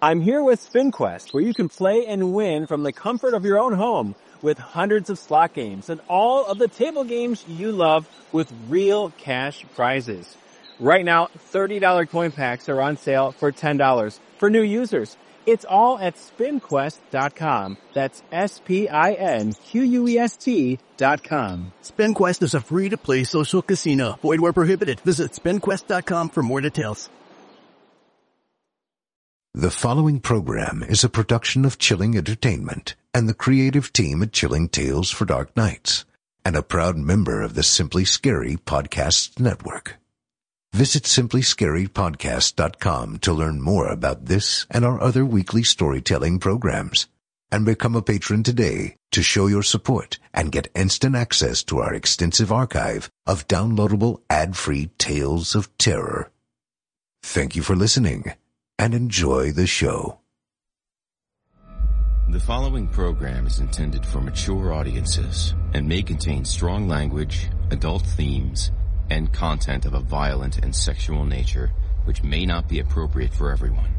I'm here with SpinQuest, where you can play and win from the comfort of your own home with hundreds of slot games and all of the table games you love with real cash prizes. Right now, $30 coin packs are on sale for $10 for new users. It's all at SpinQuest.com. That's SpinQuest.com. SpinQuest is a free-to-play social casino. Void where prohibited. Visit SpinQuest.com for more details. The following program is a production of Chilling Entertainment and the creative team at Chilling Tales for Dark Nights, and a proud member of the Simply Scary Podcasts Network. Visit simplyscarypodcast.com to learn more about this and our other weekly storytelling programs, and become a patron today to show your support and get instant access to our extensive archive of downloadable ad-free tales of terror. Thank you for listening, and enjoy the show. The following program is intended for mature audiences and may contain strong language, adult themes, and content of a violent and sexual nature which may not be appropriate for everyone.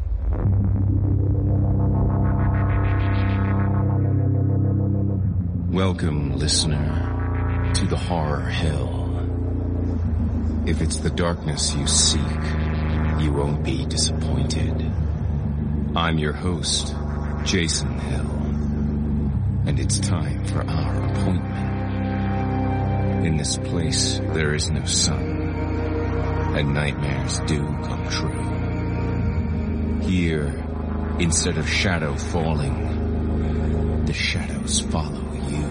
Welcome, listener, to the horror hill. If it's the darkness you seek, you won't be disappointed. I'm your host, Jason Hill, and it's time for our appointment. In this place, there is no sun, and nightmares do come true. Here, instead of shadow falling, the shadows follow you.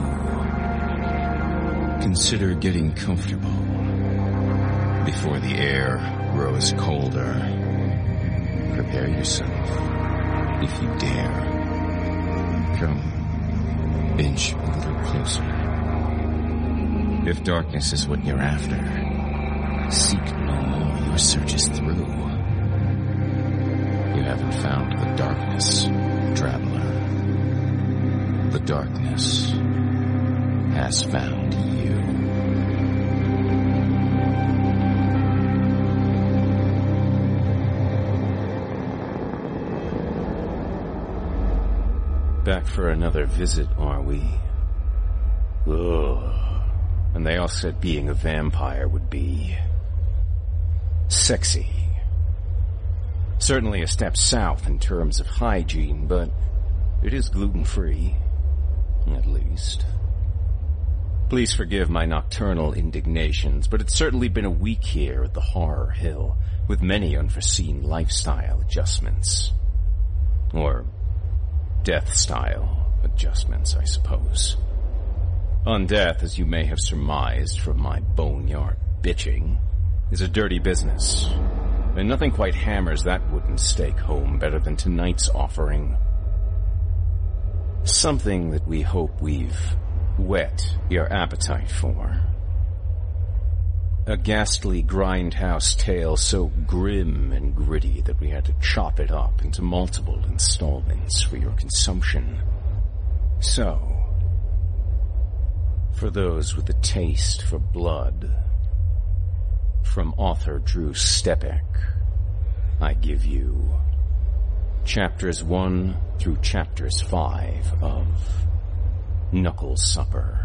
Consider getting comfortable before the air grows colder. Prepare yourself, if you dare. Come, inch a little closer. If darkness is what you're after, seek no more, your search is through. You haven't found the darkness, traveler. The darkness has found you. Back for another visit, are we? Ugh. And they all said being a vampire would be sexy. Certainly a step south in terms of hygiene, but it is gluten-free, at least. Please forgive my nocturnal indignations, but it's certainly been a week here at the Horror Hill, with many unforeseen lifestyle adjustments. Or death-style adjustments, I suppose. Undeath, as you may have surmised from my boneyard bitching, is a dirty business, and nothing quite hammers that wooden stake home better than tonight's offering. Something that we hope we've whet your appetite for. A ghastly grindhouse tale so grim and gritty that we had to chop it up into multiple installments for your consumption. So, for those with a taste for blood, from author Drew Stepek, I give you chapters 1 through chapters 5 of Knuckle Supper.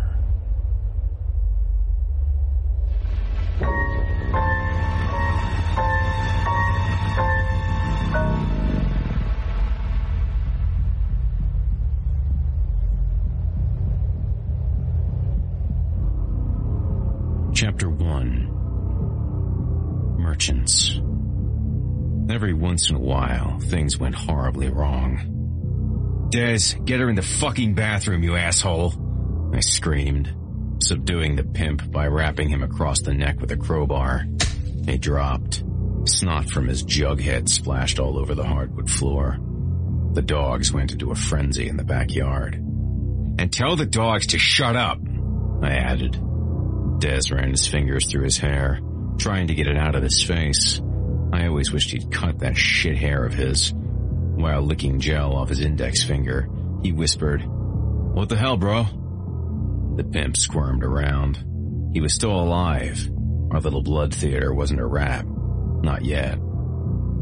Chapter 1. Merchants. Every once in a while, things went horribly wrong. Des, get her in the fucking bathroom, you asshole! I screamed, subduing the pimp by rapping him across the neck with a crowbar. He dropped. Snot from his jug head splashed all over the hardwood floor. The dogs went into a frenzy in the backyard. And tell the dogs to shut up, I added. Des ran his fingers through his hair, trying to get it out of his face. I always wished he'd cut that shit hair of his. While licking gel off his index finger, he whispered, "What the hell, bro?" The pimp squirmed around. He was still alive. Our little blood theater wasn't a wrap. Not yet.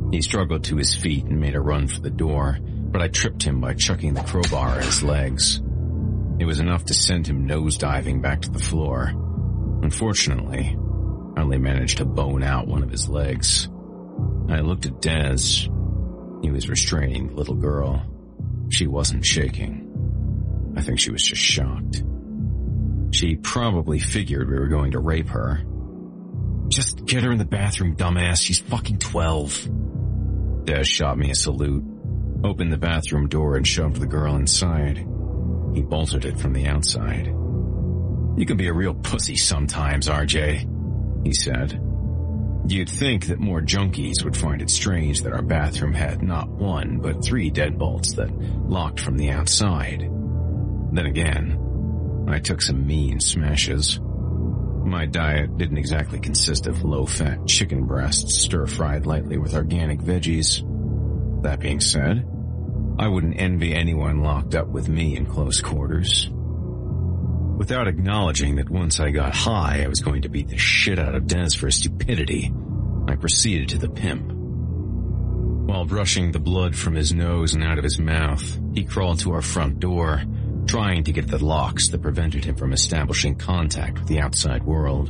He struggled to his feet and made a run for the door, but I tripped him by chucking the crowbar at his legs. It was enough to send him nosediving back to the floor. Unfortunately, I only managed to bone out one of his legs. I looked at Des. He was restraining the little girl. She wasn't shaking. I think she was just shocked. She probably figured we were going to rape her. Just get her in the bathroom, dumbass. She's fucking 12. Des shot me a salute, opened the bathroom door and shoved the girl inside. He bolted it from the outside. You can be a real pussy sometimes, RJ, he said. You'd think that more junkies would find it strange that our bathroom had not one, but 3 deadbolts that locked from the outside. Then again, I took some mean smashes. My diet didn't exactly consist of low-fat chicken breasts stir-fried lightly with organic veggies. That being said, I wouldn't envy anyone locked up with me in close quarters. Without acknowledging that once I got high, I was going to beat the shit out of Des for his stupidity, I proceeded to the pimp. While brushing the blood from his nose and out of his mouth, he crawled to our front door, trying to get the locks that prevented him from establishing contact with the outside world.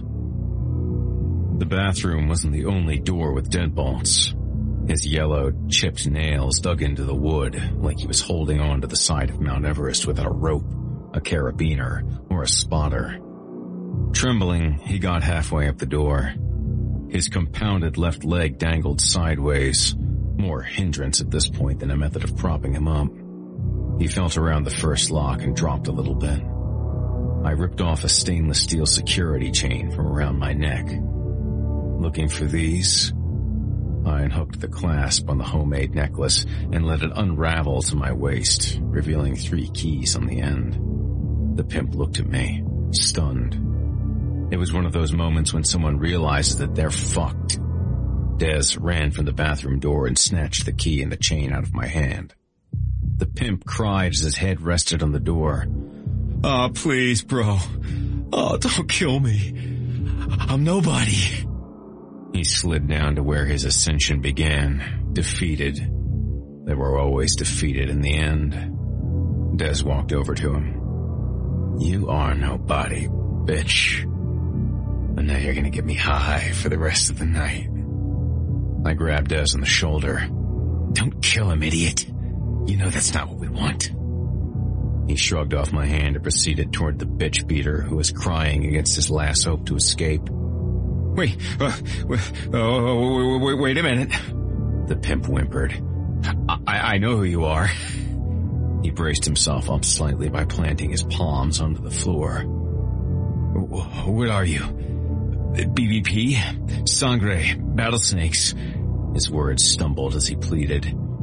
The bathroom wasn't the only door with deadbolts. His yellowed, chipped nails dug into the wood like he was holding on to the side of Mount Everest without a rope, a carabiner, or a spotter. Trembling, he got halfway up the door. His compounded left leg dangled sideways, more hindrance at this point than a method of propping him up. He felt around the first lock and dropped a little bit. I ripped off a stainless steel security chain from around my neck. Looking for these? I unhooked the clasp on the homemade necklace and let it unravel to my waist, revealing 3 keys on the end. The pimp looked at me, stunned. It was one of those moments when someone realizes that they're fucked. Des ran from the bathroom door and snatched the key and the chain out of my hand. The pimp cried as his head rested on the door. "Oh, please, bro. Oh, don't kill me. I'm nobody." He slid down to where his ascension began, defeated. They were always defeated in the end. Des walked over to him. "You are nobody, bitch. And now you're gonna get me high for the rest of the night." I grabbed Des on the shoulder. "Don't kill him, idiot. You know that's not what we want." He shrugged off my hand and proceeded toward the bitch beater who was crying against his last hope to escape. Wait a minute," the pimp whimpered. I know who you are." He braced himself up slightly by planting his palms onto the floor. "What are you? BVP? Sangre? Battlesnakes?" His words stumbled as he pleaded.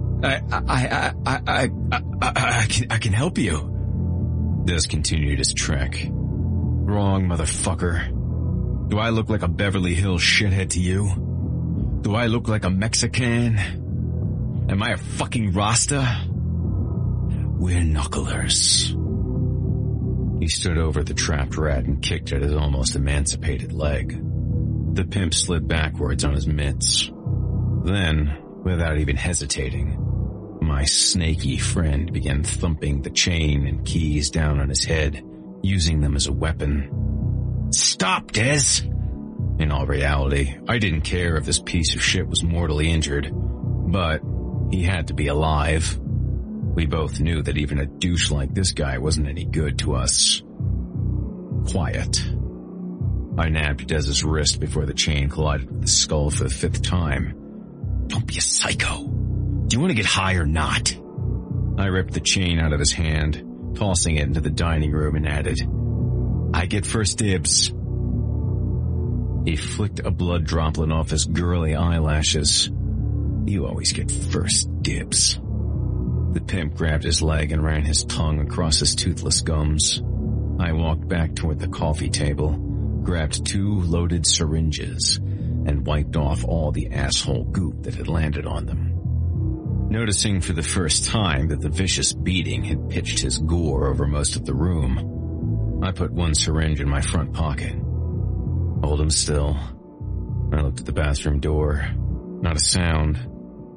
I can help you." Des continued his trek. "Wrong, motherfucker. Do I look like a Beverly Hills shithead to you? Do I look like a Mexican? Am I a fucking Rasta? We're knucklers." He stood over the trapped rat and kicked at his almost emancipated leg. The pimp slid backwards on his mitts. Then, without even hesitating, my snaky friend began thumping the chain and keys down on his head, using them as a weapon. "Stop, Des!" In all reality, I didn't care if this piece of shit was mortally injured, but he had to be alive. We both knew that even a douche like this guy wasn't any good to us. Quiet. I nabbed Des's wrist before the chain collided with his skull for the 5th time. "Don't be a psycho. Do you want to get high or not?" I ripped the chain out of his hand, tossing it into the dining room and added, "I get first dibs." He flicked a blood droplet off his girly eyelashes. "You always get first dibs." The pimp grabbed his leg and ran his tongue across his toothless gums. I walked back toward the coffee table, grabbed 2 loaded syringes, and wiped off all the asshole goop that had landed on them. Noticing for the first time that the vicious beating had pitched his gore over most of the room, I put 1 syringe in my front pocket. Hold him still. I looked at the bathroom door. Not a sound.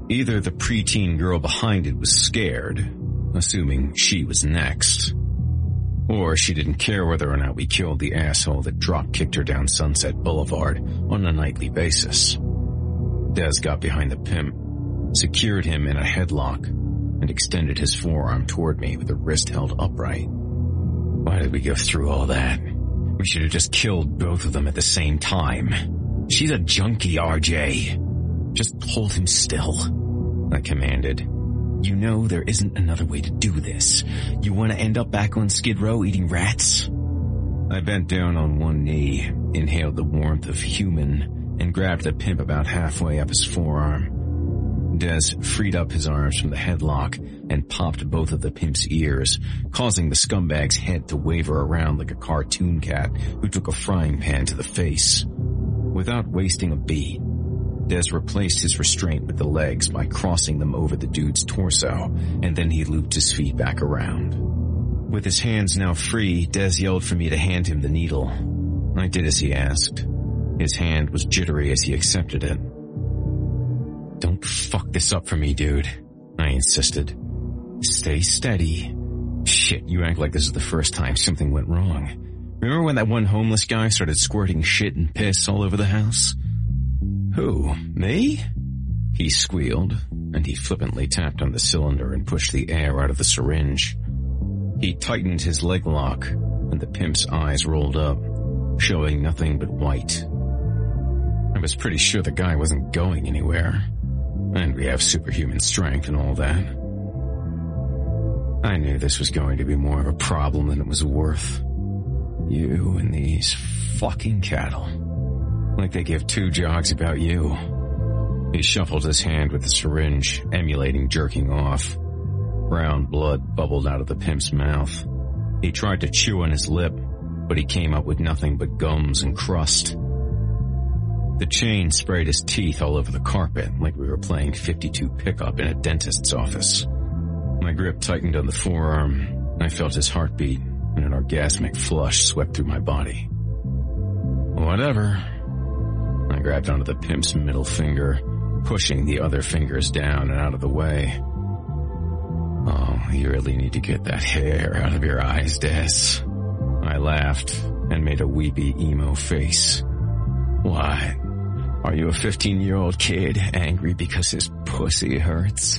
Either the preteen girl behind it was scared, assuming she was next, or she didn't care whether or not we killed the asshole that drop-kicked her down Sunset Boulevard on a nightly basis. Des got behind the pimp, secured him in a headlock, and extended his forearm toward me with the wrist held upright. Why did we go through all that? We should have just killed both of them at the same time. She's a junkie, RJ. Just hold him still, I commanded. You know there isn't another way to do this. You want to end up back on Skid Row eating rats? I bent down on one knee, inhaled the warmth of human, and grabbed the pimp about halfway up his forearm. Des freed up his arms from the headlock and popped both of the pimp's ears, causing the scumbag's head to waver around like a cartoon cat who took a frying pan to the face. Without wasting a beat, Des replaced his restraint with the legs by crossing them over the dude's torso, and then he looped his feet back around. With his hands now free, Des yelled for me to hand him the needle. I did as he asked. His hand was jittery as he accepted it. Don't fuck this up for me, dude, I insisted. Stay steady. Shit, you act like this is the first time something went wrong. Remember when that one homeless guy started squirting shit and piss all over the house? Who, me? He squealed, and he flippantly tapped on the cylinder and pushed the air out of the syringe. He tightened his leg lock, and the pimp's eyes rolled up, showing nothing but white. I was pretty sure the guy wasn't going anywhere, and we have superhuman strength and all that. I knew this was going to be more of a problem than it was worth. You and these fucking cattle. Like they give two jogs about you. He shuffled his hand with the syringe, emulating jerking off. Brown blood bubbled out of the pimp's mouth. He tried to chew on his lip, but he came up with nothing but gums and crust. The chain sprayed his teeth all over the carpet like we were playing 52 pickup in a dentist's office. My grip tightened on the forearm. I felt his heartbeat, and an orgasmic flush swept through my body. Whatever. I grabbed onto the pimp's middle finger, pushing the other fingers down and out of the way. Oh, you really need to get that hair out of your eyes, Des. I laughed and made a weepy emo face. What? Are you a 15-year-old kid angry because his pussy hurts?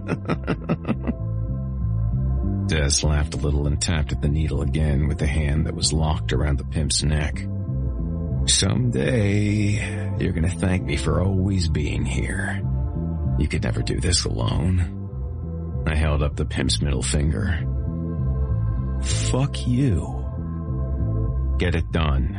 Des laughed a little and tapped at the needle again with the hand that was locked around the pimp's neck. Someday, you're gonna thank me for always being here. You could never do this alone. I held up the pimp's middle finger. Fuck you. Get it done.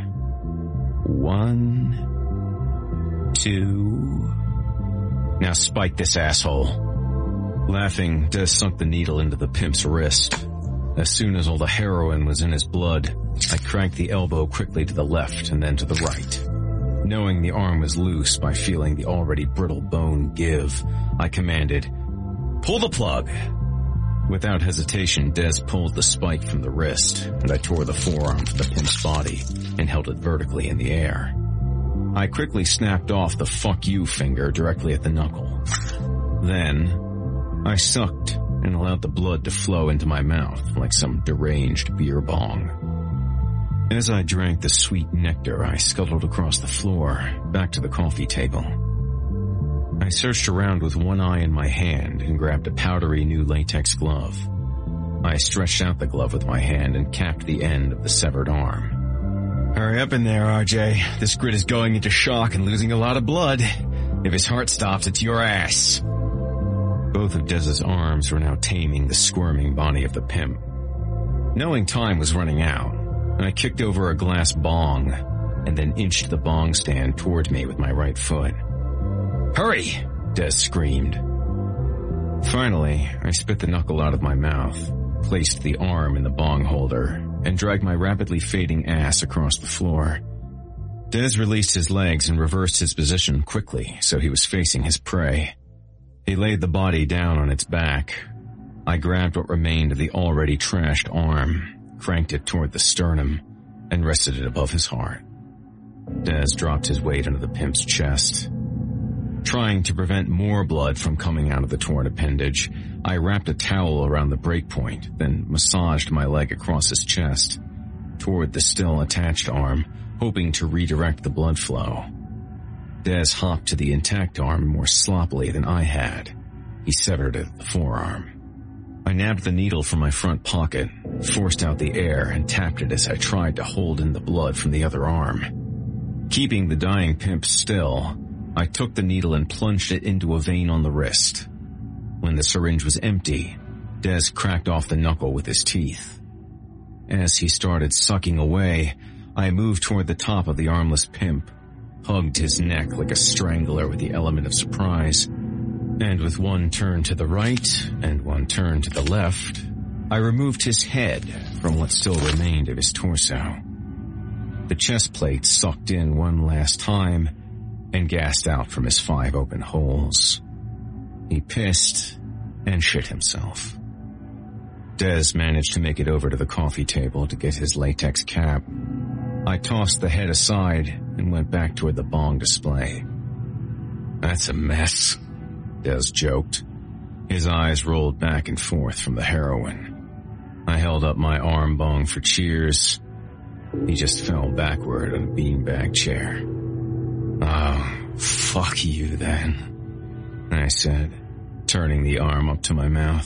1, 2... Now spike this asshole. Laughing, Des sunk the needle into the pimp's wrist. As soon as all the heroin was in his blood, I cranked the elbow quickly to the left and then to the right. Knowing the arm was loose by feeling the already brittle bone give, I commanded, "Pull the plug!" Without hesitation, Des pulled the spike from the wrist, and I tore the forearm from the pimp's body and held it vertically in the air. I quickly snapped off the fuck you finger directly at the knuckle. Then, I sucked and allowed the blood to flow into my mouth like some deranged beer bong. As I drank the sweet nectar, I scuttled across the floor, back to the coffee table. I searched around with one eye in my hand and grabbed a powdery new latex glove. I stretched out the glove with my hand and capped the end of the severed arm. Hurry up in there, RJ. This grid is going into shock and losing a lot of blood. If his heart stops, it's your ass. Both of Des's arms were now taming the squirming body of the pimp. Knowing time was running out, I kicked over a glass bong and then inched the bong stand toward me with my right foot. Hurry! Des screamed. Finally, I spit the knuckle out of my mouth, placed the arm in the bong holder, and dragged my rapidly fading ass across the floor. Des released his legs and reversed his position quickly so he was facing his prey. He laid the body down on its back. I grabbed what remained of the already trashed arm, cranked it toward the sternum, and rested it above his heart. Des dropped his weight into the pimp's chest. Trying to prevent more blood from coming out of the torn appendage, I wrapped a towel around the breakpoint, then massaged my leg across his chest, toward the still attached arm, hoping to redirect the blood flow. Des hopped to the intact arm more sloppily than I had. He severed it at the forearm. I nabbed the needle from my front pocket, forced out the air, and tapped it as I tried to hold in the blood from the other arm. Keeping the dying pimp still, I took the needle and plunged it into a vein on the wrist. When the syringe was empty, Des cracked off the knuckle with his teeth. As he started sucking away, I moved toward the top of the armless pimp, hugged his neck like a strangler with the element of surprise, and with one turn to the right and one turn to the left, I removed his head from what still remained of his torso. The chest plate sucked in one last time and gassed out from his 5 open holes. He pissed and shit himself. Des managed to make it over to the coffee table to get his latex cap. I tossed the head aside and went back toward the bong display. "That's a mess," Des joked. His eyes rolled back and forth from the heroin. I held up my arm bong for cheers. He just fell backward on a beanbag chair. "Oh, fuck you then," I said, turning the arm up to my mouth.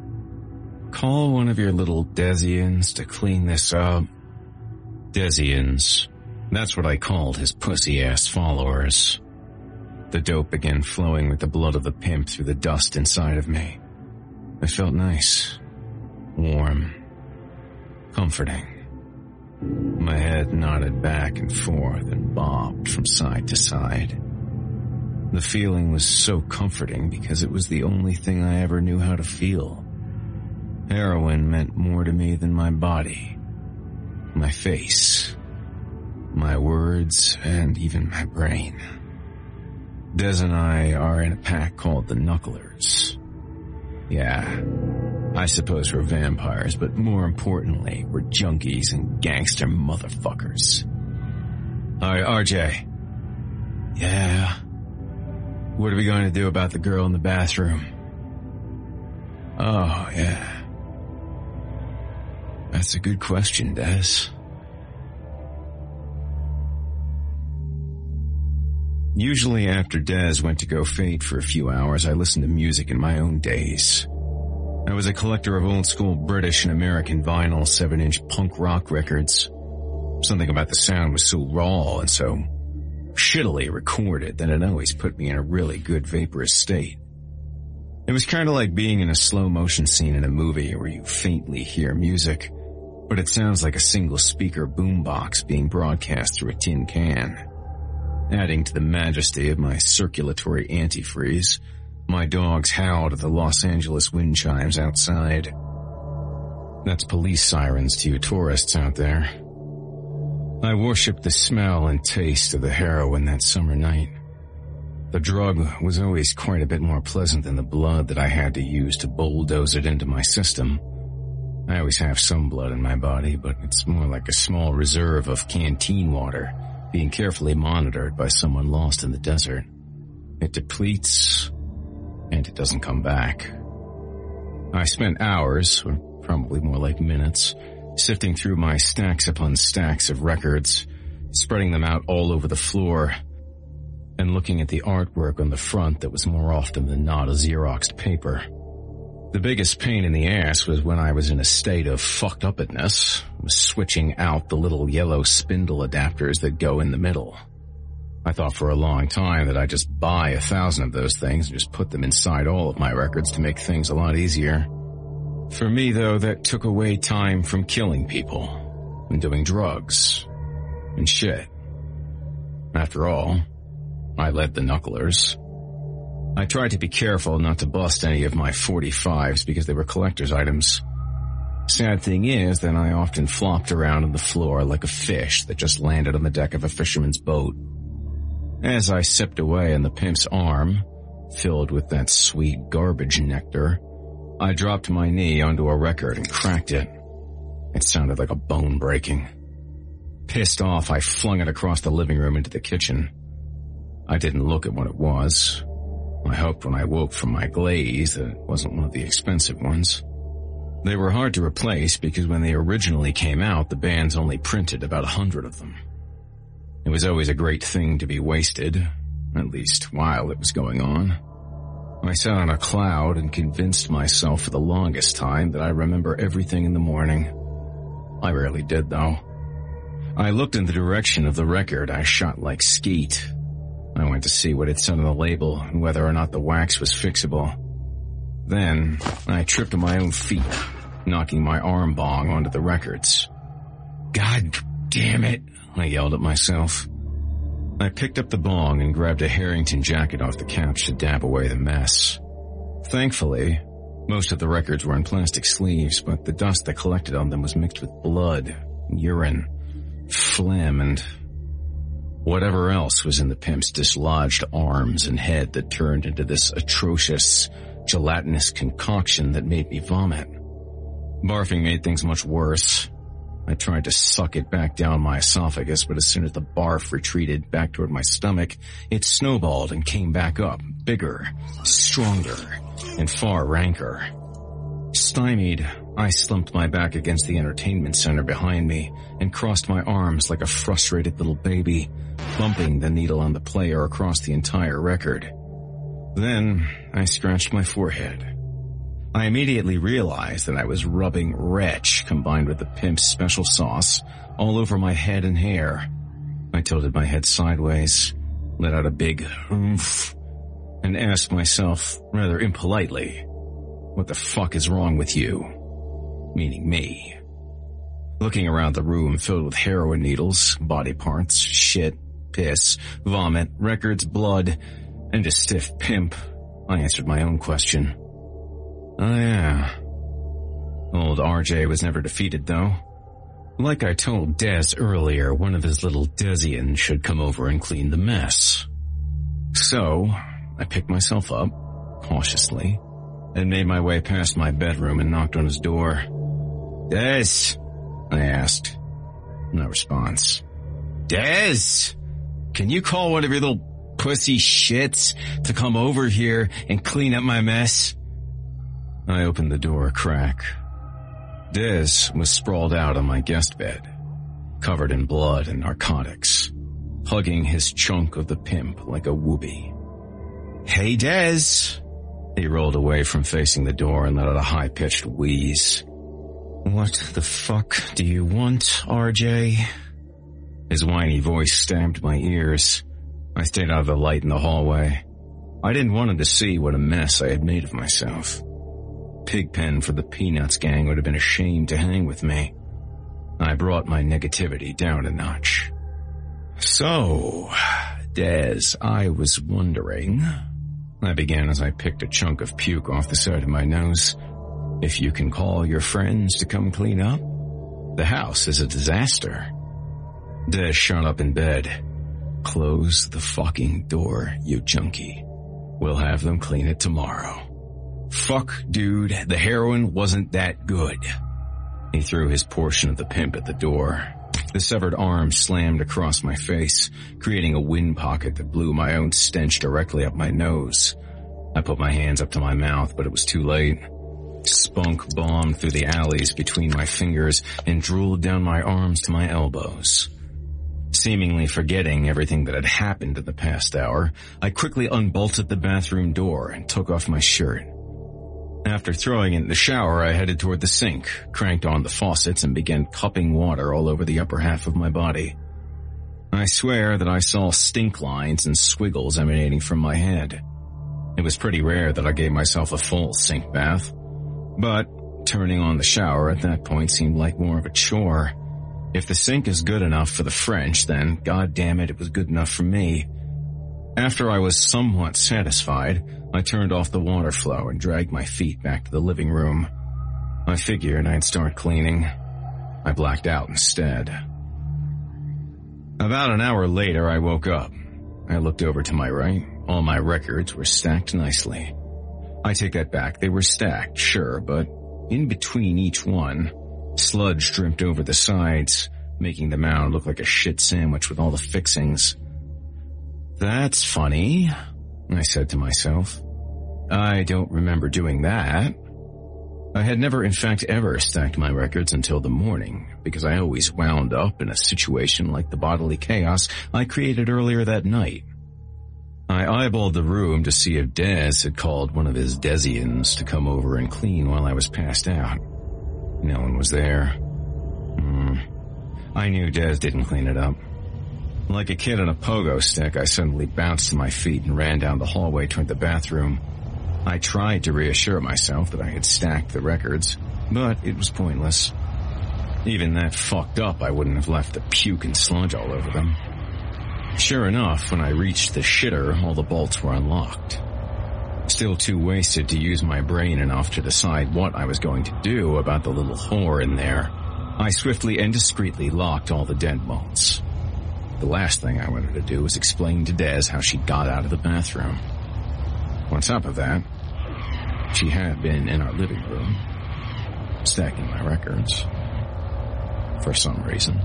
"Call one of your little Desians to clean this up." Desians. That's what I called his pussy-ass followers. The dope began flowing with the blood of the pimp through the dust inside of me. It felt nice, warm, comforting. My head nodded back and forth and bobbed from side to side. The feeling was so comforting because it was the only thing I ever knew how to feel. Heroin meant more to me than my body, my face, my words, and even my brain. Des and I are in a pack called the Knucklers. Yeah, I suppose we're vampires, but more importantly, we're junkies and gangster motherfuckers. Alright, RJ. Yeah? What are we going to do about the girl in the bathroom? Oh, yeah. That's a good question, Des. Usually after Des went to go fade for a few hours, I listened to music in my own days. I was a collector of old-school British and American vinyl 7-inch punk rock records. Something about the sound was so raw and so shittily recorded that it always put me in a really good vaporous state. It was kind of like being in a slow-motion scene in a movie where you faintly hear music, but it sounds like a single-speaker boombox being broadcast through a tin can. Adding to the majesty of my circulatory antifreeze, my dogs howled at the Los Angeles wind chimes outside. That's police sirens to you tourists out there. I worshipped the smell and taste of the heroin that summer night. The drug was always quite a bit more pleasant than the blood that I had to use to bulldoze it into my system. I always have some blood in my body, but it's more like a small reserve of canteen water being carefully monitored by someone lost in the desert. It depletes, and it doesn't come back. I spent hours, or probably more like minutes, sifting through my stacks upon stacks of records, spreading them out all over the floor, and looking at the artwork on the front that was more often than not a Xeroxed paper. The biggest pain in the ass was when I was in a state of fucked upness, was switching out the little yellow spindle adapters that go in the middle. I thought for a long time that I'd just buy 1,000 of those things and just put them inside all of my records to make things a lot easier. For me, though, that took away time from killing people and doing drugs and shit. After all, I led the Knucklers. I tried to be careful not to bust any of my 45s because they were collector's items. Sad thing is that I often flopped around on the floor like a fish that just landed on the deck of a fisherman's boat. As I sipped away on the pimp's arm, filled with that sweet garbage nectar, I dropped my knee onto a record and cracked it. It sounded like a bone breaking. Pissed off, I flung it across the living room into the kitchen. I didn't look at what it was. I hoped when I woke from my glaze that it wasn't one of the expensive ones. They were hard to replace because when they originally came out, the bands only printed about 100 of them. It was always a great thing to be wasted, at least while it was going on. I sat on a cloud and convinced myself for the longest time that I remember everything in the morning. I rarely did, though. I looked in the direction of the record I shot like skeet. I went to see what it said on the label and whether or not the wax was fixable. Then, I tripped on my own feet, knocking my arm bong onto the records. God damn it, I yelled at myself. I picked up the bong and grabbed a Harrington jacket off the couch to dab away the mess. Thankfully, most of the records were in plastic sleeves, but the dust that collected on them was mixed with blood, urine, phlegm, and whatever else was in the pimp's dislodged arms and head that turned into this atrocious, gelatinous concoction that made me vomit. Barfing made things much worse. I tried to suck it back down my esophagus, but as soon as the barf retreated back toward my stomach, it snowballed and came back up, bigger, stronger, and far ranker. Stymied, I slumped my back against the entertainment center behind me and crossed my arms like a frustrated little baby, bumping the needle on the player across the entire record. Then, I scratched my forehead. I immediately realized that I was rubbing retch combined with the pimp's special sauce all over my head and hair. I tilted my head sideways, let out a big oomph, and asked myself, rather impolitely, what the fuck is wrong with you? Meaning me. Looking around the room filled with heroin needles, body parts, shit, piss, vomit, records, blood, and a stiff pimp, I answered my own question. Oh yeah. Old RJ was never defeated, though. Like I told Des earlier, one of his little Desians should come over and clean the mess. So, I picked myself up, cautiously, and made my way past my bedroom and knocked on his door. Des? I asked. No response. Des! Can you call one of your little pussy shits to come over here and clean up my mess? I opened the door a crack. Des was sprawled out on my guest bed, covered in blood and narcotics, hugging his chunk of the pimp like a whoopee. Hey, Des! He rolled away from facing the door and let out a high-pitched wheeze. What the fuck do you want, RJ? His whiny voice stabbed my ears. I stayed out of the light in the hallway. I didn't want him to see what a mess I had made of myself. Pigpen for the Peanuts gang would have been ashamed to hang with me. I brought my negativity down a notch. So, Des, I was wondering, I began as I picked a chunk of puke off the side of my nose, if you can call your friends to come clean up? The house is a disaster. Des shot up in bed. Close the fucking door, you junkie. We'll have them clean it tomorrow. Fuck, dude, the heroin wasn't that good. He threw his portion of the pimp at the door. The severed arm slammed across my face, creating a wind pocket that blew my own stench directly up my nose. I put my hands up to my mouth, but it was too late. Spunk bombed through the alleys between my fingers and drooled down my arms to my elbows. Seemingly forgetting everything that had happened in the past hour, I quickly unbolted the bathroom door and took off my shirt. After throwing it in the shower, I headed toward the sink, cranked on the faucets, and began cupping water all over the upper half of my body. I swear that I saw stink lines and squiggles emanating from my head. It was pretty rare that I gave myself a full sink bath, but turning on the shower at that point seemed like more of a chore. If the sink is good enough for the French, then goddamn it was good enough for me. After I was somewhat satisfied, I turned off the water flow and dragged my feet back to the living room. I figured I'd start cleaning. I blacked out instead. About an hour later, I woke up. I looked over to my right. All my records were stacked nicely. I take that back. They were stacked, sure, but in between each one, sludge dripped over the sides, making the mound look like a shit sandwich with all the fixings. That's funny, I said to myself. I don't remember doing that. I had never, in fact, ever stacked my records until the morning, because I always wound up in a situation like the bodily chaos I created earlier that night. I eyeballed the room to see if Des had called one of his Desians to come over and clean while I was passed out. No one was there. I knew Des didn't clean it up. Like a kid on a pogo stick, I suddenly bounced to my feet and ran down the hallway toward the bathroom. I tried to reassure myself that I had stacked the records, but it was pointless. Even that fucked up, I wouldn't have left the puke and sludge all over them. Sure enough, when I reached the shitter, all the bolts were unlocked. Still too wasted to use my brain enough to decide what I was going to do about the little whore in there, I swiftly and discreetly locked all the deadbolts. The last thing I wanted to do was explain to Des how she got out of the bathroom. On top of that, she had been in our living room, stacking my records, for some reason.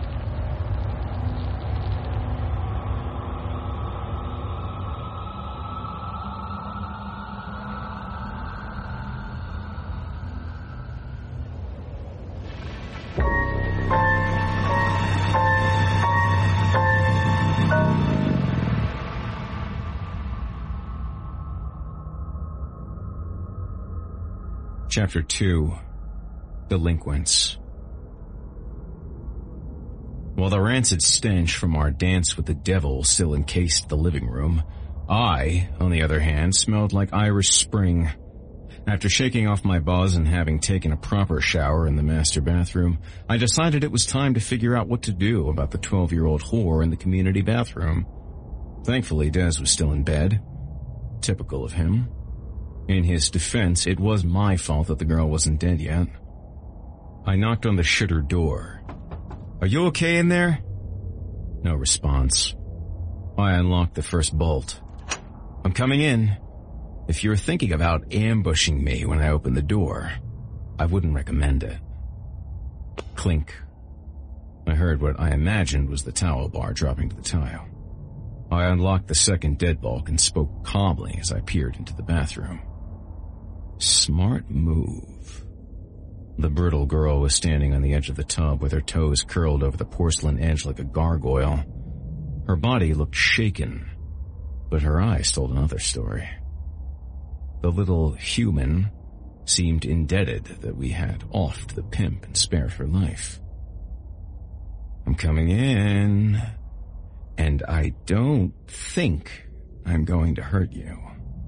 Chapter 2. Delinquents. While the rancid stench from our dance with the devil still encased the living room, I, on the other hand, smelled like Irish Spring. After shaking off my buzz and having taken a proper shower in the master bathroom, I decided it was time to figure out what to do about the 12-year-old whore in the community bathroom. Thankfully, Des was still in bed. Typical of him. In his defense, it was my fault that the girl wasn't dead yet. I knocked on the shitter door. "Are you okay in there?" No response. I unlocked the first bolt. "I'm coming in. If you're thinking about ambushing me when I open the door, I wouldn't recommend it." Clink. I heard what I imagined was the towel bar dropping to the tile. I unlocked the second deadbolt and spoke calmly as I peered into the bathroom. Smart move. The brittle girl was standing on the edge of the tub with her toes curled over the porcelain edge like a gargoyle. Her body looked shaken, but her eyes told another story. The little human seemed indebted that we had offed the pimp and spared her life. "I'm coming in, and I don't think I'm going to hurt you."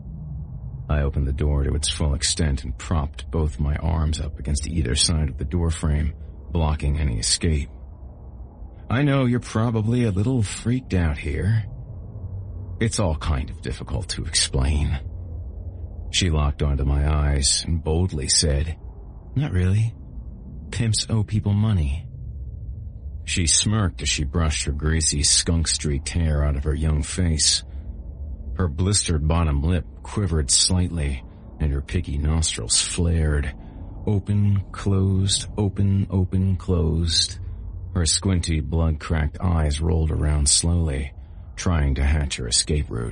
I opened the door to its full extent and propped both my arms up against either side of the doorframe, blocking any escape. "I know you're probably a little freaked out here. It's all kind of difficult to explain." She locked onto my eyes and boldly said, "Not really. Pimps owe people money." She smirked as she brushed her greasy, skunk-streaked hair out of her young face. Her blistered bottom lip quivered slightly, and her picky nostrils flared. Open, closed, open, open, closed. Her squinty, blood-cracked eyes rolled around slowly, trying to hatch her escape route.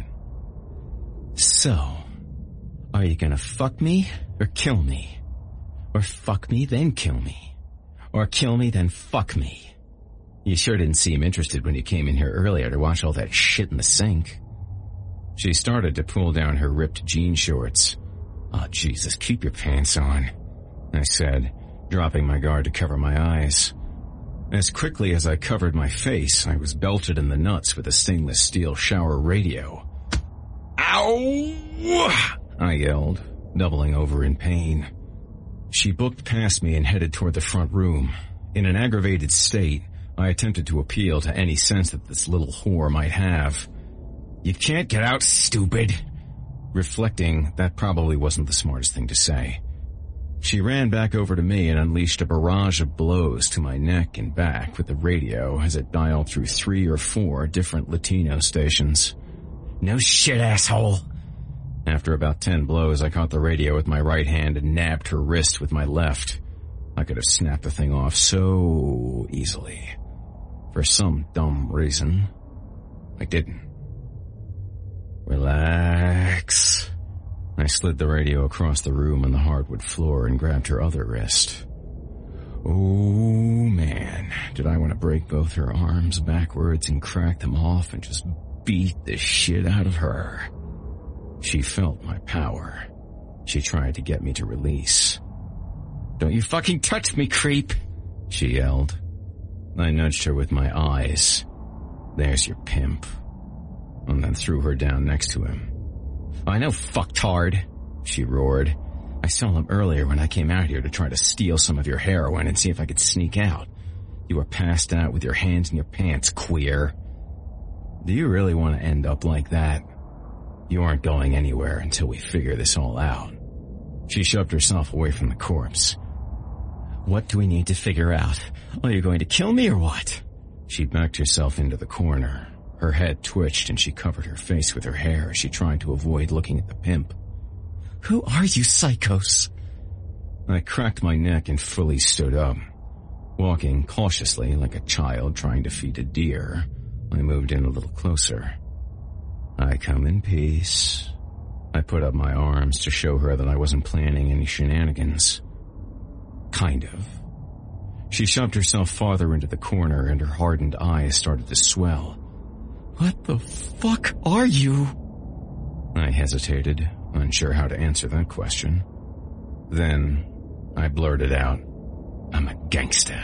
"So, are you gonna fuck me or kill me? Or fuck me then kill me? Or kill me then fuck me? You sure didn't seem interested when you came in here earlier to watch all that shit in the sink." She started to pull down her ripped jean shorts. "Oh, Jesus, keep your pants on," I said, dropping my guard to cover my eyes. As quickly as I covered my face, I was belted in the nuts with a stainless steel shower radio. "Ow!" I yelled, doubling over in pain. She booked past me and headed toward the front room. In an aggravated state, I attempted to appeal to any sense that this little whore might have. "You can't get out, stupid." Reflecting, that probably wasn't the smartest thing to say. She ran back over to me and unleashed a barrage of blows to my neck and back with the radio as it dialed through 3 or 4 different Latino stations. "No shit, asshole." After about 10 blows, I caught the radio with my right hand and nabbed her wrist with my left. I could have snapped the thing off so easily. For some dumb reason, I didn't. Relax. I slid the radio across the room on the hardwood floor and grabbed her other wrist. Oh man, did I want to break both her arms backwards and crack them off and just beat the shit out of her. She felt my power. She tried to get me to release. Don't you fucking touch me, creep, she yelled. I nudged her with my eyes. There's your pimp. And then threw her down next to him. I know, fucktard, she roared. I saw him earlier when I came out here to try to steal some of your heroin and see if I could sneak out. You were passed out with your hands in your pants, queer. Do you really want to end up like that? You aren't going anywhere until we figure this all out. She shoved herself away from the corpse. What do we need to figure out? Are you going to kill me or what? She backed herself into the corner. Her head twitched and she covered her face with her hair as she tried to avoid looking at the pimp. Who are you, psychos? I cracked my neck and fully stood up. Walking cautiously like a child trying to feed a deer, I moved in a little closer. I come in peace. I put up my arms to show her that I wasn't planning any shenanigans. Kind of. She shoved herself farther into the corner and her hardened eyes started to swell. What the fuck are you? I hesitated, unsure how to answer that question. Then I blurted out, I'm a gangster.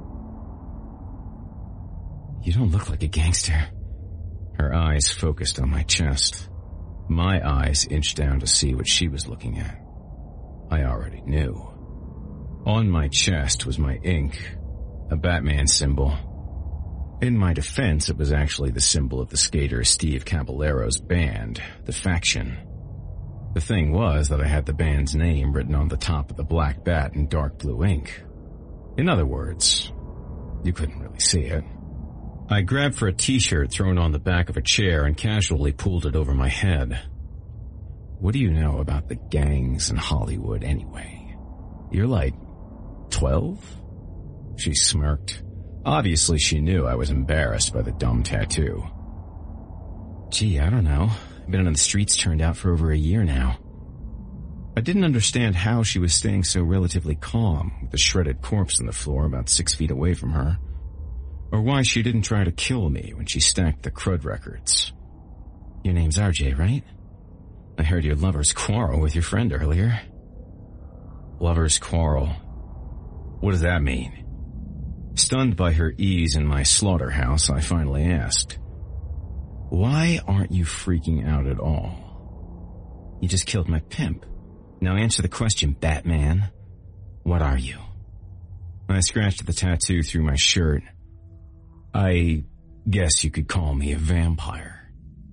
You don't look like a gangster. Her eyes focused on my chest. My eyes inched down to see what she was looking at. I already knew. On my chest was my ink, a Batman symbol. In my defense, it was actually the symbol of the skater Steve Caballero's band, The Faction. The thing was that I had the band's name written on the top of the black bat in dark blue ink. In other words, you couldn't really see it. I grabbed for a t-shirt thrown on the back of a chair and casually pulled it over my head. What do you know about the gangs in Hollywood anyway? You're like 12? She smirked. Obviously she knew I was embarrassed by the dumb tattoo. Gee, I don't know. I've been on the streets turned out for over a year now. I didn't understand how she was staying so relatively calm with the shredded corpse on the floor about 6 feet away from her. Or why she didn't try to kill me when she stacked the crud records. Your name's RJ, right? I heard your lovers quarrel with your friend earlier. Lovers quarrel. What does that mean? Stunned by her ease in my slaughterhouse, I finally asked, why aren't you freaking out at all? You just killed my pimp. Now answer the question, Batman. What are you? I scratched the tattoo through my shirt. I guess you could call me a vampire.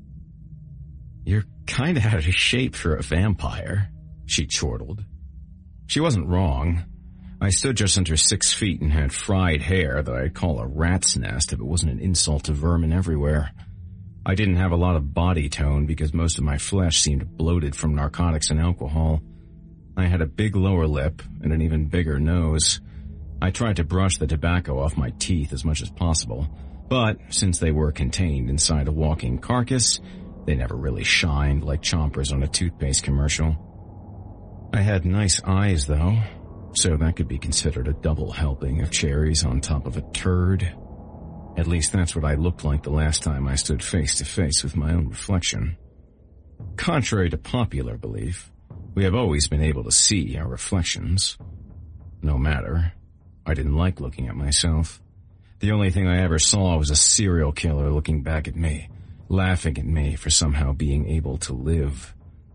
You're kinda out of shape for a vampire, she chortled. She wasn't wrong. I stood just under 6 feet and had fried hair that I'd call a rat's nest if it wasn't an insult to vermin everywhere. I didn't have a lot of body tone because most of my flesh seemed bloated from narcotics and alcohol. I had a big lower lip and an even bigger nose. I tried to brush the tobacco off my teeth as much as possible, but since they were contained inside a walking carcass, they never really shined like chompers on a toothpaste commercial. I had nice eyes, though, so that could be considered a double helping of cherries on top of a turd. At least that's what I looked like the last time I stood face to face with my own reflection. Contrary to popular belief, we have always been able to see our reflections. No matter. I didn't like looking at myself. The only thing I ever saw was a serial killer looking back at me, laughing at me for somehow being able to live.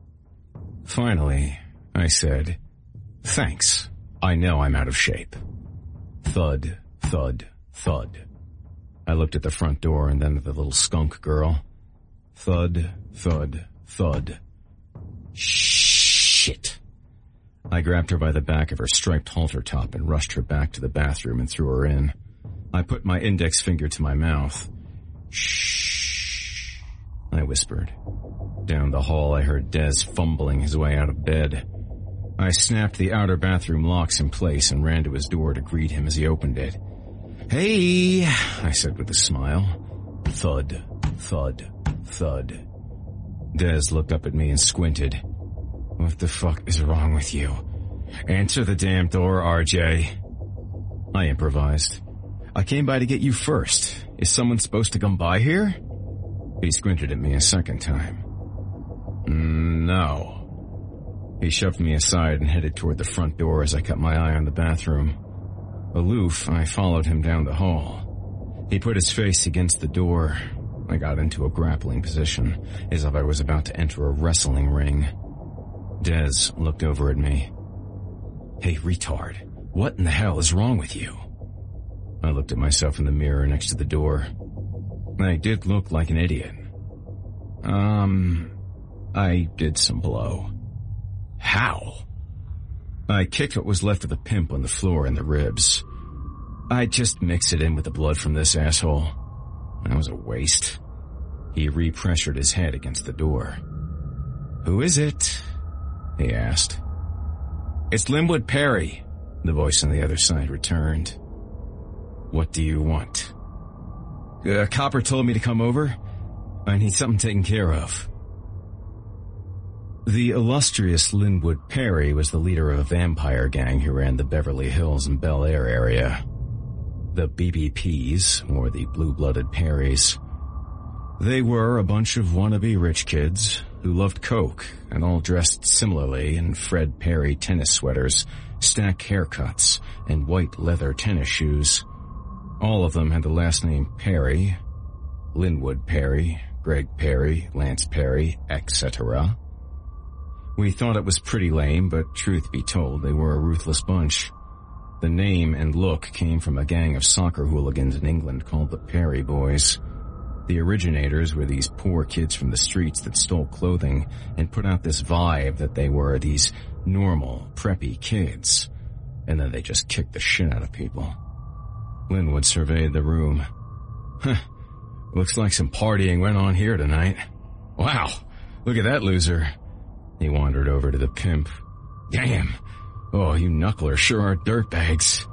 Finally, I said, thanks. I know I'm out of shape. Thud, thud, thud. I looked at the front door and then at the little skunk girl. Thud, thud, thud. Shit. I grabbed her by the back of her striped halter top and rushed her back to the bathroom and threw her in. I put my index finger to my mouth. Shh, I whispered. Down the hall I heard Des fumbling his way out of bed. I snapped the outer bathroom locks in place and ran to his door to greet him as he opened it. Hey, I said with a smile. Thud, thud, thud. Des looked up at me and squinted. What the fuck is wrong with you? Answer the damn door, RJ. I improvised. I came by to get you first. Is someone supposed to come by here? He squinted at me a second time. No. He shoved me aside and headed toward the front door as I kept my eye on the bathroom. Aloof, I followed him down the hall. He put his face against the door. I got into a grappling position, as if I was about to enter a wrestling ring. Des looked over at me. Hey, retard, what in the hell is wrong with you? I looked at myself in the mirror next to the door. I did look like an idiot. I did some blow. How? I kicked what was left of the pimp on the floor in the ribs. I'd just mix it in with the blood from this asshole. That was a waste. He repressured his head against the door. Who is it? He asked. It's Linwood Perry, the voice on the other side returned. What do you want? Copper told me to come over. I need something taken care of. The illustrious Linwood Perry was the leader of a vampire gang who ran the Beverly Hills and Bel Air area. The BBPs, or the blue-blooded Perrys. They were a bunch of wannabe rich kids who loved coke and all dressed similarly in Fred Perry tennis sweaters, stack haircuts, and white leather tennis shoes. All of them had the last name Perry, Linwood Perry, Greg Perry, Lance Perry, etc. We thought it was pretty lame, but truth be told, they were a ruthless bunch. The name and look came from a gang of soccer hooligans in England called the Perry Boys. The originators were these poor kids from the streets that stole clothing and put out this vibe that they were these normal, preppy kids. And then they just kicked the shit out of people. Linwood surveyed the room. Looks like some partying went on here tonight. Wow, look at that loser. He wandered over to the pimp. Damn. Oh, you knucklers sure are dirtbags.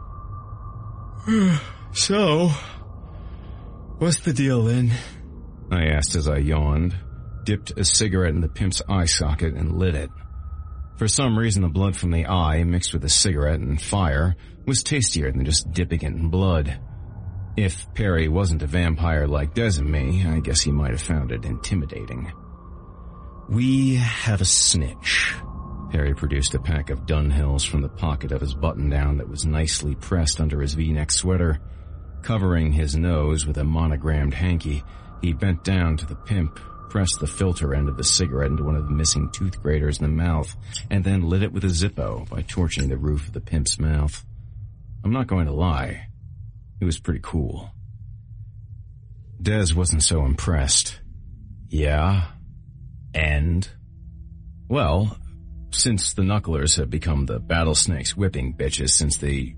So, what's the deal, Lynn? I asked as I yawned, dipped a cigarette in the pimp's eye socket and lit it. For some reason, the blood from the eye mixed with the cigarette and fire was tastier than just dipping it in blood. If Perry wasn't a vampire like Des and me, I guess he might have found it intimidating. We have a snitch. Perry produced a pack of Dunhills from the pocket of his button-down that was nicely pressed under his V-neck sweater. Covering his nose with a monogrammed hanky, he bent down to the pimp, pressed the filter end of the cigarette into one of the missing tooth graters in the mouth, and then lit it with a Zippo by torching the roof of the pimp's mouth. I'm not going to lie. It was pretty cool. Des wasn't so impressed. Yeah? And? Well, since the knucklers have become the Battlesnake's whipping bitches since the,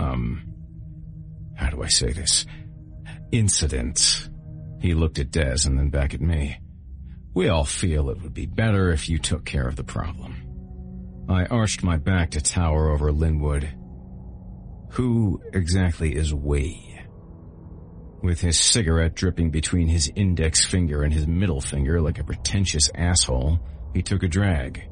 how do I say this? Incident. He looked at Des and then back at me. We all feel it would be better if you took care of the problem. I arched my back to tower over Linwood. Who exactly is we? With his cigarette dripping between his index finger and his middle finger like a pretentious asshole, he took a drag.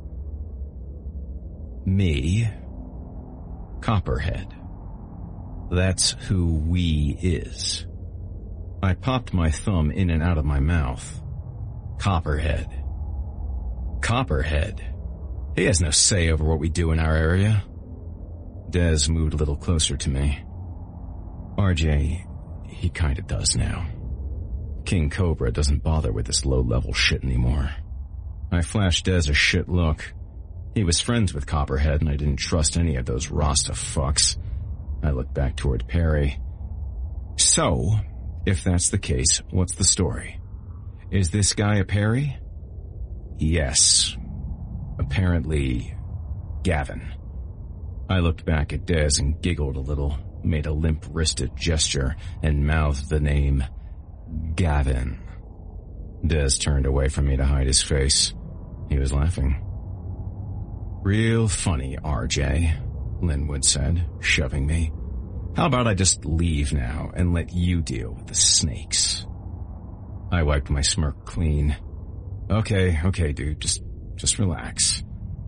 Me? Copperhead. That's who we is. I popped my thumb in and out of my mouth. Copperhead. Copperhead. He has no say over what we do in our area. Des moved a little closer to me. RJ, he kinda does now. King Cobra doesn't bother with this low-level shit anymore. I flashed Des a shit look. He was friends with Copperhead, and I didn't trust any of those Rasta fucks. I looked back toward Perry. So, if that's the case, what's the story? Is this guy a Perry? Yes. Apparently, Gavin. I looked back at Des and giggled a little, made a limp-wristed gesture, and mouthed the name Gavin. Des turned away from me to hide his face. He was laughing. Real funny, RJ, Linwood said, shoving me. How about I just leave now and let you deal with the snakes? I wiped my smirk clean. Okay, dude, just relax.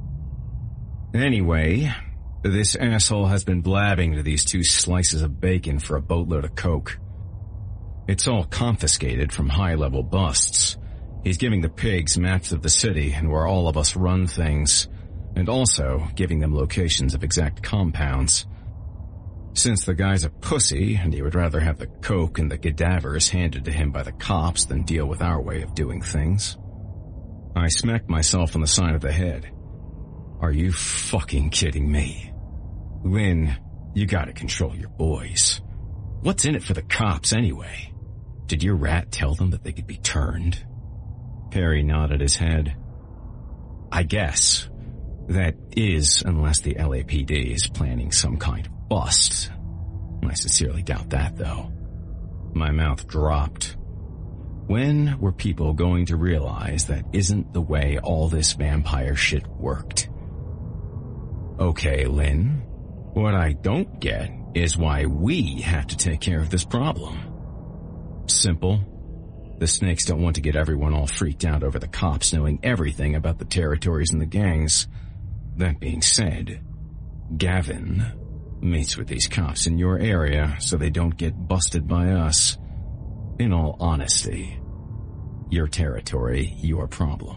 Anyway, this asshole has been blabbing to these 2 slices of bacon for a boatload of coke. It's all confiscated from high-level busts. He's giving the pigs maps of the city and where all of us run things, and also giving them locations of exact compounds. Since the guy's a pussy and he would rather have the coke and the cadavers handed to him by the cops than deal with our way of doing things, I smacked myself on the side of the head. Are you fucking kidding me? Lynn, you gotta control your boys. What's in it for the cops anyway? Did your rat tell them that they could be turned? Perry nodded his head. I guess. That is, unless the LAPD is planning some kind of bust. I sincerely doubt that, though. My mouth dropped. When were people going to realize that isn't the way all this vampire shit worked? Okay, Lynn, what I don't get is why we have to take care of this problem. Simple. The snakes don't want to get everyone all freaked out over the cops knowing everything about the territories and the gangs. That being said, Gavin meets with these cops in your area so they don't get busted by us. In all honesty, your territory, your problem.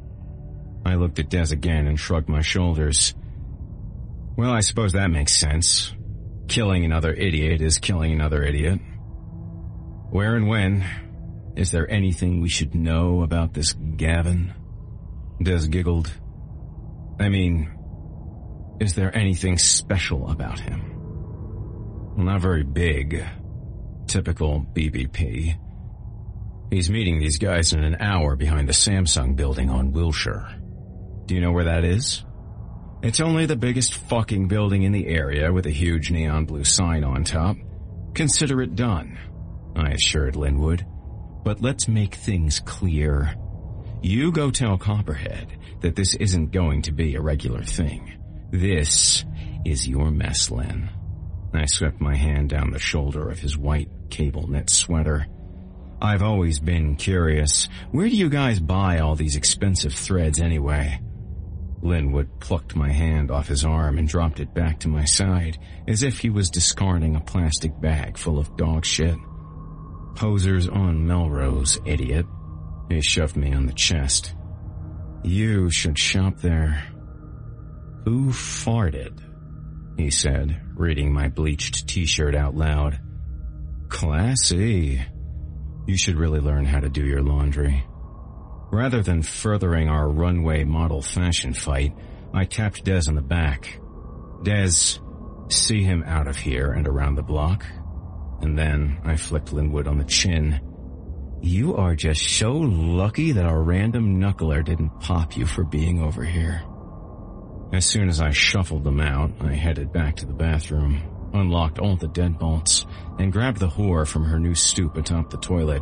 I looked at Des again and shrugged my shoulders. Well, I suppose that makes sense. Killing another idiot is killing another idiot. Where and when? Is there anything we should know about this Gavin? Des giggled. I mean, is there anything special about him? Well, not very big. Typical BBP. He's meeting these guys in an hour behind the Samsung building on Wilshire. Do you know where that is? It's only the biggest fucking building in the area with a huge neon blue sign on top. Consider it done, I assured Linwood. But let's make things clear. You go tell Copperhead that this isn't going to be a regular thing. This is your mess, Lynn. I swept my hand down the shoulder of his white cable knit sweater. I've always been curious. Where do you guys buy all these expensive threads anyway? Linwood plucked my hand off his arm and dropped it back to my side, as if he was discarding a plastic bag full of dog shit. Posers on Melrose, idiot. He shoved me on the chest. You should shop there. Who farted? He said, reading my bleached t-shirt out loud. Classy. You should really learn how to do your laundry. Rather than furthering our runway model fashion fight, I tapped Des on the back. Des, see him out of here and around the block. And then I flicked Linwood on the chin. You are just so lucky that a random knuckler didn't pop you for being over here. As soon as I shuffled them out, I headed back to the bathroom, unlocked all the deadbolts, and grabbed the whore from her new stoop atop the toilet.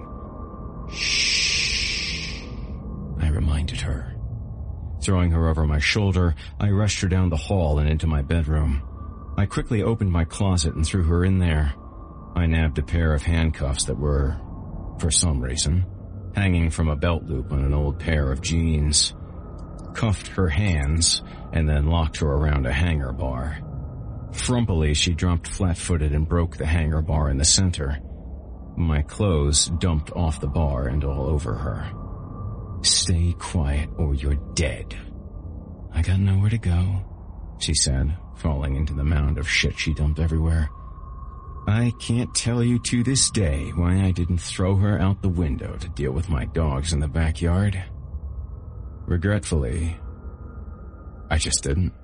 Shh, I reminded her. Throwing her over my shoulder, I rushed her down the hall and into my bedroom. I quickly opened my closet and threw her in there. I nabbed a pair of handcuffs that were, for some reason, hanging from a belt loop on an old pair of jeans. Cuffed her hands and then locked her around a hanger bar. Frumpily, she dropped flat-footed and broke the hanger bar in the center. My clothes dumped off the bar and all over her. Stay quiet or you're dead. I got nowhere to go, she said, falling into the mound of shit she dumped everywhere. I can't tell you to this day why I didn't throw her out the window to deal with my dogs in the backyard. Regretfully, I just didn't.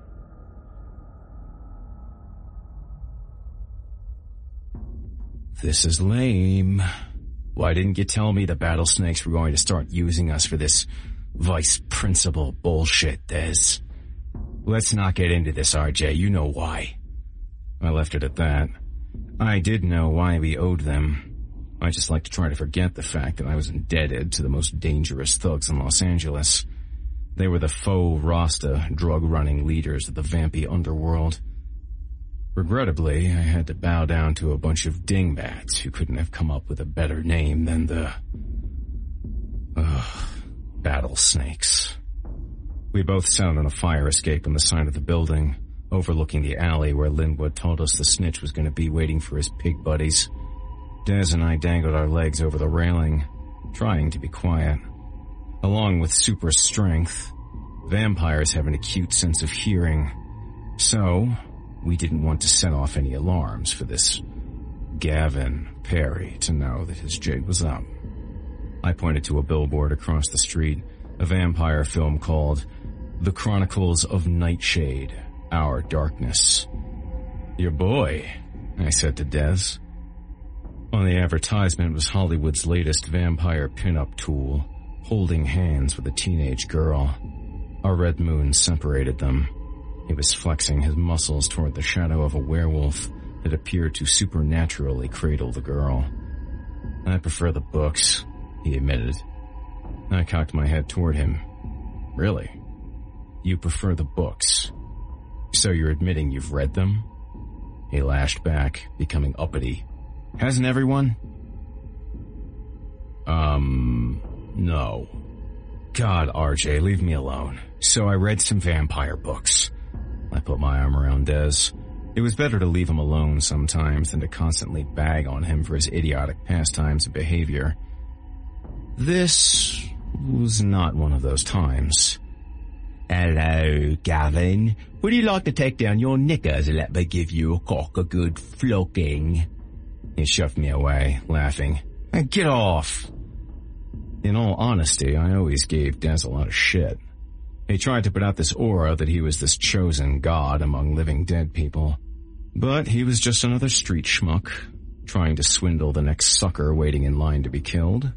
This is lame. Why didn't you tell me the Battlesnakes were going to start using us for this vice principal bullshit, Des? Let's not get into this, RJ. You know why. I left it at that. I did know why we owed them. I just like to try to forget the fact that I was indebted to the most dangerous thugs in Los Angeles. They were the faux Rasta, drug-running leaders of the vampy underworld. Regrettably, I had to bow down to a bunch of dingbats who couldn't have come up with a better name than the... Battle snakes. We both sat on a fire escape on the side of the building, overlooking the alley where Linwood told us the snitch was going to be waiting for his pig buddies. Des and I dangled our legs over the railing, trying to be quiet. Along with super strength, vampires have an acute sense of hearing, so we didn't want to set off any alarms for this Gavin Perry to know that his jig was up. I pointed to a billboard across the street, a vampire film called The Chronicles of Nightshade, Our Darkness. Your boy, I said to Des. On the advertisement was Hollywood's latest vampire pin-up tool, holding hands with a teenage girl. A red moon separated them. He was flexing his muscles toward the shadow of a werewolf that appeared to supernaturally cradle the girl. I prefer the books, he admitted. I cocked my head toward him. Really? You prefer the books? So you're admitting you've read them? He lashed back, becoming uppity. Hasn't everyone? No. God, RJ, leave me alone. So I read some vampire books. I put my arm around Des. It was better to leave him alone sometimes than to constantly bag on him for his idiotic pastimes and behavior. This was not one of those times. Hello, Gavin. Would you like to take down your knickers and let me give you a cock a good flogging? He shoved me away, laughing. Get off! In all honesty, I always gave Des a lot of shit. He tried to put out this aura that he was this chosen god among living dead people. But he was just another street schmuck, trying to swindle the next sucker waiting in line to be killed.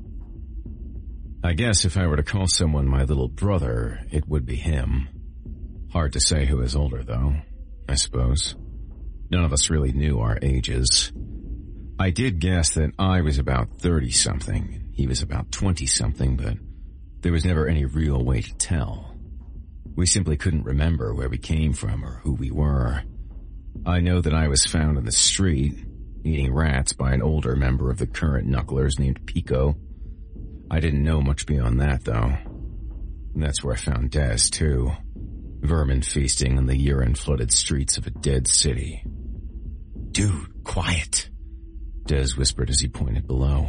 I guess if I were to call someone my little brother, it would be him. Hard to say who is older, though, I suppose. None of us really knew our ages. I did guess that I was about 30-something. He was about 20-something, but there was never any real way to tell. We simply couldn't remember where we came from or who we were. I know that I was found in the street, eating rats by an older member of the current Knucklers named Pico. I didn't know much beyond that, though. And that's where I found Des, too. Vermin feasting on the urine-flooded streets of a dead city. Dude, quiet, Des whispered as he pointed below.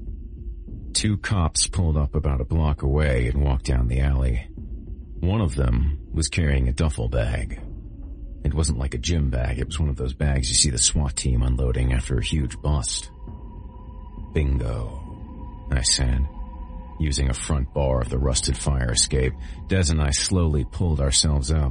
2 cops pulled up about a block away and walked down the alley. One of them was carrying a duffel bag. It wasn't like a gym bag, it was one of those bags you see the SWAT team unloading after a huge bust. Bingo, I said. Using a front bar of the rusted fire escape, Des and I slowly pulled ourselves up.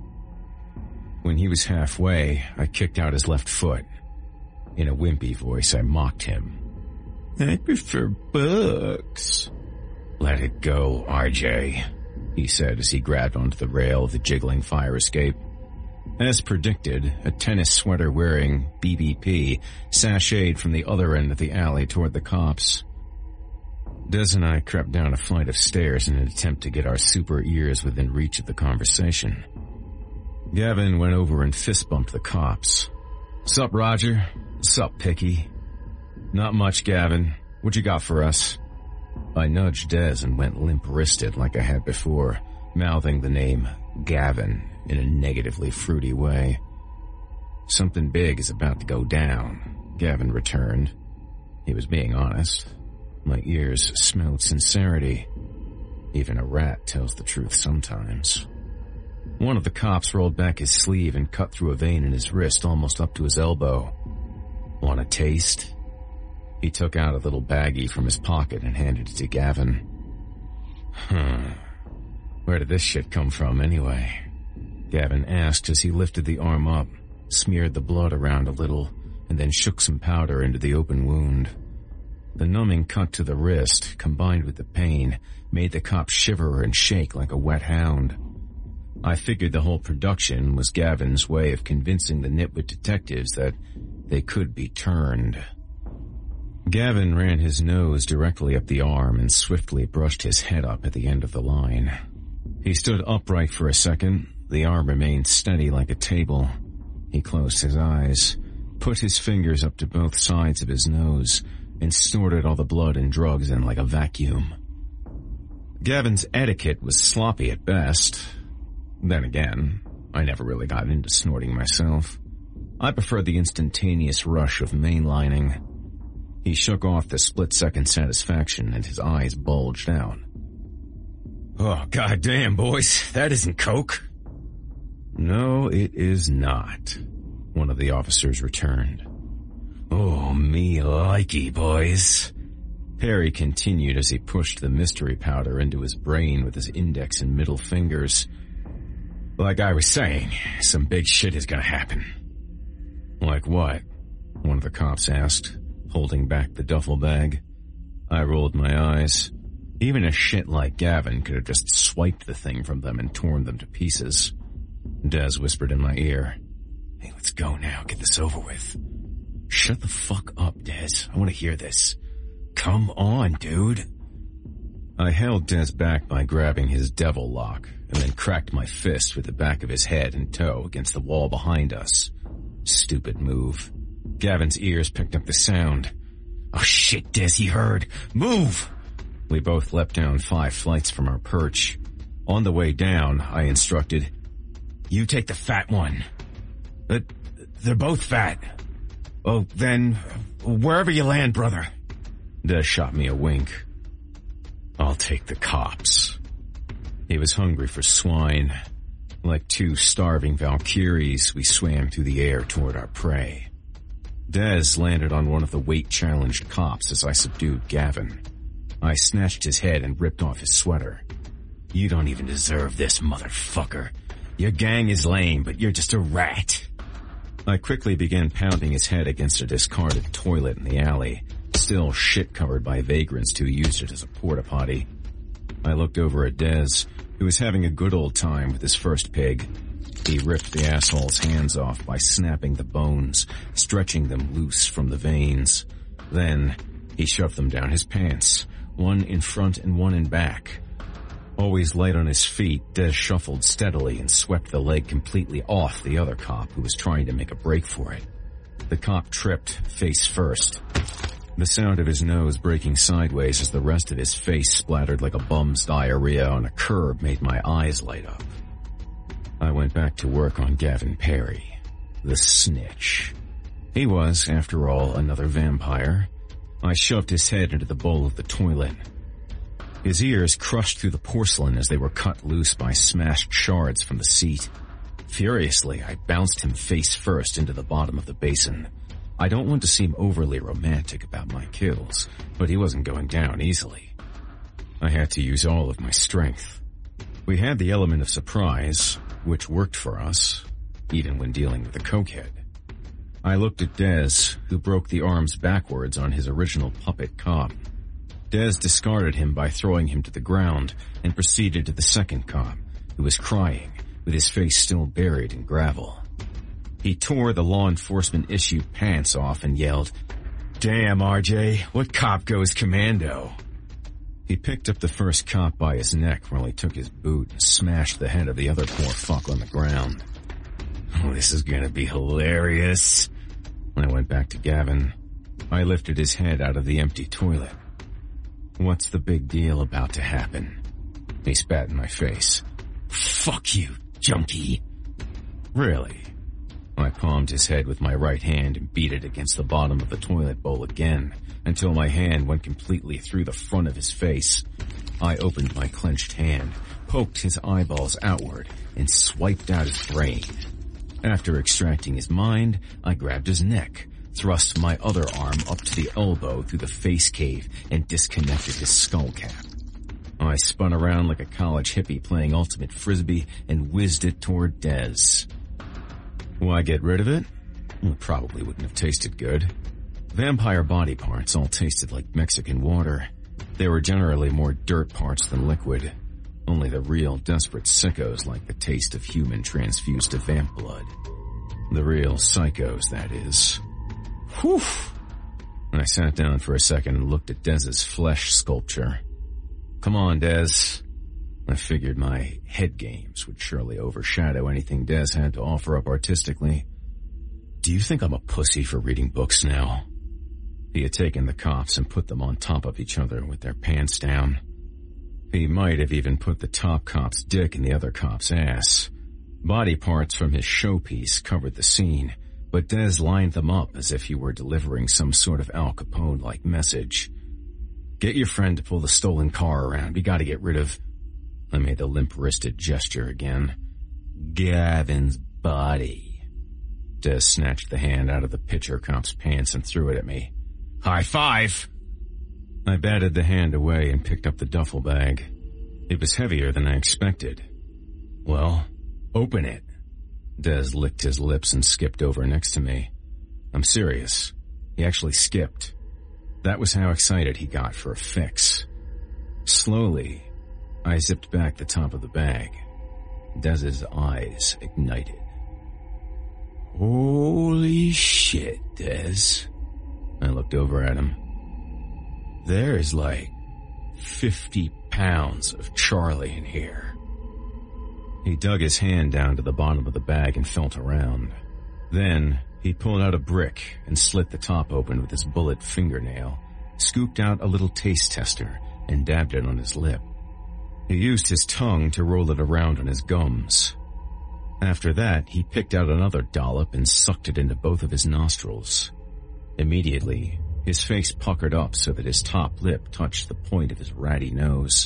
When he was halfway, I kicked out his left foot. In a wimpy voice, I mocked him. I prefer books. Let it go, RJ, he said as he grabbed onto the rail of the jiggling fire escape. As predicted, a tennis sweater-wearing BBP sashayed from the other end of the alley toward the cops. Des and I crept down a flight of stairs in an attempt to get our super ears within reach of the conversation. Gavin went over and fist-bumped the cops. Sup, Roger? Sup, Picky? Not much, Gavin. What you got for us? I nudged Des and went limp-wristed like I had before, mouthing the name Gavin in a negatively fruity way. Something big is about to go down, Gavin returned. He was being honest. My ears smelled sincerity. Even a rat tells the truth sometimes. One of the cops rolled back his sleeve and cut through a vein in his wrist almost up to his elbow. Want a taste? He took out a little baggie from his pocket and handed it to Gavin. Where did this shit come from anyway? Gavin asked as he lifted the arm up, smeared the blood around a little, and then shook some powder into the open wound. The numbing cut to the wrist, combined with the pain, made the cop shiver and shake like a wet hound. I figured the whole production was Gavin's way of convincing the nitwit detectives that they could be turned. Gavin ran his nose directly up the arm and swiftly brushed his head up at the end of the line. He stood upright for a second. The arm remained steady like a table. He closed his eyes, put his fingers up to both sides of his nose, and snorted all the blood and drugs in like a vacuum. Gavin's etiquette was sloppy at best. Then again, I never really got into snorting myself. I preferred the instantaneous rush of mainlining. He shook off the split-second satisfaction and his eyes bulged out. Oh, goddamn, boys, that isn't coke. No, it is not, one of the officers returned. Oh, me likey, boys. Perry continued as he pushed the mystery powder into his brain with his index and middle fingers. Like I was saying, some big shit is gonna happen. Like what? One of the cops asked, holding back the duffel bag. I rolled my eyes. Even a shit like Gavin could have just swiped the thing from them and torn them to pieces. Des whispered in my ear. Hey, let's go now, get this over with. Shut the fuck up, Des. I want to hear this. Come on, dude. I held Des back by grabbing his devil lock and then cracked my fist with the back of his head and toe against the wall behind us. Stupid move. Gavin's ears picked up the sound. Oh shit, Des, he heard. Move! We both leapt down 5 flights from our perch. On the way down, I instructed, you take the fat one. But they're both fat. Oh, then, wherever you land, brother. Des shot me a wink. I'll take the cops. He was hungry for swine. Like 2 starving Valkyries, we swam through the air toward our prey. Des landed on one of the weight-challenged cops as I subdued Gavin. I snatched his head and ripped off his sweater. You don't even deserve this, motherfucker. Your gang is lame, but you're just a rat. I quickly began pounding his head against a discarded toilet in the alley, still shit-covered by vagrants who used it as a porta-potty. I looked over at Des, who was having a good old time with his first pig. He ripped the asshole's hands off by snapping the bones, stretching them loose from the veins. Then, he shoved them down his pants, one in front and one in back. Always light on his feet, Des shuffled steadily and swept the leg completely off the other cop who was trying to make a break for it. The cop tripped, face first. The sound of his nose breaking sideways as the rest of his face splattered like a bum's diarrhea on a curb made my eyes light up. I went back to work on Gavin Perry, the snitch. He was, after all, another vampire. I shoved his head into the bowl of the toilet. His ears crushed through the porcelain as they were cut loose by smashed shards from the seat. Furiously, I bounced him face first into the bottom of the basin. I don't want to seem overly romantic about my kills, but he wasn't going down easily. I had to use all of my strength. We had the element of surprise, which worked for us, even when dealing with a cokehead. I looked at Des, who broke the arms backwards on his original puppet cop. Des discarded him by throwing him to the ground and proceeded to the second cop, who was crying, with his face still buried in gravel. He tore the law enforcement issue pants off and yelled, Damn, RJ, what cop goes commando? He picked up the first cop by his neck while he took his boot and smashed the head of the other poor fuck on the ground. Oh, this is gonna be hilarious. When I went back to Gavin, I lifted his head out of the empty toilet. What's the big deal about to happen? He spat in my face. Fuck you, junkie. Really? I palmed his head with my right hand and beat it against the bottom of the toilet bowl again, until my hand went completely through the front of his face. I opened my clenched hand, poked his eyeballs outward, and swiped out his brain. After extracting his mind, I grabbed his neck, thrust my other arm up to the elbow through the face cave, and disconnected his skull cap. I spun around like a college hippie playing ultimate frisbee and whizzed it toward Des. Why get rid of it? Well, it probably wouldn't have tasted good. Vampire body parts all tasted like Mexican water. They were generally more dirt parts than liquid. Only the real desperate sickos like the taste of human transfused to vamp blood. The real psychos, that is. Whew! I sat down for a second and looked at Dez's flesh sculpture. Come on, Des. I figured my head games would surely overshadow anything Des had to offer up artistically. Do you think I'm a pussy for reading books now? He had taken the cops and put them on top of each other with their pants down. He might have even put the top cop's dick in the other cop's ass. Body parts from his showpiece covered the scene, but Des lined them up as if he were delivering some sort of Al Capone-like message. Get your friend to pull the stolen car around. We gotta get rid of... I made the limp-wristed gesture again. Gavin's body. Des snatched the hand out of the pitcher cop's pants and threw it at me. High five! I batted the hand away and picked up the duffel bag. It was heavier than I expected. Well, open it. Des licked his lips and skipped over next to me. I'm serious. He actually skipped. That was how excited he got for a fix. Slowly, I zipped back the top of the bag. Des's eyes ignited. Holy shit, Des. I looked over at him. There's like 50 pounds of Charlie in here. He dug his hand down to the bottom of the bag and felt around. Then, he pulled out a brick and slit the top open with his bullet fingernail, scooped out a little taste tester, and dabbed it on his lip. He used his tongue to roll it around on his gums. After that, he picked out another dollop and sucked it into both of his nostrils. Immediately, his face puckered up so that his top lip touched the point of his ratty nose.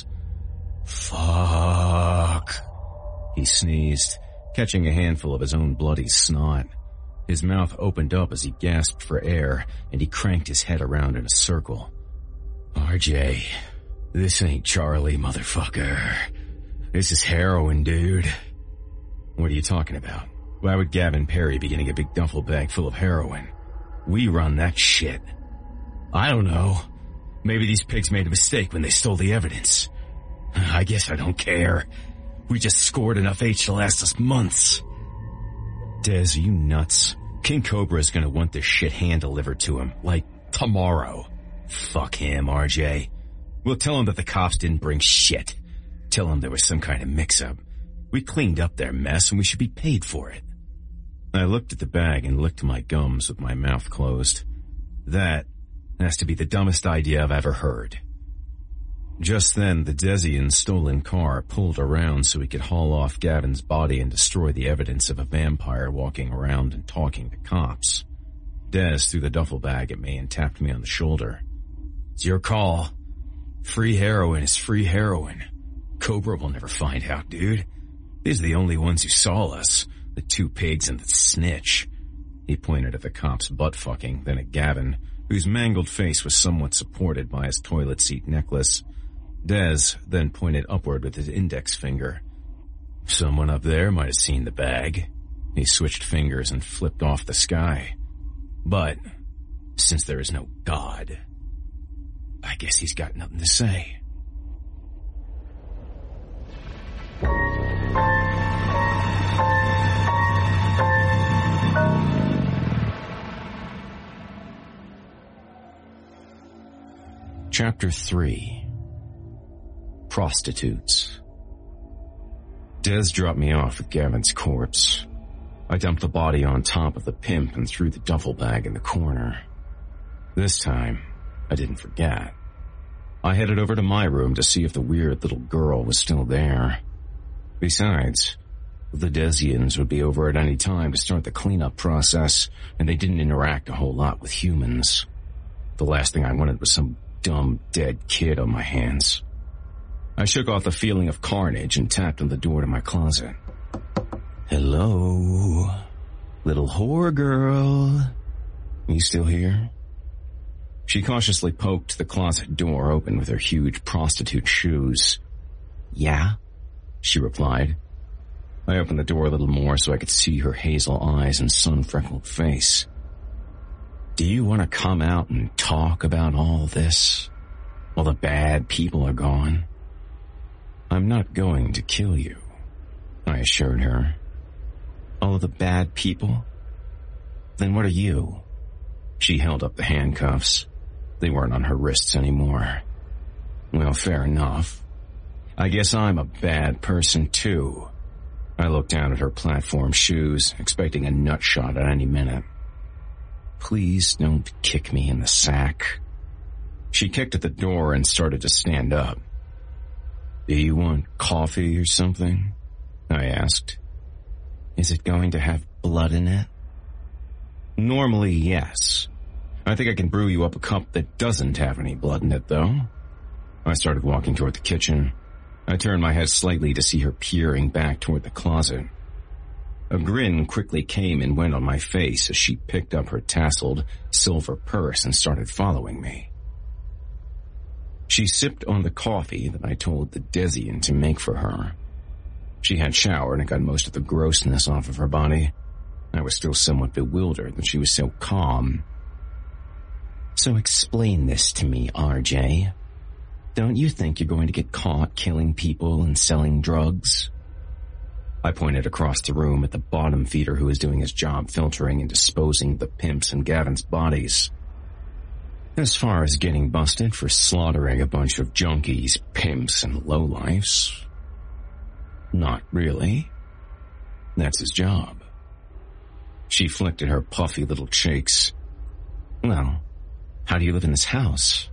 Fuck. He sneezed, catching a handful of his own bloody snot. His mouth opened up as he gasped for air, and he cranked his head around in a circle. RJ, this ain't Charlie, motherfucker. This is heroin, dude. What are you talking about? Why would Gavin Perry be getting a big duffel bag full of heroin? We run that shit. I don't know. Maybe these pigs made a mistake when they stole the evidence. I guess I don't care. We just scored enough H to last us months. Des, are you nuts? King Cobra is gonna want this shit hand delivered to him, like, tomorrow. Fuck him, RJ. We'll tell him that the cops didn't bring shit. Tell him there was some kind of mix-up. We cleaned up their mess and we should be paid for it. I looked at the bag and licked my gums with my mouth closed. That has to be the dumbest idea I've ever heard. Just then, the Desian's stolen car pulled around so he could haul off Gavin's body and destroy the evidence of a vampire walking around and talking to cops. Des threw the duffel bag at me and tapped me on the shoulder. It's your call. Free heroin is free heroin. Cobra will never find out, dude. These are the only ones who saw us. The two pigs and the snitch. He pointed at the cop's butt-fucking, then at Gavin, whose mangled face was somewhat supported by his toilet seat necklace. Des then pointed upward with his index finger. Someone up there might have seen the bag. He switched fingers and flipped off the sky. But, since there is no God, I guess he's got nothing to say. Chapter 3. Prostitutes. Des dropped me off with Gavin's corpse. I dumped the body on top of the pimp and threw the duffel bag in the corner. This time, I didn't forget. I headed over to my room to see if the weird little girl was still there. Besides, the Desians would be over at any time to start the cleanup process, and they didn't interact a whole lot with humans. The last thing I wanted was some dumb, dead kid on my hands. I shook off the feeling of carnage and tapped on the door to my closet. Hello, little whore girl. You still here? She cautiously poked the closet door open with her huge prostitute shoes. Yeah, she replied. I opened the door a little more so I could see her hazel eyes and sun-freckled face. Do you want to come out and talk about all this? While the bad people are gone? I'm not going to kill you, I assured her. All of the bad people? Then what are you? She held up the handcuffs. They weren't on her wrists anymore. Well, fair enough. I guess I'm a bad person too. I looked down at her platform shoes, expecting a nut shot at any minute. Please don't kick me in the sack. She kicked at the door and started to stand up. Do you want coffee or something? I asked. Is it going to have blood in it? Normally, yes. I think I can brew you up a cup that doesn't have any blood in it, though. I started walking toward the kitchen. I turned my head slightly to see her peering back toward the closet. A grin quickly came and went on my face as she picked up her tasseled silver purse and started following me. She sipped on the coffee that I told the Desian to make for her. She had showered and got most of the grossness off of her body. I was still somewhat bewildered that she was so calm. So explain this to me, RJ. Don't you think you're going to get caught killing people and selling drugs? I pointed across the room at the bottom feeder who was doing his job filtering and disposing the pimps in Gavin's bodies. As far as getting busted for slaughtering a bunch of junkies, pimps, and lowlifes, not really. That's his job. She flicked at her puffy little cheeks. Well, how do you live in this house?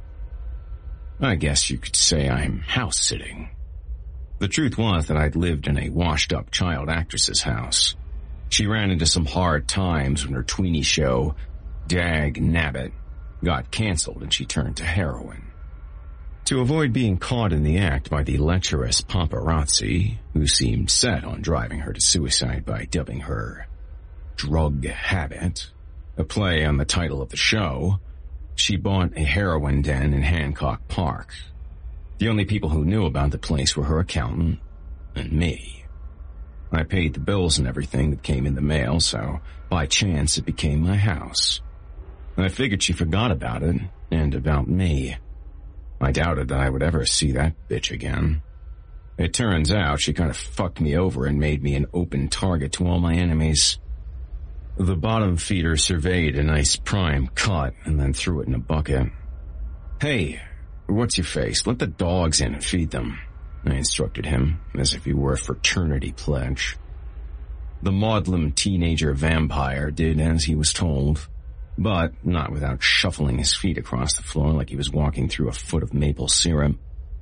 I guess you could say I'm house-sitting. The truth was that I'd lived in a washed-up child actress's house. She ran into some hard times when her tweenie show, Dag Nabbit, got canceled and she turned to heroin. To avoid being caught in the act by the lecherous paparazzi, who seemed set on driving her to suicide by dubbing her Drug Habit, a play on the title of the show, she bought a heroin den in Hancock Park. The only people who knew about the place were her accountant and me. I paid the bills and everything that came in the mail, so by chance it became my house. I figured she forgot about it and about me. I doubted that I would ever see that bitch again. It turns out she kind of fucked me over and made me an open target to all my enemies. The bottom feeder surveyed a nice prime cut and then threw it in a bucket. Hey, what's your face? Let the dogs in and feed them, I instructed him, as if he were a fraternity pledge. The maudlin teenager vampire did as he was told, but not without shuffling his feet across the floor like he was walking through a foot of maple syrup.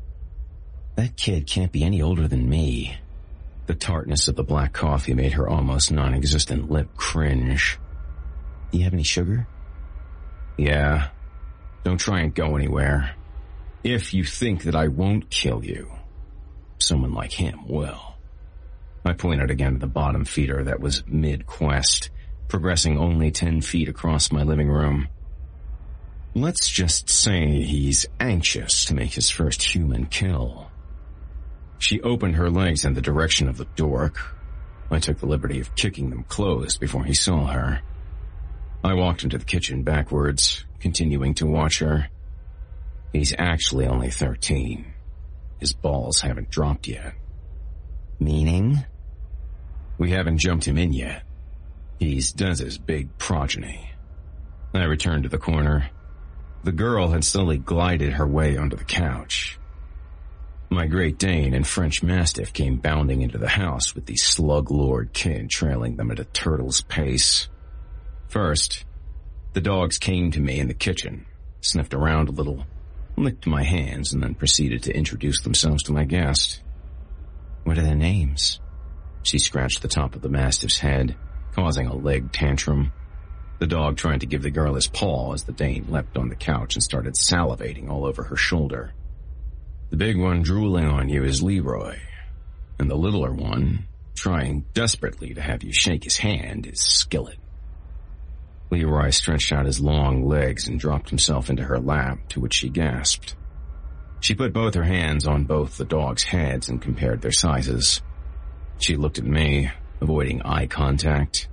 That kid can't be any older than me. The tartness of the black coffee made her almost non-existent lip cringe. Do you have any sugar? Yeah. Don't try and go anywhere. If you think that I won't kill you, someone like him will. I pointed again to the bottom feeder that was mid-quest, progressing only 10 feet across my living room. Let's just say he's anxious to make his first human kill. She opened her legs in the direction of the dork. I took the liberty of kicking them closed before he saw her. I walked into the kitchen backwards, continuing to watch her. He's actually only 13. His balls haven't dropped yet. Meaning? We haven't jumped him in yet. He's Dez's big progeny. I returned to the corner. The girl had slowly glided her way onto the couch. My Great Dane and French Mastiff came bounding into the house with the slug-lord kid trailing them at a turtle's pace. First, the dogs came to me in the kitchen, sniffed around a little, licked my hands, and then proceeded to introduce themselves to my guest. What are their names? She scratched the top of the Mastiff's head, causing a leg tantrum. The dog tried to give the girl his paw as the Dane leapt on the couch and started salivating all over her shoulder. The big one drooling on you is Leroy, and the littler one, trying desperately to have you shake his hand, is Skillet. Leroy stretched out his long legs and dropped himself into her lap, to which she gasped. She put both her hands on both the dogs' heads and compared their sizes. She looked at me, avoiding eye contact.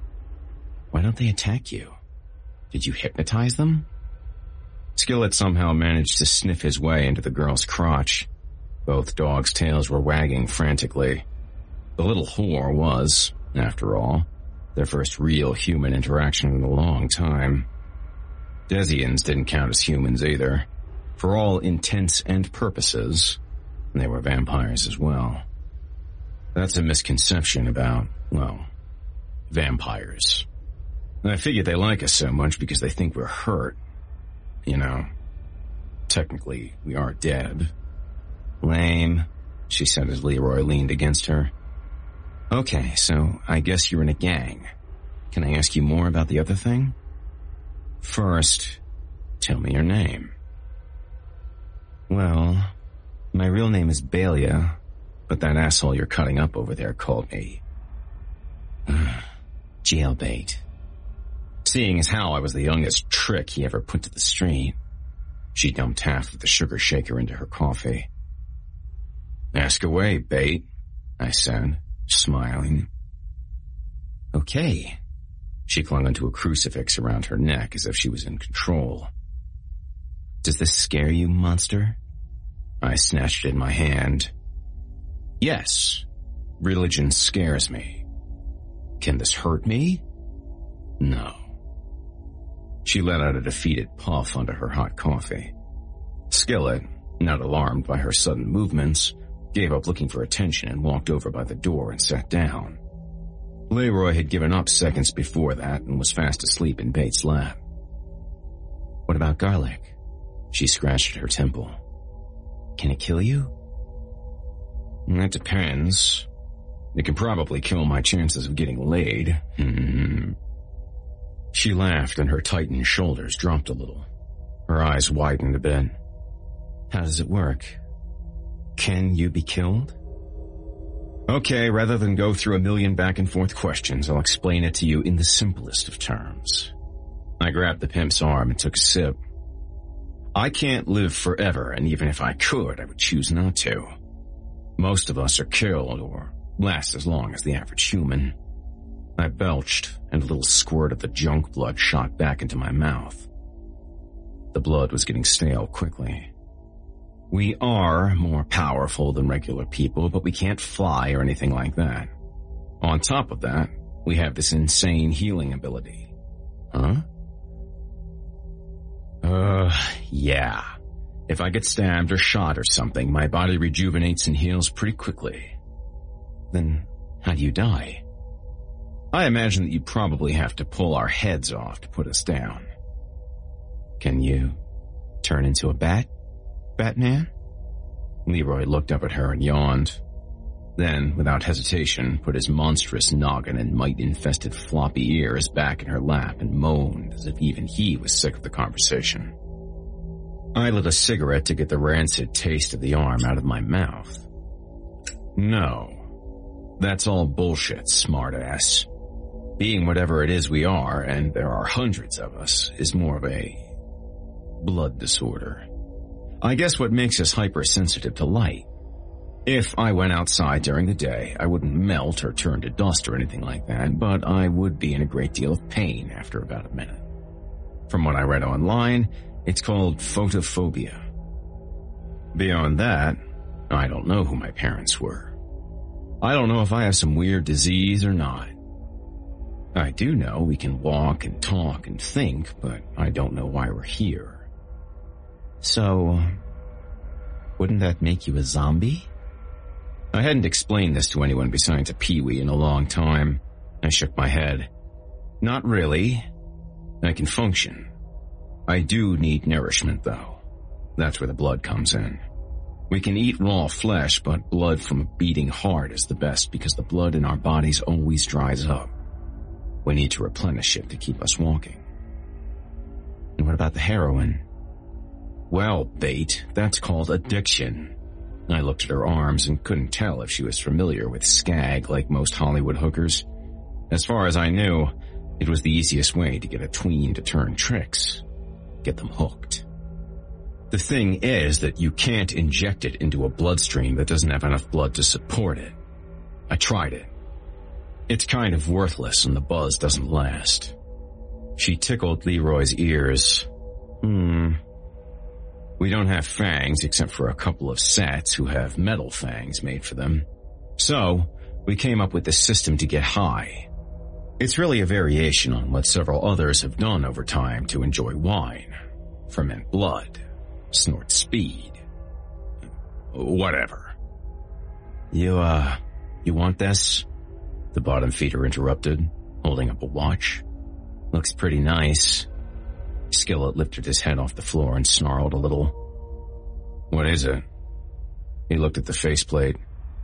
Why don't they attack you? Did you hypnotize them? Skillet somehow managed to sniff his way into the girl's crotch. Both dogs' tails were wagging frantically. The little whore was, after all, their first real human interaction in a long time. Desians didn't count as humans either. For all intents and purposes, they were vampires as well. That's a misconception about, well, vampires. I figured they like us so much because they think we're hurt. You know, technically, we are dead. Lame. she said as Leroy leaned against her. Okay, so I guess you're in a gang. Can I ask you more about the other thing? First, tell me your name. Well, my real name is Balia, but that asshole you're cutting up over there called me Jailbait. Seeing as how I was the youngest trick he ever put to the street, she dumped half of the sugar shaker into her coffee. Ask away, Bait, I said, smiling. Okay. She clung onto a crucifix around her neck as if she was in control. Does this scare you, monster? I snatched it in my hand. Yes, religion scares me. Can this hurt me? No. She let out a defeated puff under her hot coffee. Skillet, not alarmed by her sudden movements, gave up looking for attention and walked over by the door and sat down. Leroy had given up seconds before that and was fast asleep in Bates' lap. What about garlic? She scratched at her temple. Can it kill you? That depends. It can probably kill my chances of getting laid. She laughed and her tightened shoulders dropped a little. Her eyes widened a bit. How does it work? Can you be killed? Okay, rather than go through a million back and forth questions, I'll explain it to you in the simplest of terms. I grabbed the pimp's arm and took a sip. I can't live forever, and even if I could, I would choose not to. Most of us are killed or last as long as the average human. I belched, and a little squirt of the junk blood shot back into my mouth. The blood was getting stale quickly. We are more powerful than regular people, but we can't fly or anything like that. On top of that, we have this insane healing ability. Huh? Yeah. If I get stabbed or shot or something, my body rejuvenates and heals pretty quickly. Then, how do you die? I imagine that you probably have to pull our heads off to put us down. Can you turn into a bat, Batman? Leroy looked up at her and yawned. Then, without hesitation, put his monstrous noggin and mite-infested floppy ears back in her lap and moaned as if even he was sick of the conversation. I lit a cigarette to get the rancid taste of the arm out of my mouth. No. That's all bullshit, smartass. Being whatever it is we are, and there are hundreds of us, is more of a blood disorder. I guess what makes us hypersensitive to light. If I went outside during the day, I wouldn't melt or turn to dust or anything like that, but I would be in a great deal of pain after about a minute. From what I read online, it's called photophobia. Beyond that, I don't know who my parents were. I don't know if I have some weird disease or not. I do know we can walk and talk and think, but I don't know why we're here. So, wouldn't that make you a zombie? I hadn't explained this to anyone besides a peewee in a long time. I shook my head. Not really. I can function. I do need nourishment, though. That's where the blood comes in. We can eat raw flesh, but blood from a beating heart is the best because the blood in our bodies always dries up. We need to replenish it to keep us walking. And what about the heroin? Well, Bait, that's called addiction. I looked at her arms and couldn't tell if she was familiar with skag like most Hollywood hookers. As far as I knew, it was the easiest way to get a tween to turn tricks. Get them hooked. The thing is that you can't inject it into a bloodstream that doesn't have enough blood to support it. I tried it. It's kind of worthless and the buzz doesn't last. She tickled Leroy's ears. We don't have fangs except for a couple of sats who have metal fangs made for them. So, we came up with this system to get high. It's really a variation on what several others have done over time to enjoy wine. Ferment blood. Snort speed. Whatever. You want this? The bottom feeder interrupted, holding up a watch. Looks pretty nice. Skillet lifted his head off the floor and snarled a little. What is it? He looked at the faceplate.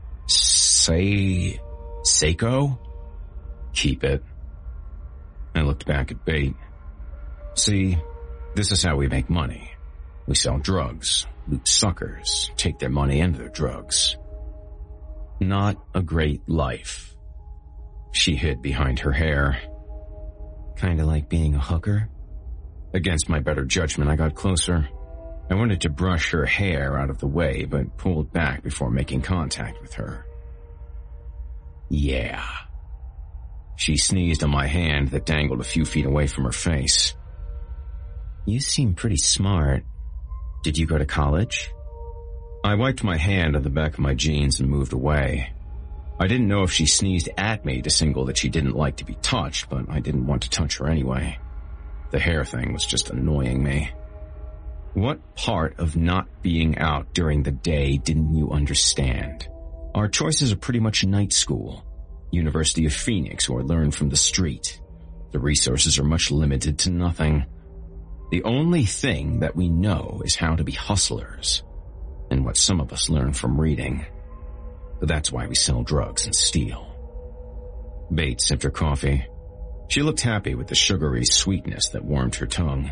Seiko? Keep it. I looked back at Bate. See, this is how we make money. We sell drugs, loot suckers, take their money and their drugs. Not a great life. She hid behind her hair. Kinda like being a hooker? Against my better judgment, I got closer. I wanted to brush her hair out of the way, but pulled back before making contact with her. Yeah. She sneezed on my hand that dangled a few feet away from her face. You seem pretty smart. Did you go to college? I wiped my hand on the back of my jeans and moved away. I didn't know if she sneezed at me to signal that she didn't like to be touched, but I didn't want to touch her anyway. The hair thing was just annoying me. What part of not being out during the day didn't you understand? Our choices are pretty much night school, University of Phoenix, or learn from the street. The resources are much limited to nothing. The only thing that we know is how to be hustlers, and what some of us learn from reading. But that's why we sell drugs and steal. Bate sipped her coffee. She looked happy with the sugary sweetness that warmed her tongue.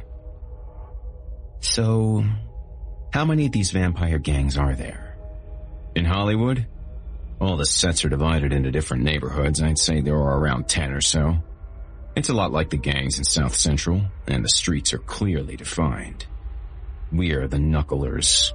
So, how many of these vampire gangs are there? In Hollywood? All the sets are divided into different neighborhoods. I'd say there are around 10 or so. It's a lot like the gangs in South Central, and the streets are clearly defined. We're the knucklers.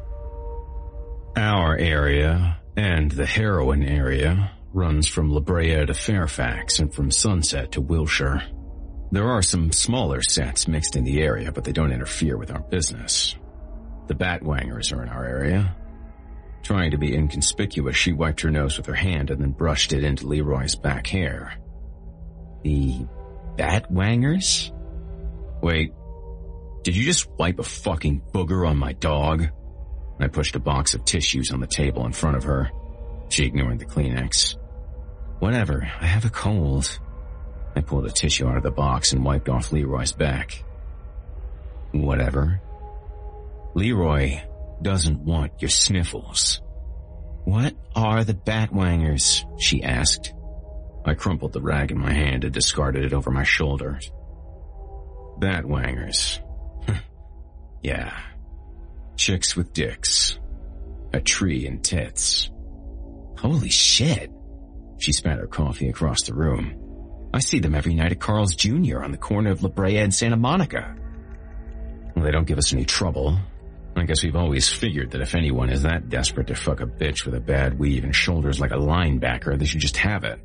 Our area, and the heroin area, runs from La Brea to Fairfax and from Sunset to Wilshire. There are some smaller sets mixed in the area, but they don't interfere with our business. The Batwangers are in our area. Trying to be inconspicuous, she wiped her nose with her hand and then brushed it into Leroy's back hair. The Batwangers? Wait, did you just wipe a fucking booger on my dog? I pushed a box of tissues on the table in front of her. She ignored the Kleenex. Whatever, I have a cold. I pulled a tissue out of the box and wiped off Leroy's back. Whatever. Leroy doesn't want your sniffles. What are the Batwangers? She asked. I crumpled the rag in my hand and discarded it over my shoulder. Batwangers. Yeah. Chicks with dicks. A tree and tits. Holy shit. She spat her coffee across the room. I see them every night at Carl's Jr. on the corner of La Brea and Santa Monica. Well, they don't give us any trouble. I guess we've always figured that if anyone is that desperate to fuck a bitch with a bad weave and shoulders like a linebacker, they should just have it.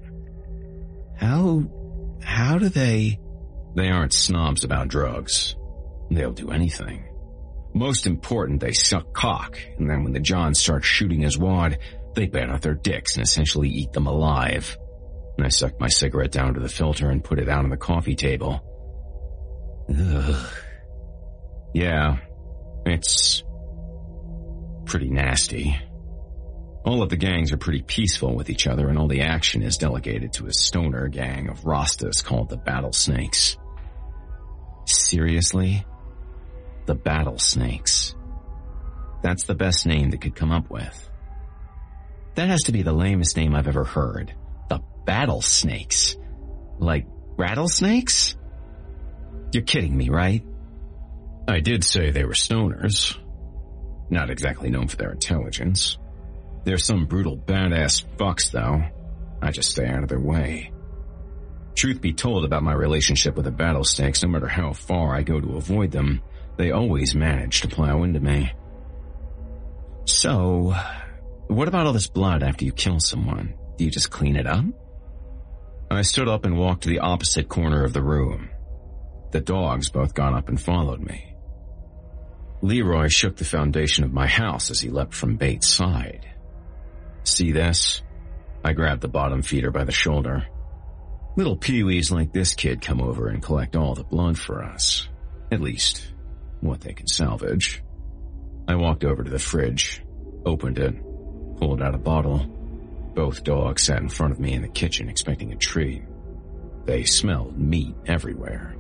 How do they... They aren't snobs about drugs. They'll do anything. Most important, they suck cock, and then when the John starts shooting his wad, they bat out their dicks and essentially eat them alive. And I sucked my cigarette down to the filter and put it out on the coffee table. Ugh. Yeah, it's pretty nasty. All of the gangs are pretty peaceful with each other, and all the action is delegated to a stoner gang of Rastas called the Battlesnakes. Seriously? The Battlesnakes. That's the best name they could come up with. That has to be the lamest name I've ever heard. The Battlesnakes. Like rattlesnakes? You're kidding me, right? I did say they were stoners. Not exactly known for their intelligence. They're some brutal badass fucks, though. I just stay out of their way. Truth be told about my relationship with the Battlesnakes, no matter how far I go to avoid them, they always manage to plow into me. So, what about all this blood after you kill someone? Do you just clean it up? I stood up and walked to the opposite corner of the room. The dogs both got up and followed me. Leroy shook the foundation of my house as he leapt from Bates' side. See this? I grabbed the bottom feeder by the shoulder. Little peewees like this kid come over and collect all the blood for us. At least, what they can salvage. I walked over to the fridge, opened it, pulled out a bottle. Both dogs sat in front of me in the kitchen expecting a treat. They smelled meat everywhere.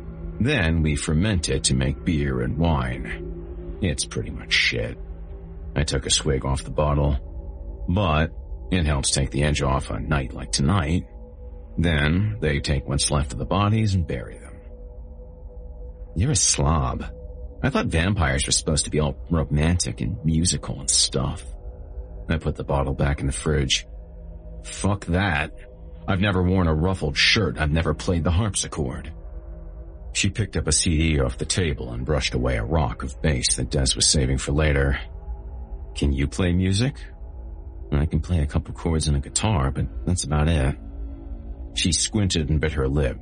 Then we ferment it to make beer and wine. It's pretty much shit. I took a swig off the bottle, but it helps take the edge off a night like tonight. Then they take what's left of the bodies and bury them. You're a slob. I thought vampires were supposed to be all romantic and musical and stuff. I put the bottle back in the fridge. Fuck that. I've never worn a ruffled shirt. I've never played the harpsichord. She picked up a CD off the table and brushed away a rock of bass that Des was saving for later. Can you play music? I can play a couple chords on a guitar, but that's about it. She squinted and bit her lip.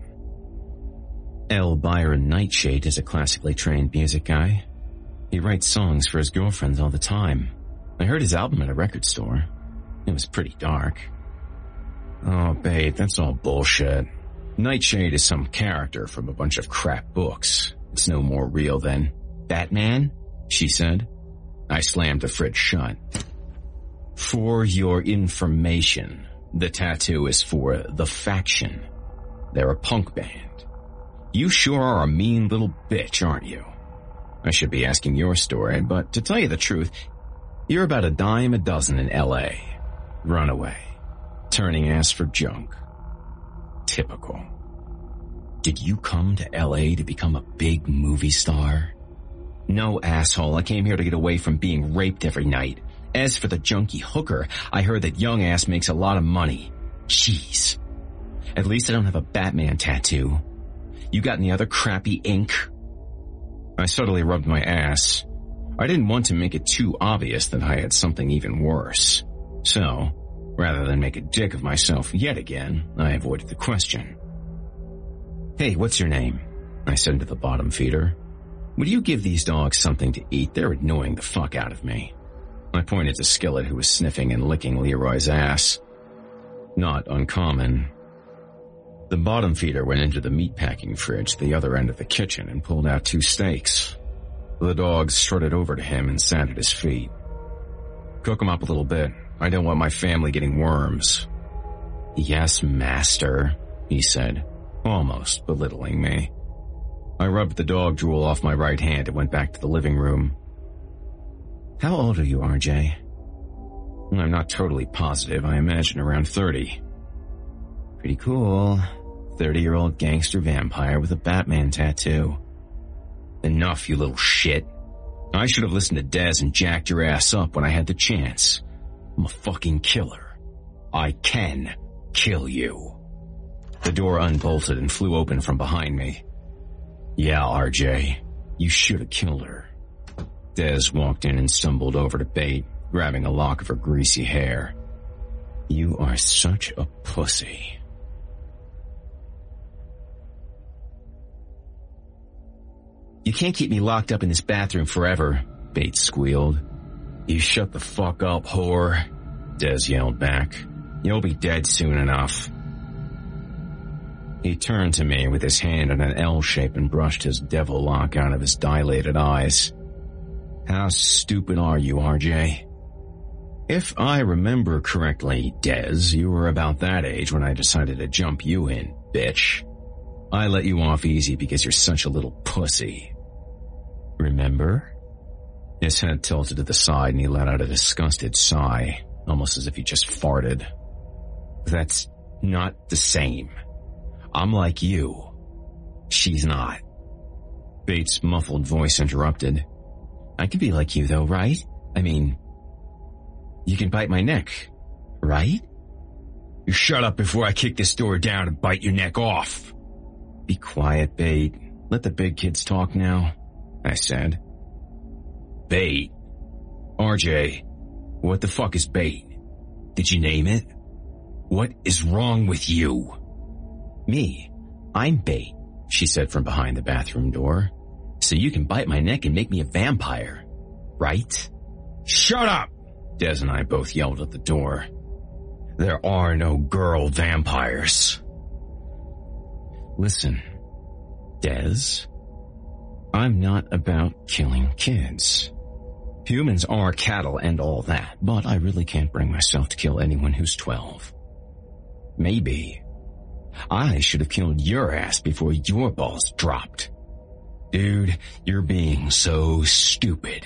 L. Byron Nightshade is a classically trained music guy. He writes songs for his girlfriends all the time. I heard his album at a record store. It was pretty dark. Oh, babe, that's all bullshit. Nightshade is some character from a bunch of crap books. It's no more real than Batman, she said. I slammed the fridge shut. For your information, the tattoo is for The Faction. They're a punk band. You sure are a mean little bitch, aren't you? I should be asking your story, but to tell you the truth, you're about a dime a dozen in L.A. Runaway. Turning ass for junk. Typical. Did you come to L.A. to become a big movie star? No, asshole. I came here to get away from being raped every night. As for the junkie hooker, I heard that young ass makes a lot of money. Jeez. At least I don't have a Batman tattoo. You got any other crappy ink? I subtly rubbed my ass. I didn't want to make it too obvious that I had something even worse. So, rather than make a dick of myself yet again, I avoided the question. Hey, what's your name? I said to the bottom feeder. Would you give these dogs something to eat? They're annoying the fuck out of me. I pointed to Skillet, who was sniffing and licking Leroy's ass. Not uncommon. The bottom feeder went into the meatpacking fridge at the other end of the kitchen and pulled out 2 steaks. The dogs strutted over to him and sat at his feet. Cook them up a little bit. I don't want my family getting worms. Yes, master, he said, almost belittling me. I rubbed the dog drool off my right hand and went back to the living room. How old are you, RJ? I'm not totally positive. I imagine around 30. Pretty cool. 30-year-old gangster vampire with a Batman tattoo. Enough, you little shit. I should have listened to Des and jacked your ass up when I had the chance. I'm a fucking killer. I can kill you. The door unbolted and flew open from behind me. Yeah, RJ, you should have killed her. Des walked in and stumbled over to Bate, grabbing a lock of her greasy hair. You are such a pussy. You can't keep me locked up in this bathroom forever, Bates squealed. You shut the fuck up, whore, Des yelled back. You'll be dead soon enough. He turned to me with his hand in an L shape and brushed his devil lock out of his dilated eyes. How stupid are you, RJ? If I remember correctly, Des, you were about that age when I decided to jump you in, bitch. I let you off easy because you're such a little pussy. Remember? His head tilted to the side and he let out a disgusted sigh, almost as if he just farted. That's not the same. I'm like you. She's not. Bates' muffled voice interrupted. I can be like you though, right? I mean, you can bite my neck, right? You shut up before I kick this door down and bite your neck off. Be quiet, Bate. Let the big kids talk now, I said. Bate. RJ, what the fuck is Bate? Did you name it? What is wrong with you? Me. I'm Bate, she said from behind the bathroom door. So you can bite my neck and make me a vampire, right? Shut up! Des and I both yelled at the door. There are no girl vampires. Listen, Des, I'm not about killing kids. Humans are cattle and all that, but I really can't bring myself to kill anyone who's 12. Maybe I should have killed your ass before your balls dropped. Dude, you're being so stupid.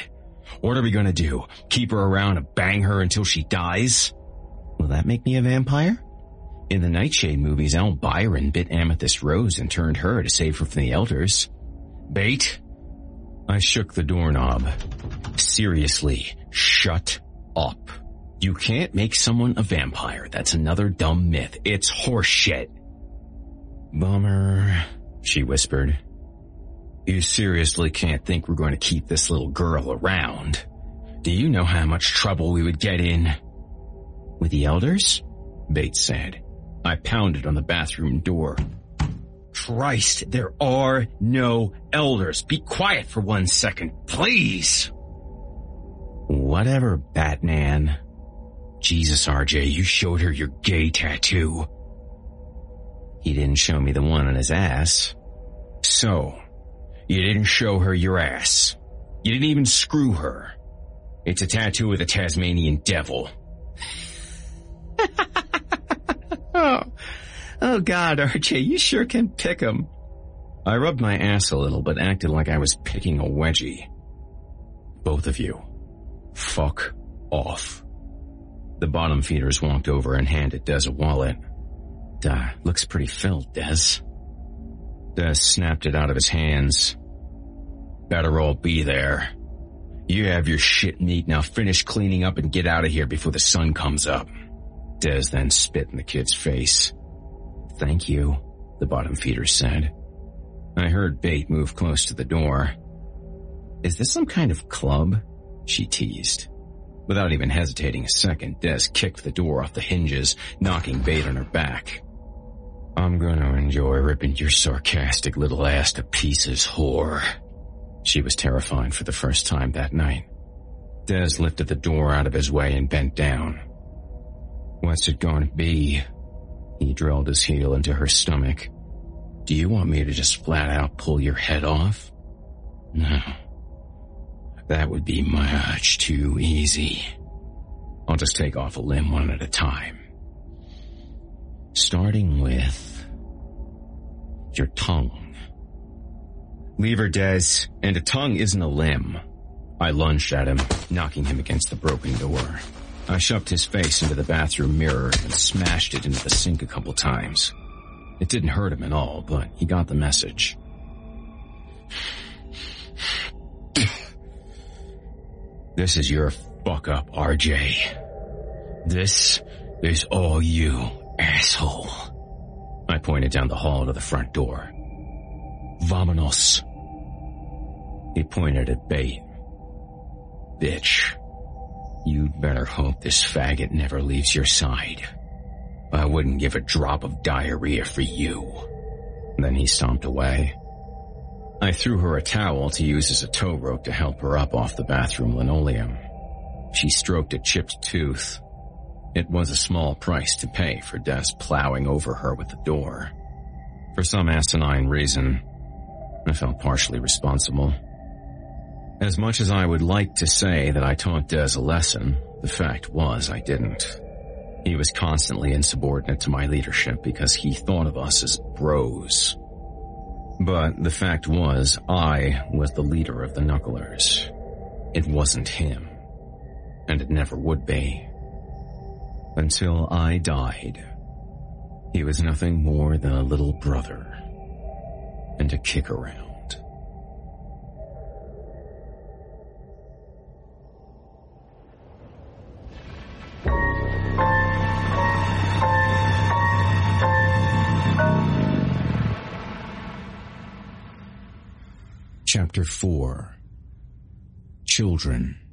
What are we gonna do? Keep her around and bang her until she dies? Will that make me a vampire? In the Nightshade movies, Al Byron bit Amethyst Rose and turned her to save her from the elders. Bait? I shook the doorknob. Seriously, shut up. You can't make someone a vampire. That's another dumb myth. It's horseshit. Bummer, she whispered. You seriously can't think we're going to keep this little girl around? Do you know how much trouble we would get in? With the elders? Bates said. I pounded on the bathroom door. Christ, there are no elders. Be quiet for 1 second, please. Whatever, Batman. Jesus, RJ, you showed her your gay tattoo. He didn't show me the one on his ass. So, you didn't show her your ass. You didn't even screw her. It's a tattoo of the Tasmanian devil. Oh God, RJ, you sure can pick 'em. I rubbed my ass a little, but acted like I was picking a wedgie. Both of you. Fuck off. The bottom feeders walked over and handed Des a wallet. Looks pretty filled, Des. Des snapped it out of his hands. Better all be there. You have your shit meat, now finish cleaning up and get out of here before the sun comes up. Des then spit in the kid's face. Thank you, the bottom feeder said. I heard Bate move close to the door. Is this some kind of club? She teased. Without even hesitating a second, Des kicked the door off the hinges, knocking Bate on her back. I'm gonna enjoy ripping your sarcastic little ass to pieces, whore. She was terrified for the first time that night. Des lifted the door out of his way and bent down. What's it gonna be? He drilled his heel into her stomach. Do you want me to just flat out pull your head off? No. That would be much too easy. I'll just take off a limb one at a time. Starting with your tongue. Leave her, Des, and a tongue isn't a limb. I lunged at him, knocking him against the broken door. I shoved his face into the bathroom mirror and smashed it into the sink a couple times. It didn't hurt him at all, but he got the message. This is your fuck up, RJ. This is all you, asshole. I pointed down the hall to the front door. Vamonos. He pointed at Bate. Bitch. You'd better hope this faggot never leaves your side. I wouldn't give a drop of diarrhea for you. Then he stomped away. I threw her a towel to use as a tow rope to help her up off the bathroom linoleum. She stroked a chipped tooth. It was a small price to pay for Des plowing over her with the door. For some asinine reason, I felt partially responsible. As much as I would like to say that I taught Des a lesson, the fact was I didn't. He was constantly insubordinate to my leadership because he thought of us as bros. But the fact was, I was the leader of the Knucklers. It wasn't him. And it never would be. Until I died. He was nothing more than a little brother. And a kick around. Chapter 4. Children.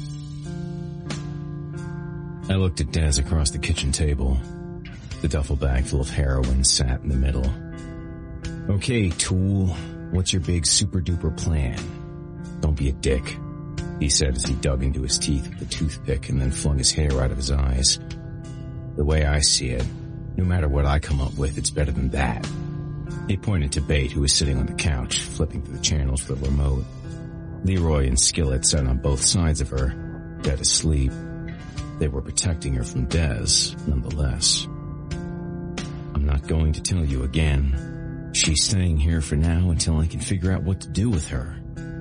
I looked at Des across the kitchen table. The duffel bag full of heroin sat in the middle. Okay, tool, what's your big super-duper plan? Don't be a dick, he said as he dug into his teeth with a toothpick and then flung his hair out of his eyes. The way I see it, no matter what I come up with, it's better than that. He pointed to Bate, who was sitting on the couch, flipping through the channels for the remote. Leroy and Skillet sat on both sides of her, dead asleep. They were protecting her from Des, nonetheless. I'm not going to tell you again. She's staying here for now until I can figure out what to do with her.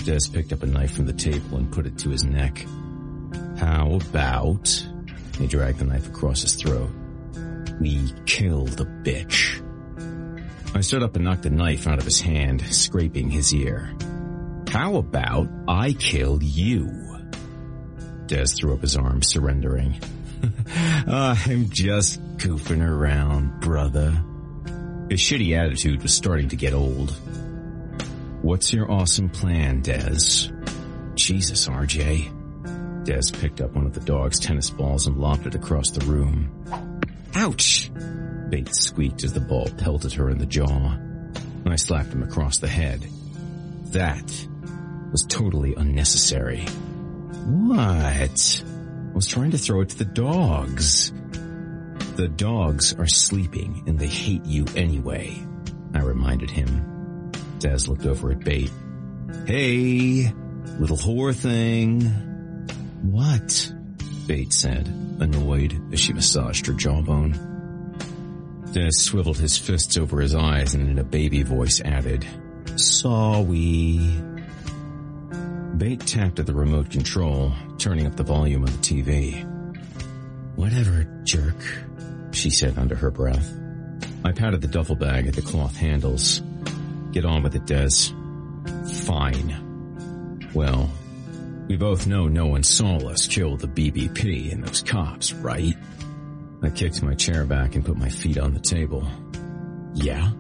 Des picked up a knife from the table and put it to his neck. How about... He dragged the knife across his throat. We kill the bitch. I stood up and knocked the knife out of his hand, scraping his ear. How about I kill you? Des threw up his arms, surrendering. I'm just goofing around, brother. His shitty attitude was starting to get old. What's your awesome plan, Des? Jesus, RJ. Des picked up one of the dog's tennis balls and lobbed it across the room. Ouch! Bates squeaked as the ball pelted her in the jaw. I slapped him across the head. That was totally unnecessary. What? I was trying to throw it to the dogs. The dogs are sleeping and they hate you anyway, I reminded him. Des looked over at Bate. Hey, little whore thing. What? Bate said, annoyed as she massaged her jawbone. Des swiveled his fists over his eyes and in a baby voice added, Sorry. Bate tapped at the remote control, turning up the volume of the TV. Whatever, jerk, she said under her breath. I patted the duffel bag at the cloth handles. Get on with it, Des. Fine. Well, we both know no one saw us kill the BBP and those cops, right? I kicked my chair back and put my feet on the table. Yeah?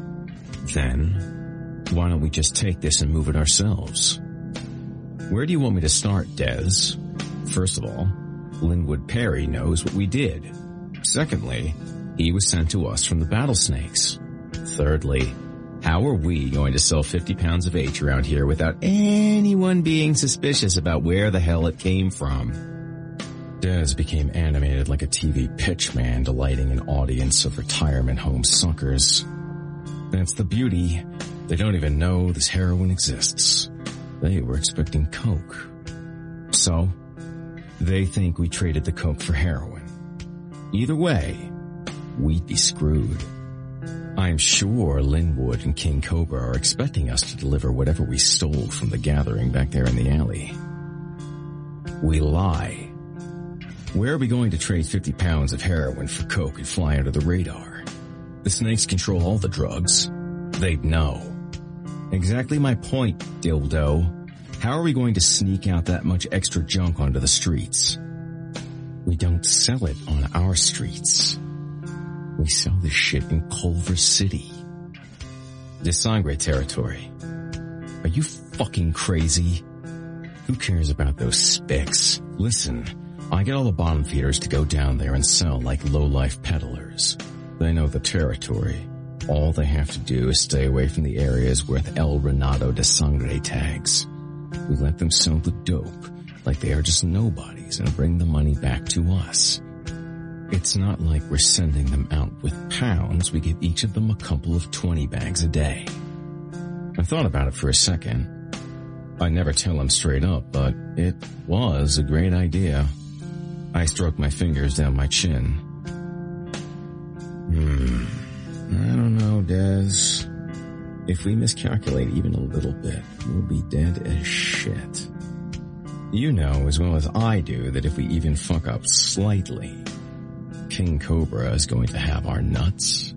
Then, why don't we just take this and move it ourselves? Where do you want me to start, Des? First of all, Linwood Perry knows what we did. Secondly, he was sent to us from the Battlesnakes. Thirdly, how are we going to sell 50 pounds of H around here without anyone being suspicious about where the hell it came from? Des became animated like a TV pitchman delighting an audience of retirement home suckers. That's the beauty. They don't even know this heroin exists. They were expecting coke. So, they think we traded the coke for heroin. Either way, we'd be screwed. I'm sure Linwood and King Cobra are expecting us to deliver whatever we stole from the gathering back there in the alley. We lie. Where are we going to trade 50 pounds of heroin for coke and fly under the radar? The snakes control all the drugs. They'd know. Exactly my point, dildo. How are we going to sneak out that much extra junk onto the streets? We don't sell it on our streets. We sell this shit in Culver City. Desangre territory. Are you fucking crazy? Who cares about those spics? Listen, I get all the bottom feeders to go down there and sell like low-life peddlers. They know the territory. All they have to do is stay away from the areas with El Renato de Sangre tags. We let them sell the dope like they are just nobodies and bring the money back to us. It's not like we're sending them out with pounds. We give each of them a couple of 20 bags a day. I thought about it for a second. I never tell them straight up, but it was a great idea. I stroked my fingers down my chin. I don't know, Des. If we miscalculate even a little bit, we'll be dead as shit. You know as well as I do that if we even fuck up slightly, King Cobra is going to have our nuts.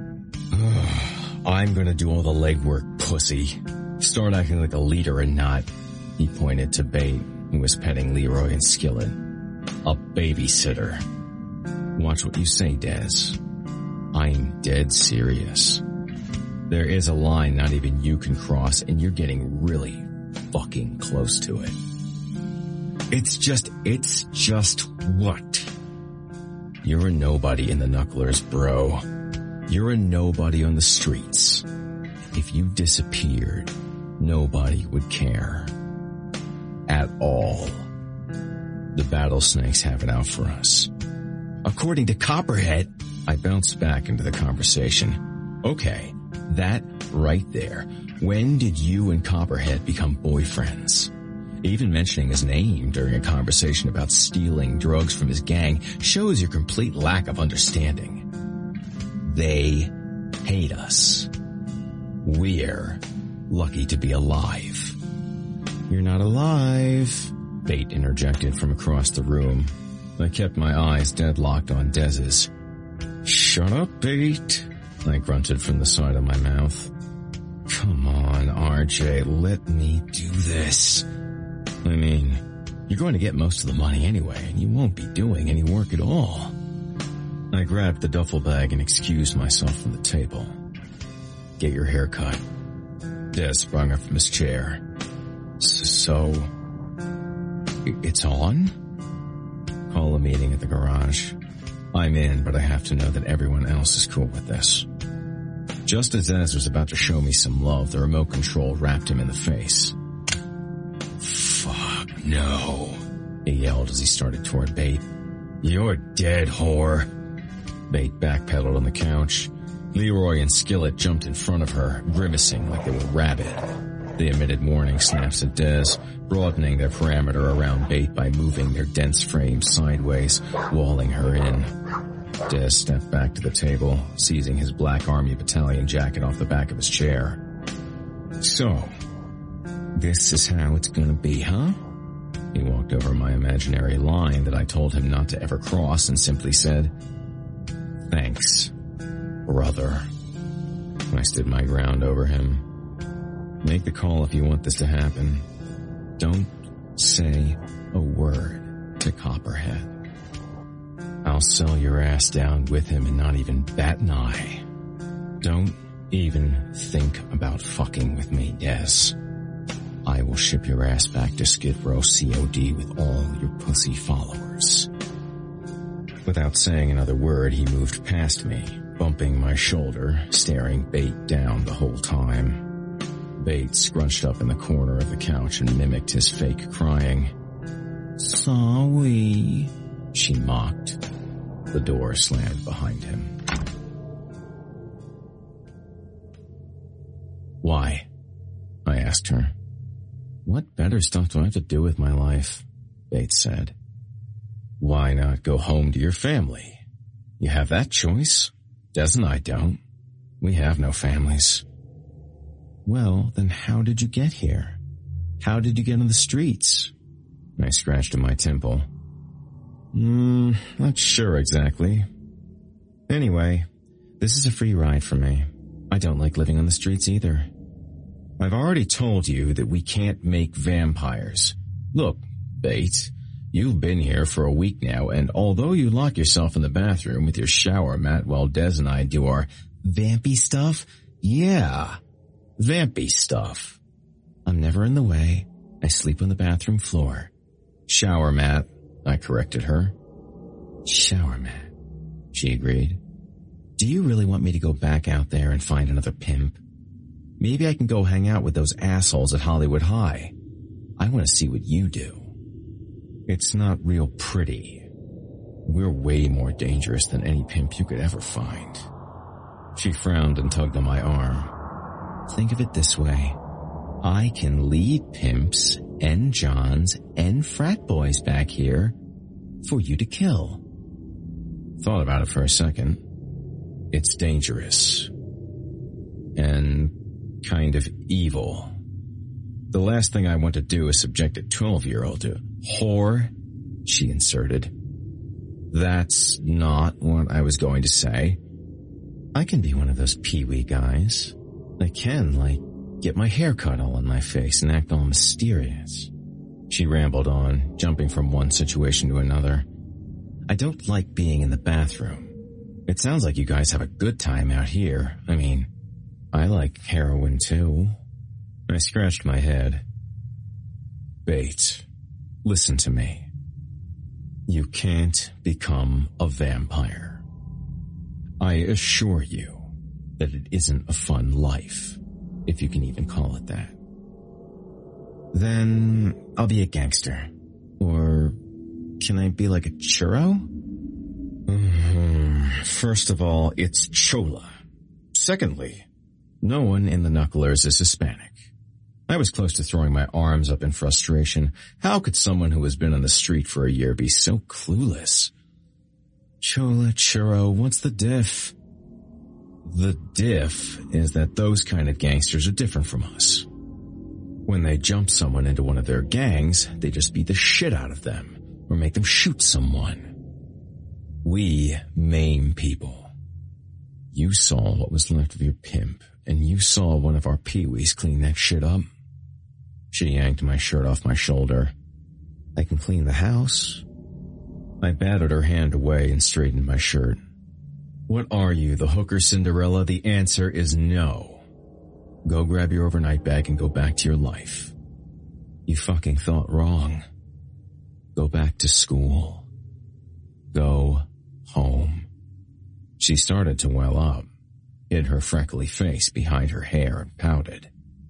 I'm gonna do all the legwork, pussy. Start acting like a leader and not. He pointed to Bate, who was petting Leroy and Skillet. A babysitter. Watch what you say, Des. I'm dead serious. There is a line not even you can cross, and you're getting really fucking close to it. It's just what? You're a nobody in the Knucklers, bro. You're a nobody on the streets. If you disappeared, nobody would care. At all. The Battlesnakes have it out for us. According to Copperhead, I bounced back into the conversation. Okay, that right there. When did you and Copperhead become boyfriends? Even mentioning his name during a conversation about stealing drugs from his gang shows your complete lack of understanding. They hate us. We're lucky to be alive. You're not alive, Bate interjected from across the room. I kept my eyes deadlocked on Dez's. Shut up, Bate, I grunted from the side of my mouth. Come on, RJ, let me do this. I mean, you're going to get most of the money anyway, and you won't be doing any work at all. I grabbed the duffel bag and excused myself from the table. Get your hair cut. Des sprung up from his chair. So, it's on? Call a meeting at the garage. I'm in, but I have to know that everyone else is cool with this. Just as Des was about to show me some love, the remote control rapped him in the face. Fuck no, he yelled as he started toward Bate. You're dead, whore. Bate backpedaled on the couch. Leroy and Skillet jumped in front of her, grimacing like they were rabid. They emitted warning snaps at Des, broadening their parameter around Bate by moving their dense frame sideways, walling her in. Des stepped back to the table, seizing his Black Army Battalion jacket off the back of his chair. So, this is how it's gonna be, huh? He walked over my imaginary line that I told him not to ever cross and simply said, Thanks, brother. I stood my ground over him. Make the call if you want this to happen. Don't say a word to Copperhead. I'll sell your ass down with him and not even bat an eye. Don't even think about fucking with me, Des. I will ship your ass back to Skid Row COD with all your pussy followers. Without saying another word, he moved past me, bumping my shoulder, staring Bate down the whole time. Bate scrunched up in the corner of the couch and mimicked his fake crying. Sorry, she mocked. The door slammed behind him. Why? I asked her. What better stuff do I have to do with my life? Bates said. Why not go home to your family? You have that choice. Des and I don't. We have no families. Well, then how did you get here? How did you get on the streets? I scratched at my temple. Not sure exactly. Anyway, this is a free ride for me. I don't like living on the streets either. I've already told you that we can't make vampires. Look, Bates, you've been here for a week now, and although you lock yourself in the bathroom with your shower mat while Des and I do our vampy stuff, yeah, vampy stuff. I'm never in the way. I sleep on the bathroom floor. Shower mat, I corrected her. Shower mat, she agreed. Do you really want me to go back out there and find another pimp? Maybe I can go hang out with those assholes at Hollywood High. I want to see what you do. It's not real pretty. We're way more dangerous than any pimp you could ever find. She frowned and tugged on my arm. Think of it this way. I can lead pimps and Johns and frat boys back here for you to kill. Thought about it for a second. It's dangerous. And kind of evil. The last thing I want to do is subject a 12-year-old to whore, she inserted. That's not what I was going to say. I can be one of those pee-wee guys. I can, get my hair cut all on my face and act all mysterious. She rambled on, jumping from one situation to another. I don't like being in the bathroom. It sounds like you guys have a good time out here. I mean, I like heroin too. I scratched my head. Bates, listen to me. You can't become a vampire. I assure you that it isn't a fun life, if you can even call it that. Then I'll be a gangster. Or can I be like a churro? First of all, it's Chola. Secondly, no one in the Knucklers is Hispanic. I was close to throwing my arms up in frustration. How could someone who has been on the street for a year be so clueless? Chola, churro, what's the diff? The diff is that those kind of gangsters are different from us. When they jump someone into one of their gangs, they just beat the shit out of them or make them shoot someone. We maim people. You saw what was left of your pimp, and you saw one of our peewees clean that shit up. She yanked my shirt off my shoulder. I can clean the house. I batted her hand away and straightened my shirt. What are you, the hooker Cinderella? The answer is no. Go grab your overnight bag and go back to your life. You fucking thought wrong. Go back to school. Go home. She started to well up, hid her freckly face behind her hair and pouted.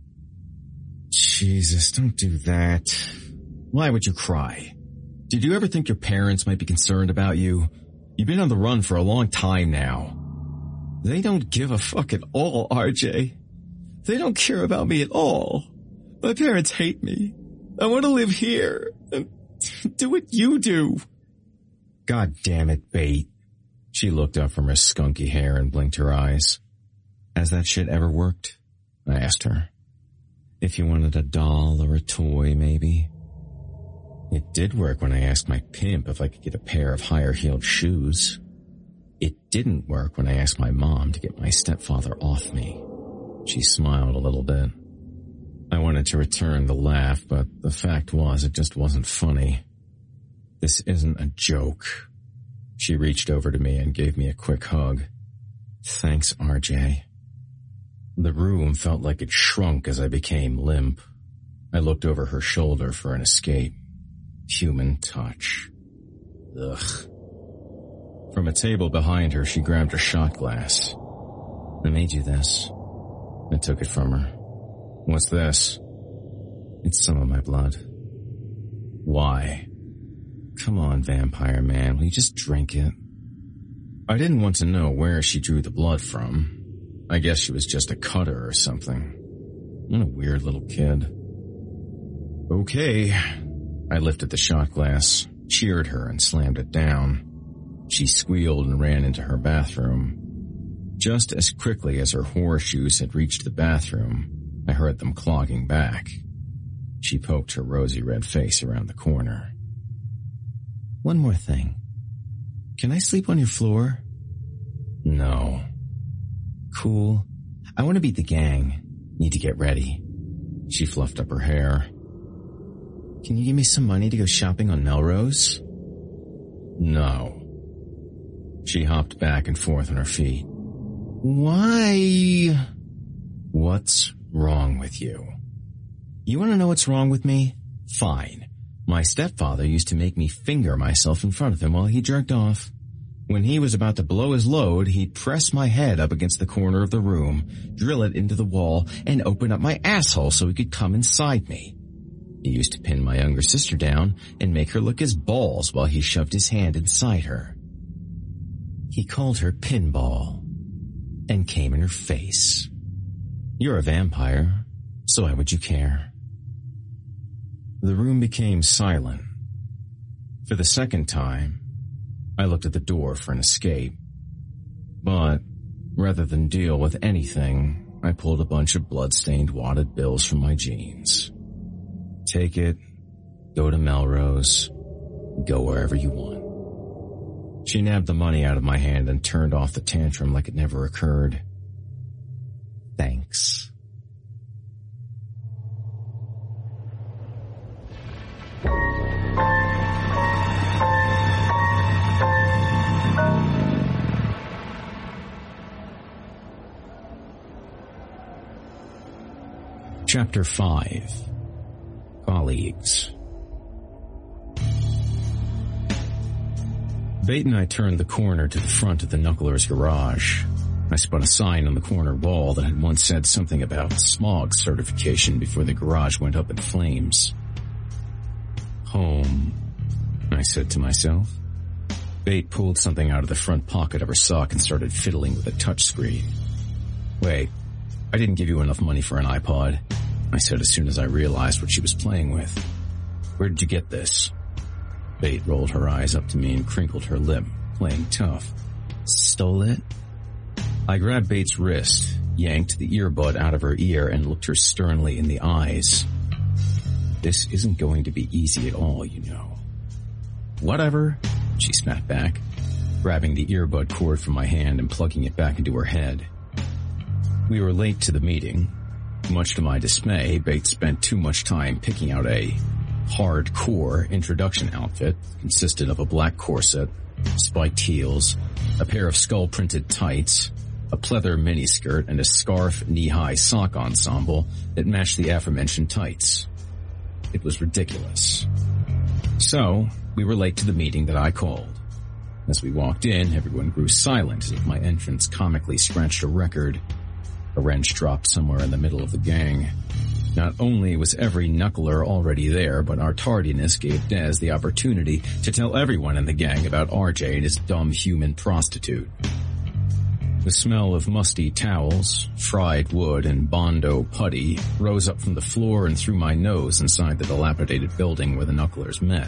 Jesus, don't do that. Why would you cry? Did you ever think your parents might be concerned about you? You've been on the run for a long time now. They don't give a fuck at all, RJ. They don't care about me at all. My parents hate me. I want to live here and do what you do. God damn it, Bait. She looked up from her skunky hair and blinked her eyes. Has that shit ever worked? I asked her. If you wanted a doll or a toy, maybe. It did work when I asked my pimp if I could get a pair of higher-heeled shoes. It didn't work when I asked my mom to get my stepfather off me. She smiled a little bit. I wanted to return the laugh, but the fact was it just wasn't funny. This isn't a joke. She reached over to me and gave me a quick hug. Thanks, RJ. The room felt like it shrunk as I became limp. I looked over her shoulder for an escape. Human touch. Ugh. From a table behind her, she grabbed a shot glass. I made you this. I took it from her. What's this? It's some of my blood. Why? Come on, vampire man, will you just drink it? I didn't want to know where she drew the blood from. I guess she was just a cutter or something. What a weird little kid. Okay. I lifted the shot glass, cheered her, and slammed it down. She squealed and ran into her bathroom. Just as quickly as her horseshoes had reached the bathroom, I heard them clogging back. She poked her rosy red face around the corner. One more thing. Can I sleep on your floor? No. Cool. I want to beat the gang. Need to get ready. She fluffed up her hair. Can you give me some money to go shopping on Melrose? No. She hopped back and forth on her feet. Why? What's wrong with you? You want to know what's wrong with me? Fine. My stepfather used to make me finger myself in front of him while he jerked off. When he was about to blow his load, he'd press my head up against the corner of the room, drill it into the wall, and open up my asshole so he could come inside me. He used to pin my younger sister down and make her lick his balls while he shoved his hand inside her. He called her Pinball and came in her face. You're a vampire, so why would you care? The room became silent. For the second time, I looked at the door for an escape. But rather than deal with anything, I pulled a bunch of blood-stained wadded bills from my jeans. Take it, go to Melrose, go wherever you want. She nabbed the money out of my hand and turned off the tantrum like it never occurred. Thanks. Chapter 5. Colleagues. Bait and I turned the corner to the front of the Knuckler's garage. I spun a sign on the corner wall that had once said something about smog certification before the garage went up in flames. Home, I said to myself. Bait pulled something out of the front pocket of her sock and started fiddling with a touchscreen. Wait, I didn't give you enough money for an iPod, I said as soon as I realized what she was playing with. Where did you get this? Bait rolled her eyes up to me and crinkled her lip, playing tough. Stole it? I grabbed Bait's wrist, yanked the earbud out of her ear, and looked her sternly in the eyes. This isn't going to be easy at all, you know. Whatever, she spat back, grabbing the earbud cord from my hand and plugging it back into her head. We were late to the meeting. Much to my dismay, Bates spent too much time picking out a hardcore introduction outfit consisted of a black corset, spiked heels, a pair of skull-printed tights, a pleather miniskirt, and a scarf knee-high sock ensemble that matched the aforementioned tights. It was ridiculous. So, we were late to the meeting that I called. As we walked in, everyone grew silent as if my entrance comically scratched a record. A wrench dropped somewhere in the middle of the gang. Not only was every knuckler already there, but our tardiness gave Dez the opportunity to tell everyone in the gang about RJ and his dumb human prostitute. The smell of musty towels, fried wood, and Bondo putty rose up from the floor and through my nose inside the dilapidated building where the knucklers met.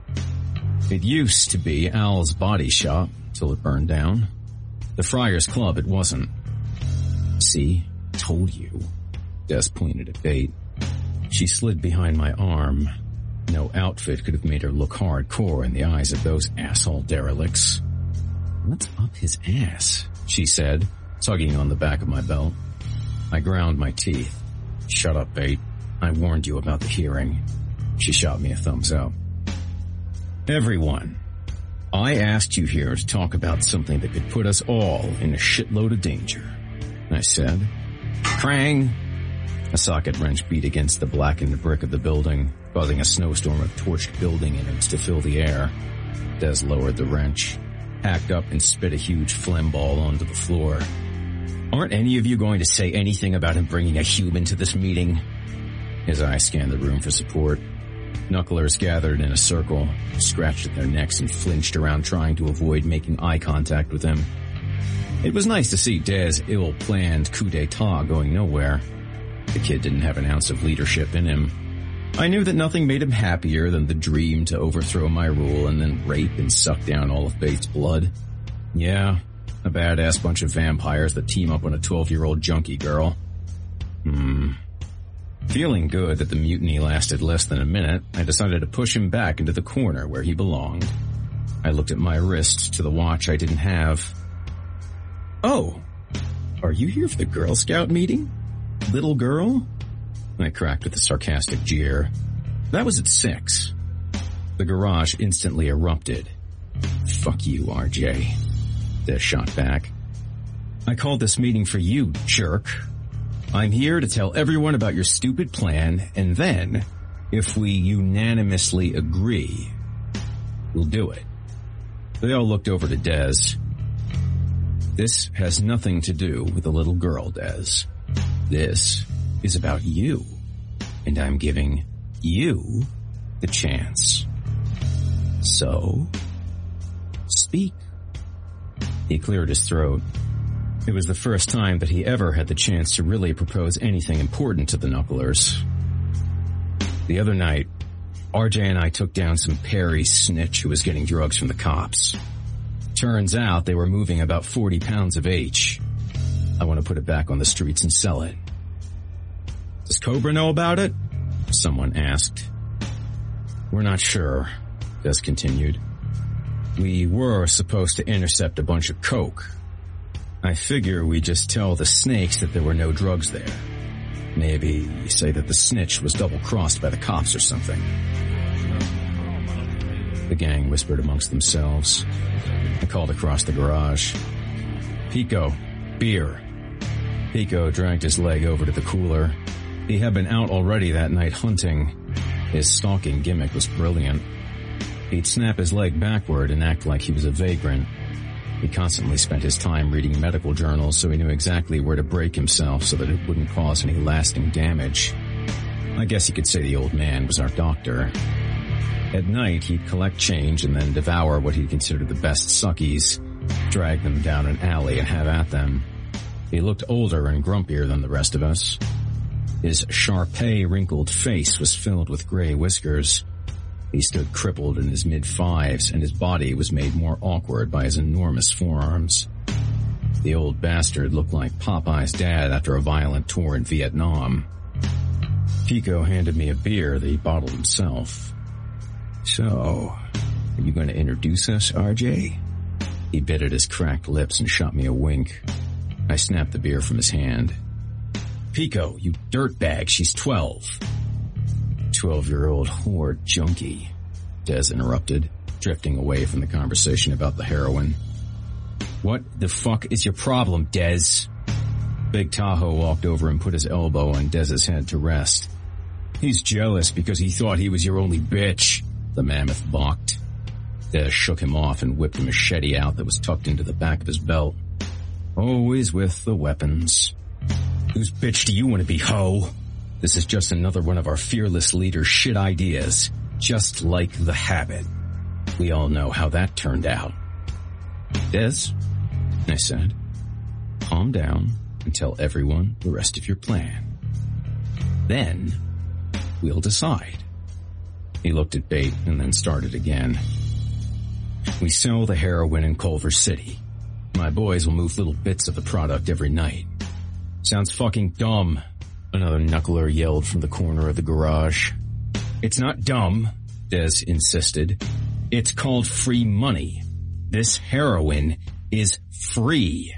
It used to be Al's body shop, till it burned down. The Friars Club it wasn't. See? Told you. Des pointed at Bate. She slid behind my arm. No outfit could have made her look hardcore in the eyes of those asshole derelicts. What's up his ass? She said, tugging on the back of my belt. I ground my teeth. Shut up, Bate. I warned you about the hearing. She shot me a thumbs up. Everyone, I asked you here to talk about something that could put us all in a shitload of danger, I said. Krang! A socket wrench beat against the blackened brick of the building, causing a snowstorm of torched building innards to fill the air. Des lowered the wrench, hacked up and spit a huge phlegm ball onto the floor. Aren't any of you going to say anything about him bringing a human to this meeting? His eyes scanned the room for support. Knucklers gathered in a circle, scratched at their necks and flinched around trying to avoid making eye contact with him. It was nice to see Dez's ill-planned coup d'etat going nowhere. The kid didn't have an ounce of leadership in him. I knew that nothing made him happier than the dream to overthrow my rule and then rape and suck down all of Bates' blood. Yeah, a badass bunch of vampires that team up on a 12-year-old junkie girl. Feeling good that the mutiny lasted less than a minute, I decided to push him back into the corner where he belonged. I looked at my wrist to the watch I didn't have. Oh, are you here for the Girl Scout meeting? Little girl? I cracked with a sarcastic jeer. That was at 6. The garage instantly erupted. Fuck you, RJ. Des shot back. I called this meeting for you, jerk. I'm here to tell everyone about your stupid plan, and then, if we unanimously agree, we'll do it. They all looked over to Des. This has nothing to do with the little girl, Des. This is about you, and I'm giving you the chance. So, speak. He cleared his throat. It was the first time that he ever had the chance to really propose anything important to the knucklers. The other night, RJ and I took down some Perry snitch who was getting drugs from the cops. Turns out they were moving about 40 pounds of H. I want to put it back on the streets and sell it. Does Cobra know about it? Someone asked. We're not sure, Des continued. We were supposed to intercept a bunch of coke. I figure we just tell the snakes that there were no drugs there. Maybe say that the snitch was double-crossed by the cops or something. The gang whispered amongst themselves. I called across the garage. Pico, beer. Pico dragged his leg over to the cooler. He had been out already that night hunting. His stalking gimmick was brilliant. He'd snap his leg backward and act like he was a vagrant. He constantly spent his time reading medical journals, so he knew exactly where to break himself so that it wouldn't cause any lasting damage. I guess you could say the old man was our doctor. At night, he'd collect change and then devour what he considered the best suckies, drag them down an alley and have at them. He looked older and grumpier than the rest of us. His Shar-Pei wrinkled face was filled with gray whiskers. He stood crippled in his mid-5s, and his body was made more awkward by his enormous forearms. The old bastard looked like Popeye's dad after a violent tour in Vietnam. Pico handed me a beer that he bottled himself. So, are you going to introduce us, RJ? He bit at his cracked lips and shot me a wink. I snapped the beer from his hand. Pico, you dirtbag, she's 12. 12-year-old whore junkie, Des interrupted, drifting away from the conversation about the heroin. What the fuck is your problem, Des? Big Tahoe walked over and put his elbow on Dez's head to rest. He's jealous because he thought he was your only bitch, the mammoth balked. Des shook him off and whipped a machete out that was tucked into the back of his belt. Always with the weapons. Whose bitch do you want to be, ho? This is just another one of our fearless leader's shit ideas, just like the Habit. We all know how that turned out. Des, I said, calm down and tell everyone the rest of your plan. Then, we'll decide. He looked at Bait and then started again. We sell the heroin in Culver City. My boys will move little bits of the product every night. Sounds fucking dumb, another knuckler yelled from the corner of the garage. It's not dumb, Des insisted. It's called free money. This heroin is free.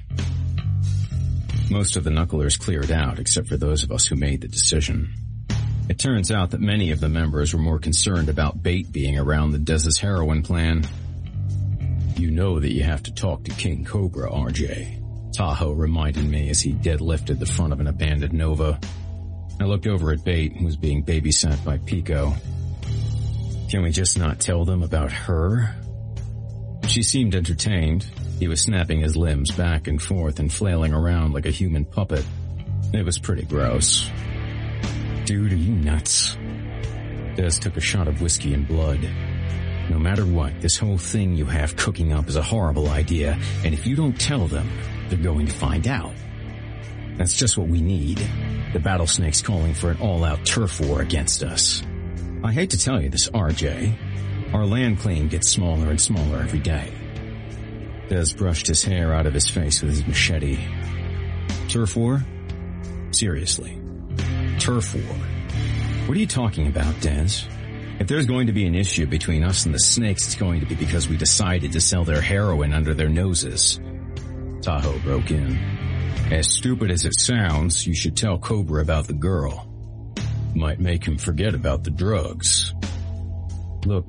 Most of the knucklers cleared out, except for those of us who made the decision. It turns out that many of the members were more concerned about Bait being around than Dez's heroin plan. You know that you have to talk to King Cobra, RJ. Tahoe reminded me as he deadlifted the front of an abandoned Nova. I looked over at Bait, who was being babysat by Pico. Can we just not tell them about her? She seemed entertained. He was snapping his limbs back and forth and flailing around like a human puppet. It was pretty gross. Dude, are you nuts? Des took a shot of whiskey and blood. No matter what, this whole thing you have cooking up is a horrible idea, and if you don't tell them, they're going to find out. That's just what we need. The Battlesnake's calling for an all-out turf war against us. I hate to tell you this, RJ. Our land claim gets smaller and smaller every day. Des brushed his hair out of his face with his machete. Turf war? Seriously. Turf war? What are you talking about, Des? If there's going to be an issue between us and the Snakes, it's going to be because we decided to sell their heroin under their noses. Tahoe broke in. As stupid as it sounds, you should tell Cobra about the girl. Might make him forget about the drugs. Look,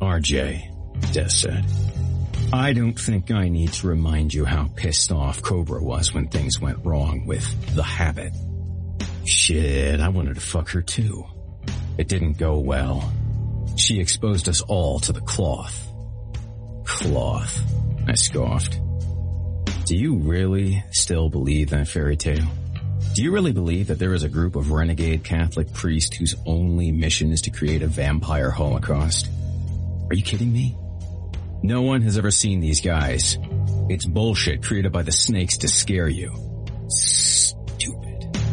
RJ, Des said. I don't think I need to remind you how pissed off Cobra was when things went wrong with the Habit. Shit, I wanted to fuck her too. It didn't go well. She exposed us all to the cloth. Cloth, I scoffed. Do you really still believe that fairy tale? Do you really believe that there is a group of renegade Catholic priests whose only mission is to create a vampire holocaust? Are you kidding me? No one has ever seen these guys. It's bullshit created by the Snakes to scare you. Stupid.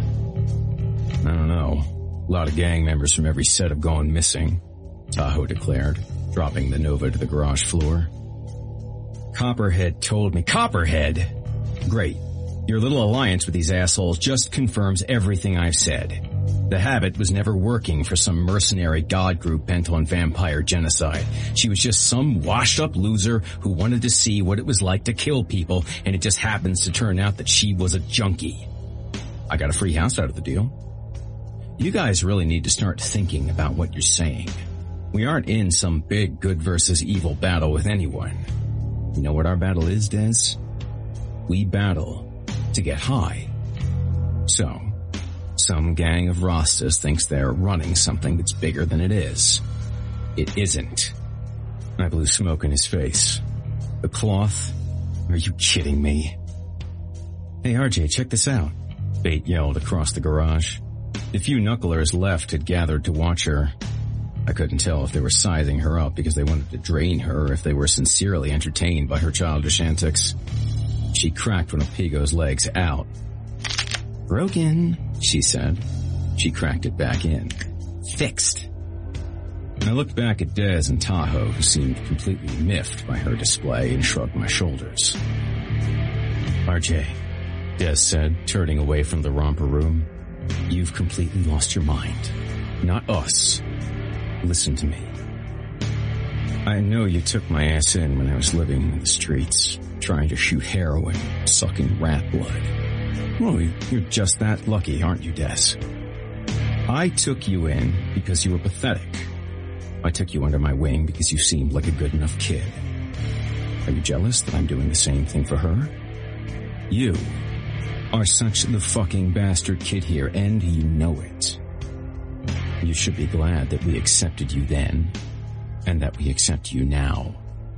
I don't know. A lot of gang members from every set have gone missing, Tahoe declared, dropping the Nova to the garage floor. Copperhead told me. Copperhead? Great. Your little alliance with these assholes just confirms everything I've said. The Habit was never working for some mercenary god group bent on vampire genocide. She was just some washed-up loser who wanted to see what it was like to kill people, and it just happens to turn out that she was a junkie. I got a free house out of the deal. You guys really need to start thinking about what you're saying. We aren't in some big good versus evil battle with anyone. You know what our battle is, Des? We battle to get high. So, some gang of Rastas thinks they're running something that's bigger than it is. It isn't. I blew smoke in his face. The cloth? Are you kidding me? Hey RJ, check this out. Bait yelled across the garage. The few knucklers left had gathered to watch her. I couldn't tell if they were sizing her up because they wanted to drain her or if they were sincerely entertained by her childish antics. She cracked one of Pico's legs out. Broken, she said. She cracked it back in. Fixed. I looked back at Des and Tahoe, who seemed completely miffed by her display, and shrugged my shoulders. RJ, Des said, turning away from the romper room. You've completely lost your mind. Not us. Listen to me. I know you took my ass in when I was living in the streets, trying to shoot heroin, sucking rat blood. Well, you're just that lucky, aren't you, Des? I took you in because you were pathetic. I took you under my wing because you seemed like a good enough kid. Are you jealous that I'm doing the same thing for her? You are such the fucking bastard kid here, and you know it. You should be glad that we accepted you then, and that we accept you now.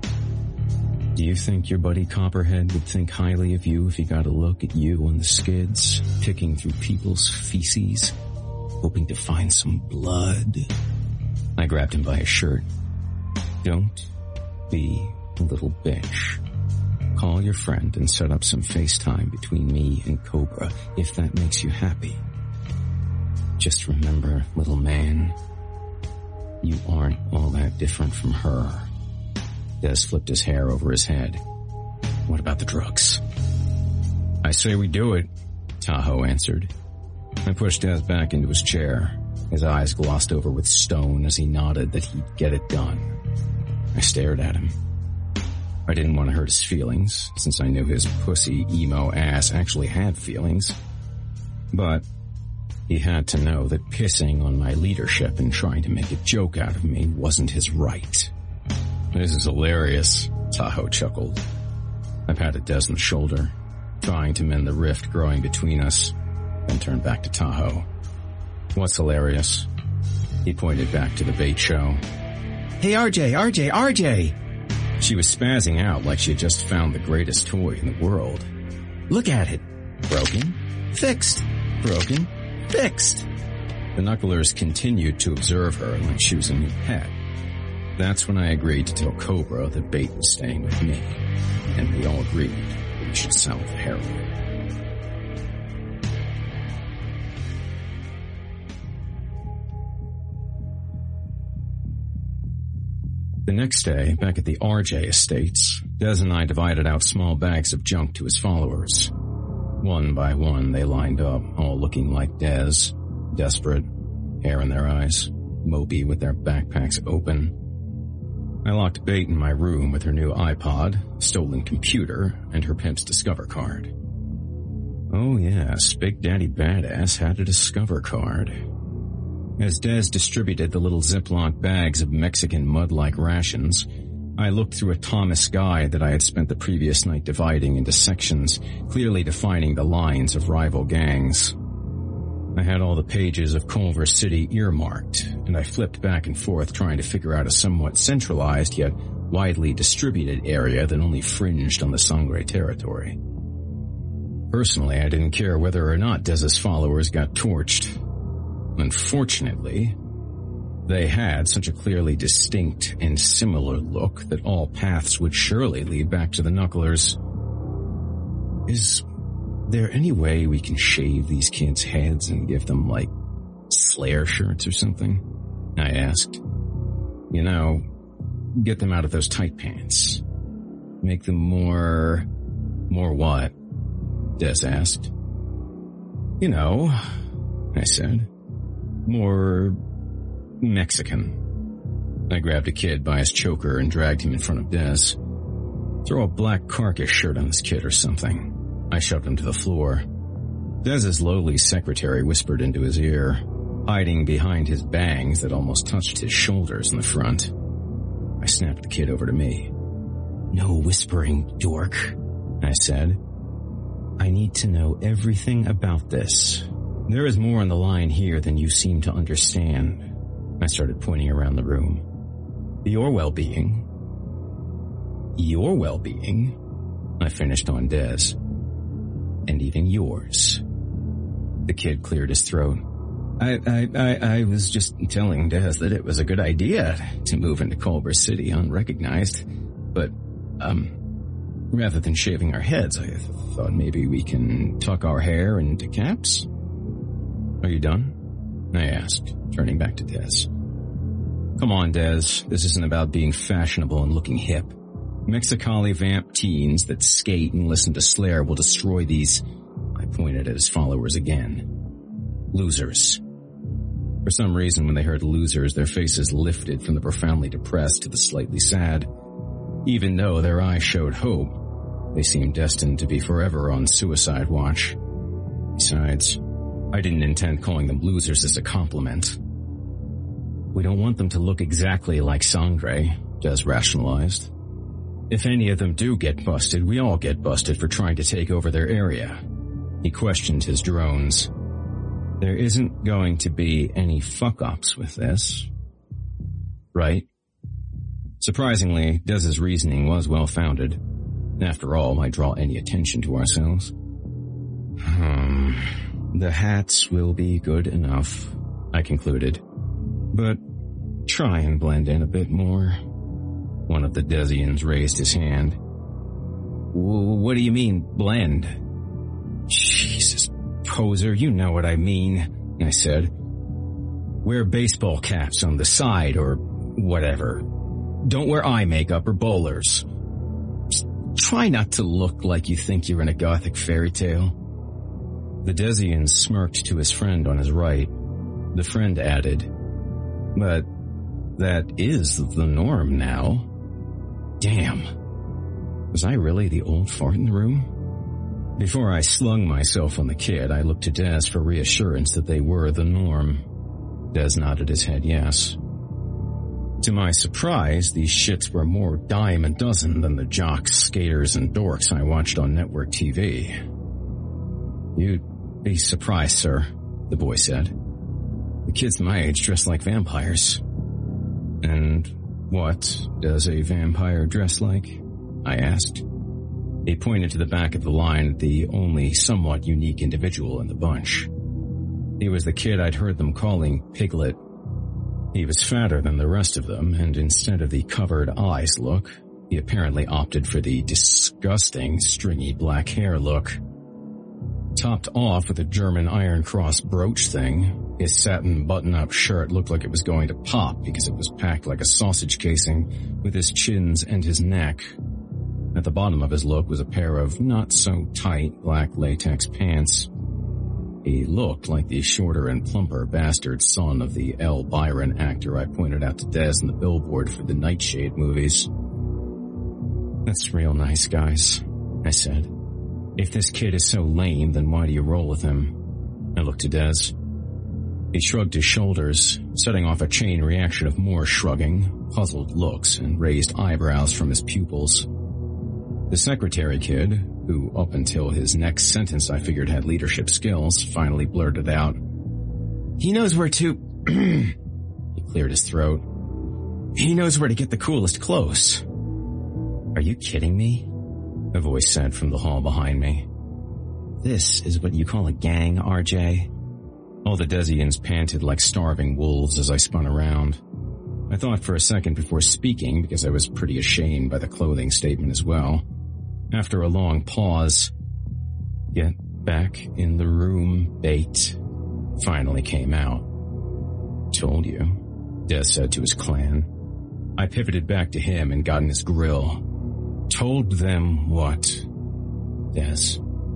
Do you think your buddy Copperhead would think highly of you if he got a look at you on the skids, picking through people's feces, hoping to find some blood? I grabbed him by his shirt. Don't be a little bitch. Call your friend and set up some FaceTime between me and Cobra, if that makes you happy. Just remember, little man, you aren't all that different from her. Des flipped his hair over his head. What about the drugs? I say we do it, Tahoe answered. I pushed Des back into his chair. His eyes glossed over with stone as he nodded that he'd get it done. I stared at him. I didn't want to hurt his feelings, since I knew his pussy emo ass actually had feelings. But he had to know that pissing on my leadership and trying to make a joke out of me wasn't his right. This is hilarious, Tahoe chuckled. I patted Des on the shoulder, trying to mend the rift growing between us, then turned back to Tahoe. What's hilarious? He pointed back to the bait show. Hey, RJ! She was spazzing out like she had just found the greatest toy in the world. Look at it. Broken. Fixed. Broken. Fixed. The knucklers continued to observe her like she was a new pet. That's when I agreed to tell Cobra that Bait was staying with me, and we all agreed that we should sell the heroin. The next day, back at the RJ Estates, Des and I divided out small bags of junk to his followers. One by one, they lined up, all looking like Des, desperate, hair in their eyes, mopey with their backpacks open. I locked Bait in my room with her new iPod, stolen computer, and her pimp's Discover card. Oh yes, Big Daddy Badass had a Discover card. As Des distributed the little Ziploc bags of Mexican mud-like rations, I looked through a Thomas guide that I had spent the previous night dividing into sections, clearly defining the lines of rival gangs. I had all the pages of Culver City earmarked, and I flipped back and forth trying to figure out a somewhat centralized yet widely distributed area that only fringed on the Sangre territory. Personally, I didn't care whether or not Des's followers got torched. Unfortunately, they had such a clearly distinct and similar look that all paths would surely lead back to the knucklers. Is there any way we can shave these kids' heads and give them, like, Slayer shirts or something? I asked. You know, get them out of those tight pants. Make them more what? Des asked. You know, I said. More Mexican. I grabbed a kid by his choker and dragged him in front of Des. Throw a black carcass shirt on this kid or something. I shoved him to the floor. Des's lowly secretary whispered into his ear, hiding behind his bangs that almost touched his shoulders in the front. I snapped the kid over to me. No whispering, dork, I said. I need to know everything about this. There is more on the line here than you seem to understand. I started pointing around the room. Your well-being, I finished on Des. And even yours. The kid cleared his throat. I was just telling Des that it was a good idea to move into Culver City unrecognized, but, rather than shaving our heads, I thought maybe we can tuck our hair into caps. Are you done? I asked, turning back to Des. Come on, Des. This isn't about being fashionable and looking hip. Mexicali vamp teens that skate and listen to Slayer will destroy these. I pointed at his followers again. Losers. For some reason, when they heard losers, their faces lifted from the profoundly depressed to the slightly sad. Even though their eyes showed hope, they seemed destined to be forever on suicide watch. Besides, I didn't intend calling them losers as a compliment. We don't want them to look exactly like Sangre, Des rationalized. If any of them do get busted, we all get busted for trying to take over their area. He questioned his drones. There isn't going to be any fuck-ups with this, right? Surprisingly, Dez's reasoning was well-founded. After all, why draw any attention to ourselves? The hats will be good enough, I concluded. But try and blend in a bit more. One of the Desians raised his hand. What do you mean, blend? Jesus, poser, you know what I mean, I said. Wear baseball caps on the side or whatever. Don't wear eye makeup or bowlers. Just try not to look like you think you're in a gothic fairy tale. The Desian smirked to his friend on his right. The friend added, but that is the norm now. Damn. Was I really the old fart in the room? Before I slung myself on the kid, I looked to Des for reassurance that they were the norm. Des nodded his head yes. To my surprise, these shits were more dime a dozen than the jocks, skaters, and dorks I watched on network TV. You'd be surprised, sir, the boy said. The kids my age dress like vampires. And what does a vampire dress like? I asked. He pointed to the back of the line at the only somewhat unique individual in the bunch. He was the kid I'd heard them calling Piglet. He was fatter than the rest of them, and instead of the covered eyes look, he apparently opted for the disgusting, stringy black hair look. Topped off with a German Iron Cross brooch thing, his satin button-up shirt looked like it was going to pop because it was packed like a sausage casing with his chins and his neck. At the bottom of his look was a pair of not-so-tight black latex pants. He looked like the shorter and plumper bastard son of the L. Byron actor I pointed out to Des in the billboard for the Nightshade movies. That's real nice, guys, I said. If this kid is so lame, then why do you roll with him? I looked to Des. He shrugged his shoulders, setting off a chain reaction of more shrugging, puzzled looks, and raised eyebrows from his pupils. The secretary kid, who up until his next sentence I figured had leadership skills, finally blurted out, He knows where to... He cleared his throat. He knows where to get the coolest clothes. Are you kidding me? A voice said from the hall behind me. This is what you call a gang, RJ? All the Desians panted like starving wolves as I spun around. I thought for a second before speaking because I was pretty ashamed by the clothing statement as well. After a long pause, "Get back in the room, Bait," finally came out. Told you, Des said to his clan. I pivoted back to him and got in his grill. Told them what, Des?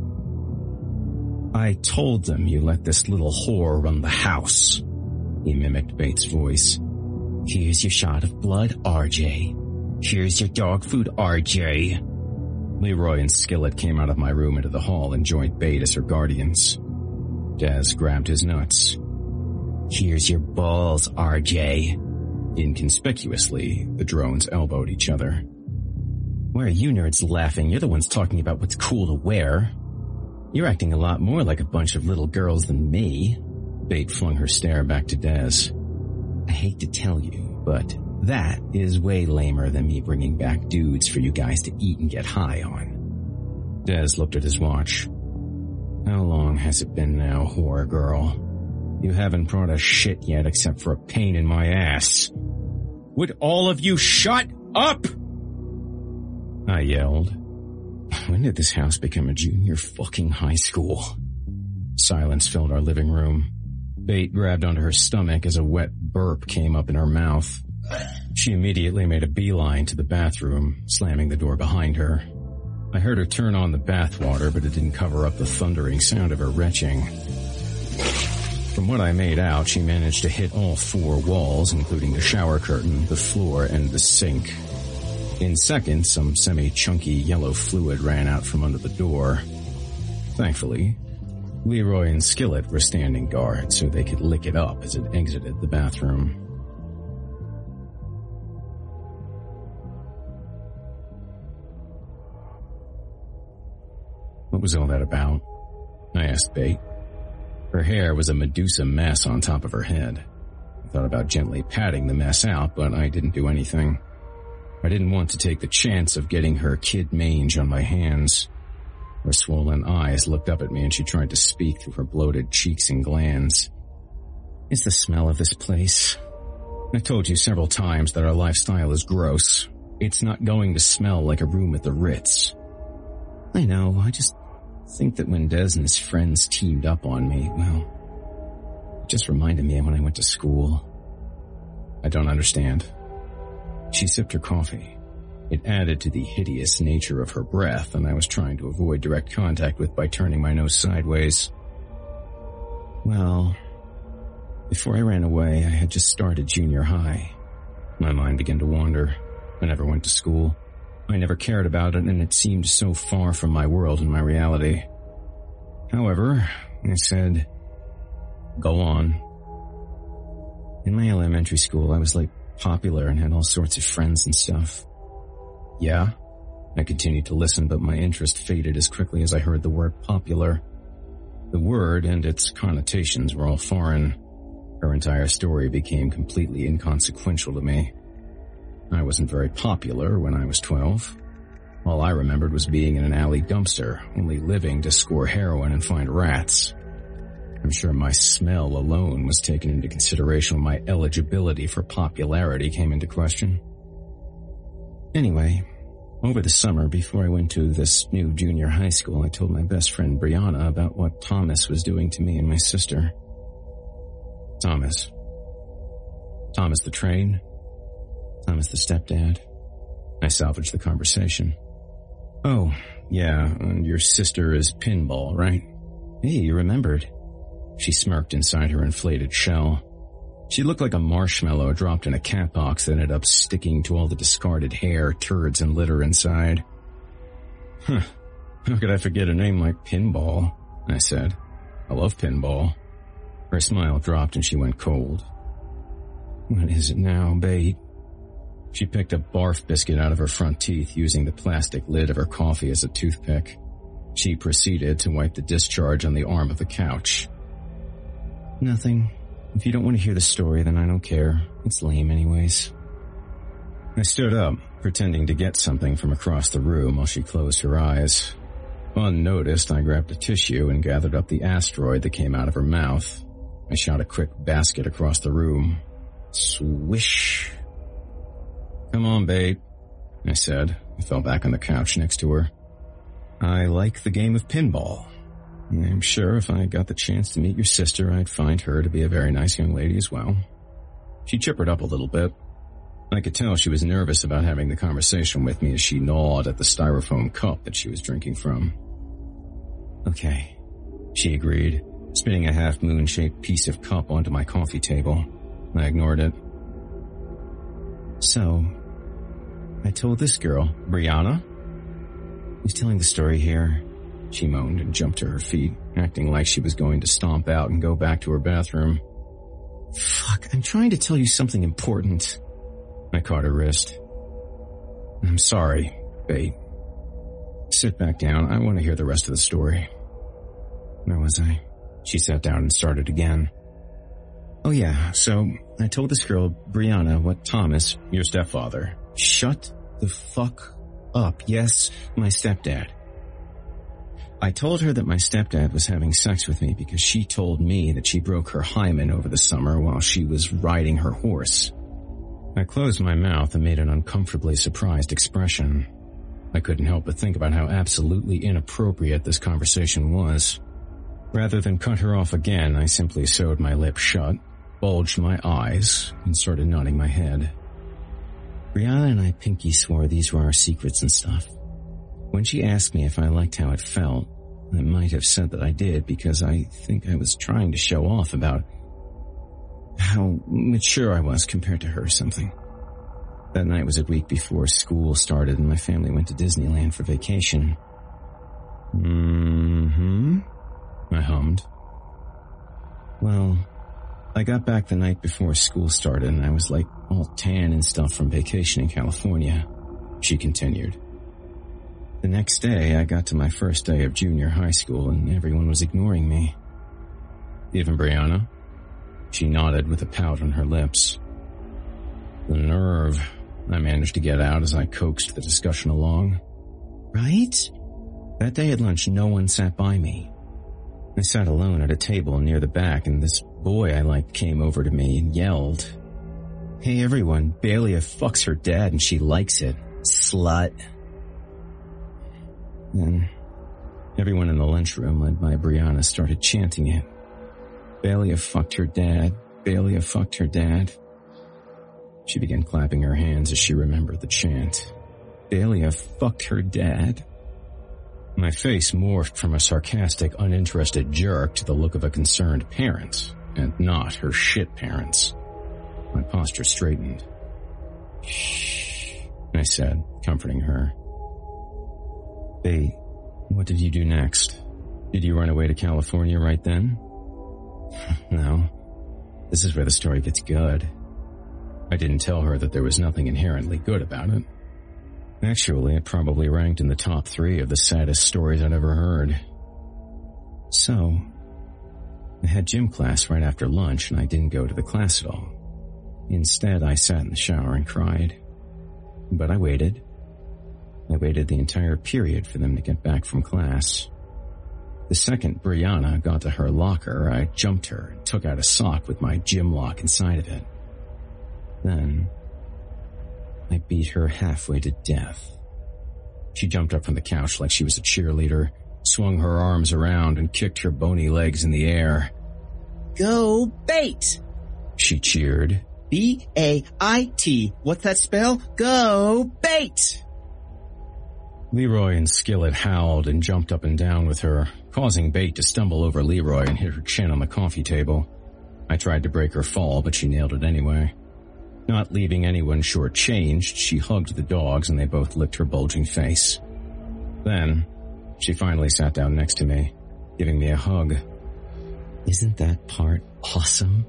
I told them you let this little whore run the house. He mimicked Bates' voice. Here's your shot of blood, RJ. Here's your dog food, RJ. Leroy and Skillet came out of my room into the hall and joined Bate as her guardians. Des grabbed his nuts. Here's your balls, RJ. Inconspicuously, the drones elbowed each other. Why are you nerds laughing? You're the ones talking about what's cool to wear. You're acting a lot more like a bunch of little girls than me. Bate flung her stare back to Des. I hate to tell you, but that is way lamer than me bringing back dudes for you guys to eat and get high on. Des looked at his watch. How long has it been now, whore girl? You haven't brought a shit yet except for a pain in my ass. Would all of you shut up? I yelled. When did this house become a junior fucking high school? Silence filled our living room. Bate grabbed onto her stomach as a wet burp came up in her mouth. She immediately made a beeline to the bathroom, slamming the door behind her. I heard her turn on the bath water, but it didn't cover up the thundering sound of her retching. From what I made out, she managed to hit all 4 walls, including the shower curtain, the floor, and the sink. In seconds, some semi-chunky yellow fluid ran out from under the door. Thankfully, Leroy and Skillet were standing guard so they could lick it up as it exited the bathroom. What was all that about? I asked Bate. Her hair was a Medusa mess on top of her head. I thought about gently patting the mess out, but I didn't do anything. I didn't want to take the chance of getting her kid mange on my hands. Her swollen eyes looked up at me and she tried to speak through her bloated cheeks and glands. It's the smell of this place. I told you several times that our lifestyle is gross. It's not going to smell like a room at the Ritz. I know, I just think that when Des and his friends teamed up on me, well, it just reminded me of when I went to school. I don't understand. She sipped her coffee. It added to the hideous nature of her breath, and I was trying to avoid direct contact with by turning my nose sideways. Well, before I ran away, I had just started junior high. My mind began to wander. I never went to school. I never cared about it, and it seemed so far from my world and my reality. However, I said, go on. In my elementary school, I was popular and had all sorts of friends and stuff. Yeah? I continued to listen, but my interest faded as quickly as I heard the word popular. The word and its connotations were all foreign. Her entire story became completely inconsequential to me. I wasn't very popular when I was 12. All I remembered was being in an alley dumpster, only living to score heroin and find rats. I'm sure my smell alone was taken into consideration when my eligibility for popularity came into question. Anyway, over the summer before I went to this new junior high school, I told my best friend Brianna about what Thomas was doing to me and my sister. Thomas. Thomas the train. Thomas the stepdad. I salvaged the conversation. Oh, yeah, and your sister is Pinball, right? Hey, you remembered. She smirked inside her inflated shell. She looked like a marshmallow dropped in a cat box that ended up sticking to all the discarded hair, turds, and litter inside. Huh. How could I forget a name like Pinball? I said. I love Pinball. Her smile dropped and she went cold. What is it now, Bate? She picked a barf biscuit out of her front teeth using the plastic lid of her coffee as a toothpick. She proceeded to wipe the discharge on the arm of the couch. Nothing. If you don't want to hear the story, then I don't care. It's lame anyways. I stood up, pretending to get something from across the room while she closed her eyes. Unnoticed, I grabbed a tissue and gathered up the asteroid that came out of her mouth. I shot a quick basket across the room. Swish. Come on, babe, I said. I fell back on the couch next to her. I like the game of pinball. I'm sure if I got the chance to meet your sister, I'd find her to be a very nice young lady as well. She chippered up a little bit. I could tell she was nervous about having the conversation with me as she gnawed at the styrofoam cup that she was drinking from. Okay, she agreed, spitting a half-moon-shaped piece of cup onto my coffee table. I ignored it. So, I told this girl, Brianna, who's telling the story here. She moaned and jumped to her feet, acting like she was going to stomp out and go back to her bathroom. Fuck, I'm trying to tell you something important. I caught her wrist. I'm sorry, Bate. Sit back down. I want to hear the rest of the story. Where was I? She sat down and started again. Oh yeah, so I told this girl, Brianna, what Thomas, your stepfather. Shut the fuck up. Yes, my stepdad. I told her that my stepdad was having sex with me because she told me that she broke her hymen over the summer while she was riding her horse. I closed my mouth and made an uncomfortably surprised expression. I couldn't help but think about how absolutely inappropriate this conversation was. Rather than cut her off again, I simply sewed my lips shut, bulged my eyes, and started nodding my head. Brianna and I pinky swore these were our secrets and stuff. When she asked me if I liked how it felt, I might have said that I did because I think I was trying to show off about how mature I was compared to her or something. That night was a week before school started and my family went to Disneyland for vacation. I hummed. Well, I got back the night before school started and I was like all tan and stuff from vacation in California, she continued. The next day, I got to my first day of junior high school and everyone was ignoring me. Even Brianna? She nodded with a pout on her lips. The nerve, I managed to get out as I coaxed the discussion along. Right? That day at lunch, no one sat by me. I sat alone at a table near the back and this boy I liked came over to me and yelled, "Hey everyone, Bailey fucks her dad and she likes it. Slut." Then, everyone in the lunchroom, led by Brianna, started chanting it. Bailey fucked her dad. Bailey fucked her dad. She began clapping her hands as she remembered the chant. Bailey fucked her dad. My face morphed from a sarcastic, uninterested jerk to the look of a concerned parent, and not her shit parents. My posture straightened. "Shh," I said, comforting her. "Hey, what did you do next? Did you run away to California right then?" "No. This is where the story gets good." I didn't tell her that there was nothing inherently good about it. Actually, it probably ranked in the top 3 of the saddest stories I'd ever heard. So, I had gym class right after lunch and I didn't go to the class at all. Instead, I sat in the shower and cried. But I waited. I waited the entire period for them to get back from class. The second Brianna got to her locker, I jumped her and took out a sock with my gym lock inside of it. Then, I beat her halfway to death. She jumped up from the couch like she was a cheerleader, swung her arms around and kicked her bony legs in the air. "Go bait!" she cheered. B-A-I-T. What's that spell? Go bait! Leroy and Skillet howled and jumped up and down with her, causing Bait to stumble over Leroy and hit her chin on the coffee table. I tried to break her fall, but she nailed it anyway. Not leaving anyone short-changed, she hugged the dogs and they both licked her bulging face. Then, she finally sat down next to me, giving me a hug. Isn't that part awesome?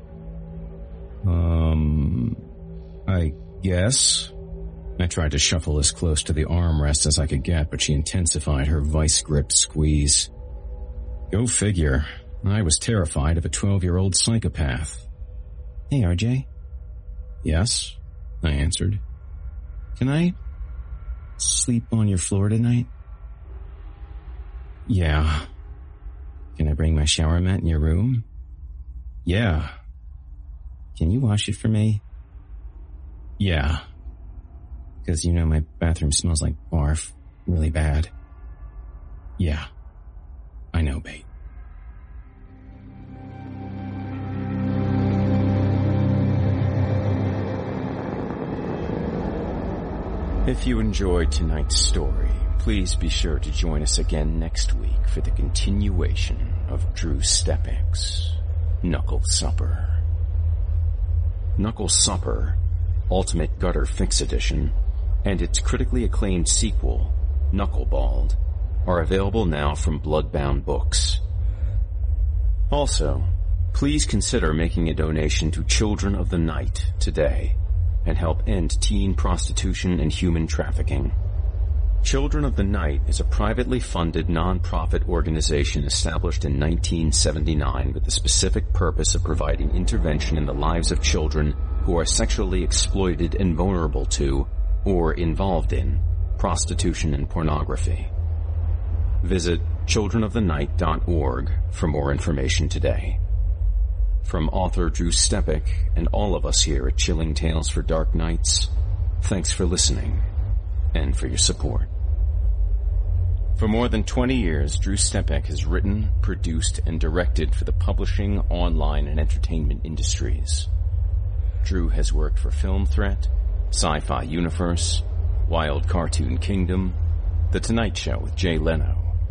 I guess. I tried to shuffle as close to the armrest as I could get, but she intensified her vice-grip squeeze. Go figure. I was terrified of a 12-year-old psychopath. Hey, RJ. Yes, I answered. Can I sleep on your floor tonight? Yeah. Can I bring my shower mat in your room? Yeah. Can you wash it for me? Yeah. Because you know my bathroom smells like barf really bad. Yeah. I know, Bait. If you enjoyed tonight's story, please be sure to join us again next week for the continuation of Drew Stepek's Knuckle Supper. Knuckle Supper, Ultimate Gutter Fix Edition, and its critically acclaimed sequel, Knuckleballed, are available now from Bloodbound Books. Also, please consider making a donation to Children of the Night today and help end teen prostitution and human trafficking. Children of the Night is a privately funded non-profit organization established in 1979 with the specific purpose of providing intervention in the lives of children who are sexually exploited and vulnerable to, or involved in, prostitution and pornography. Visit childrenofthenight.org for more information today. From author Drew Stepek and all of us here at Chilling Tales for Dark Nights, thanks for listening and for your support. For more than 20 years, Drew Stepek has written, produced, and directed for the publishing, online, and entertainment industries. Drew has worked for Film Threat, Sci-Fi Universe, Wild Cartoon Kingdom, The Tonight Show with Jay Leno,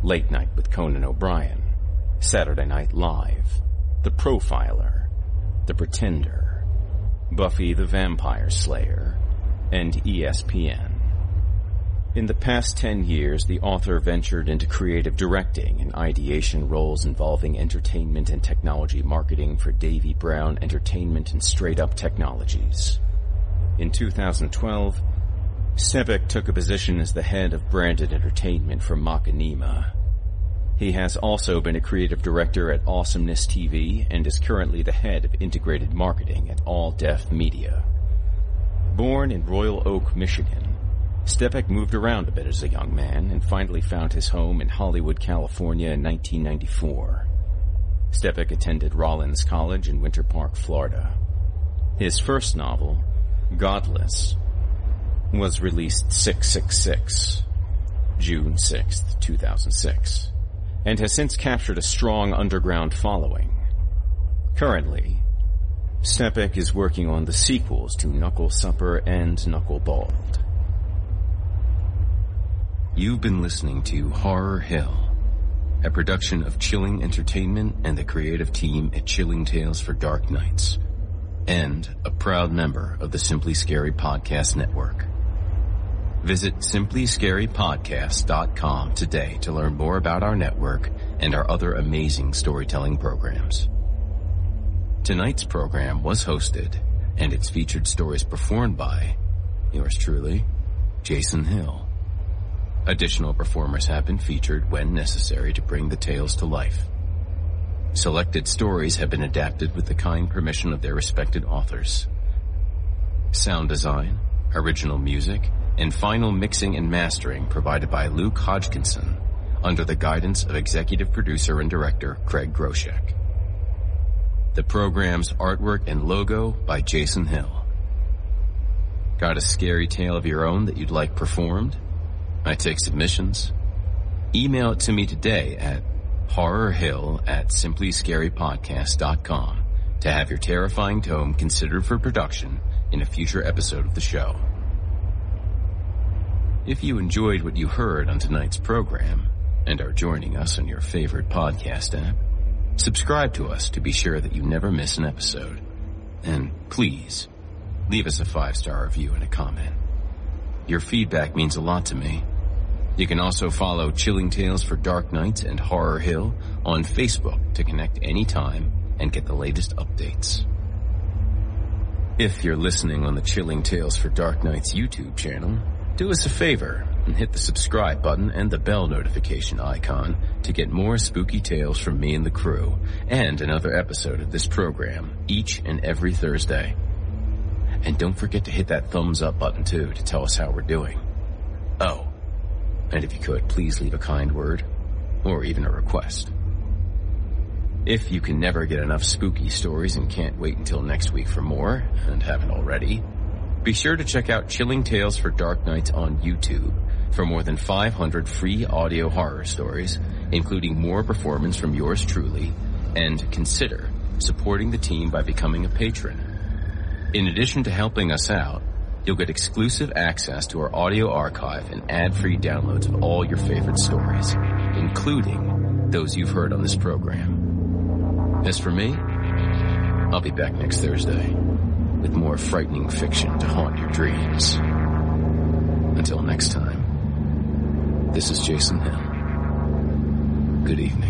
Late Night with Conan O'Brien, Saturday Night Live, The Profiler, The Pretender, Buffy the Vampire Slayer, and ESPN. In the past 10 years, the author ventured into creative directing and ideation roles involving entertainment and technology marketing for Davy Brown Entertainment and Straight Up Technologies. In 2012, Sebek took a position as the head of branded entertainment for Machinima. He has also been a creative director at Awesomeness TV and is currently the head of integrated marketing at All Def Media. Born in Royal Oak, Michigan, Stepek moved around a bit as a young man and finally found his home in Hollywood, California in 1994. Stepek attended Rollins College in Winter Park, Florida. His first novel, Godless, was released 666, June 6, 2006, and has since captured a strong underground following. Currently, Stepek is working on the sequels to Knuckle Supper and Knuckleballed. You've been listening to Horror Hill, a production of Chilling Entertainment and the creative team at Chilling Tales for Dark Nights, and a proud member of the Simply Scary Podcast Network. Visit simplyscarypodcast.com today to learn more about our network and our other amazing storytelling programs. Tonight's program was hosted, and its featured stories performed by yours truly, Jason Hill. Additional performers have been featured when necessary to bring the tales to life. Selected stories have been adapted with the kind permission of their respected authors. Sound design, original music, and final mixing and mastering provided by Luke Hodgkinson under the guidance of executive producer and director Craig Groshek. The program's artwork and logo by Jason Hill. Got a scary tale of your own that you'd like performed? I take submissions. Email it to me today at horrorhill@simplyscarypodcast.com to have your terrifying tome considered for production in a future episode of the show. If you enjoyed what you heard on tonight's program and are joining us on your favorite podcast app, subscribe to us to be sure that you never miss an episode. And please, leave us a 5-star review and a comment. Your feedback means a lot to me. You can also follow Chilling Tales for Dark Nights and Horror Hill on Facebook to connect anytime and get the latest updates. If you're listening on the Chilling Tales for Dark Nights YouTube channel, do us a favor and hit the subscribe button and the bell notification icon to get more spooky tales from me and the crew, and another episode of this program each and every Thursday. And don't forget to hit that thumbs up button too to tell us how we're doing. Oh, and if you could, please leave a kind word or even a request. If you can never get enough spooky stories and can't wait until next week for more, and haven't already, be sure to check out Chilling Tales for Dark Nights on YouTube for more than 500 free audio horror stories, including more performance from yours truly, and consider supporting the team by becoming a patron. In addition to helping us out, you'll get exclusive access to our audio archive and ad-free downloads of all your favorite stories, including those you've heard on this program. As for me, I'll be back next Thursday with more frightening fiction to haunt your dreams. Until next time, this is Jason Hill. Good evening.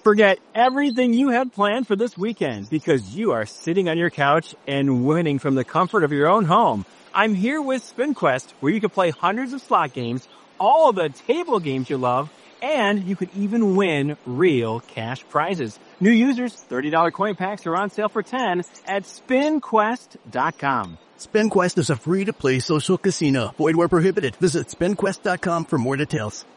Forget everything you had planned for this weekend because you are sitting on your couch and winning from the comfort of your own home. I'm here with SpinQuest, where you can play hundreds of slot games, all of the table games you love, and you could even win real cash prizes. New users, $30 coin packs are on sale for $10 at SpinQuest.com. SpinQuest is a free-to-play social casino. Void where prohibited. Visit SpinQuest.com for more details.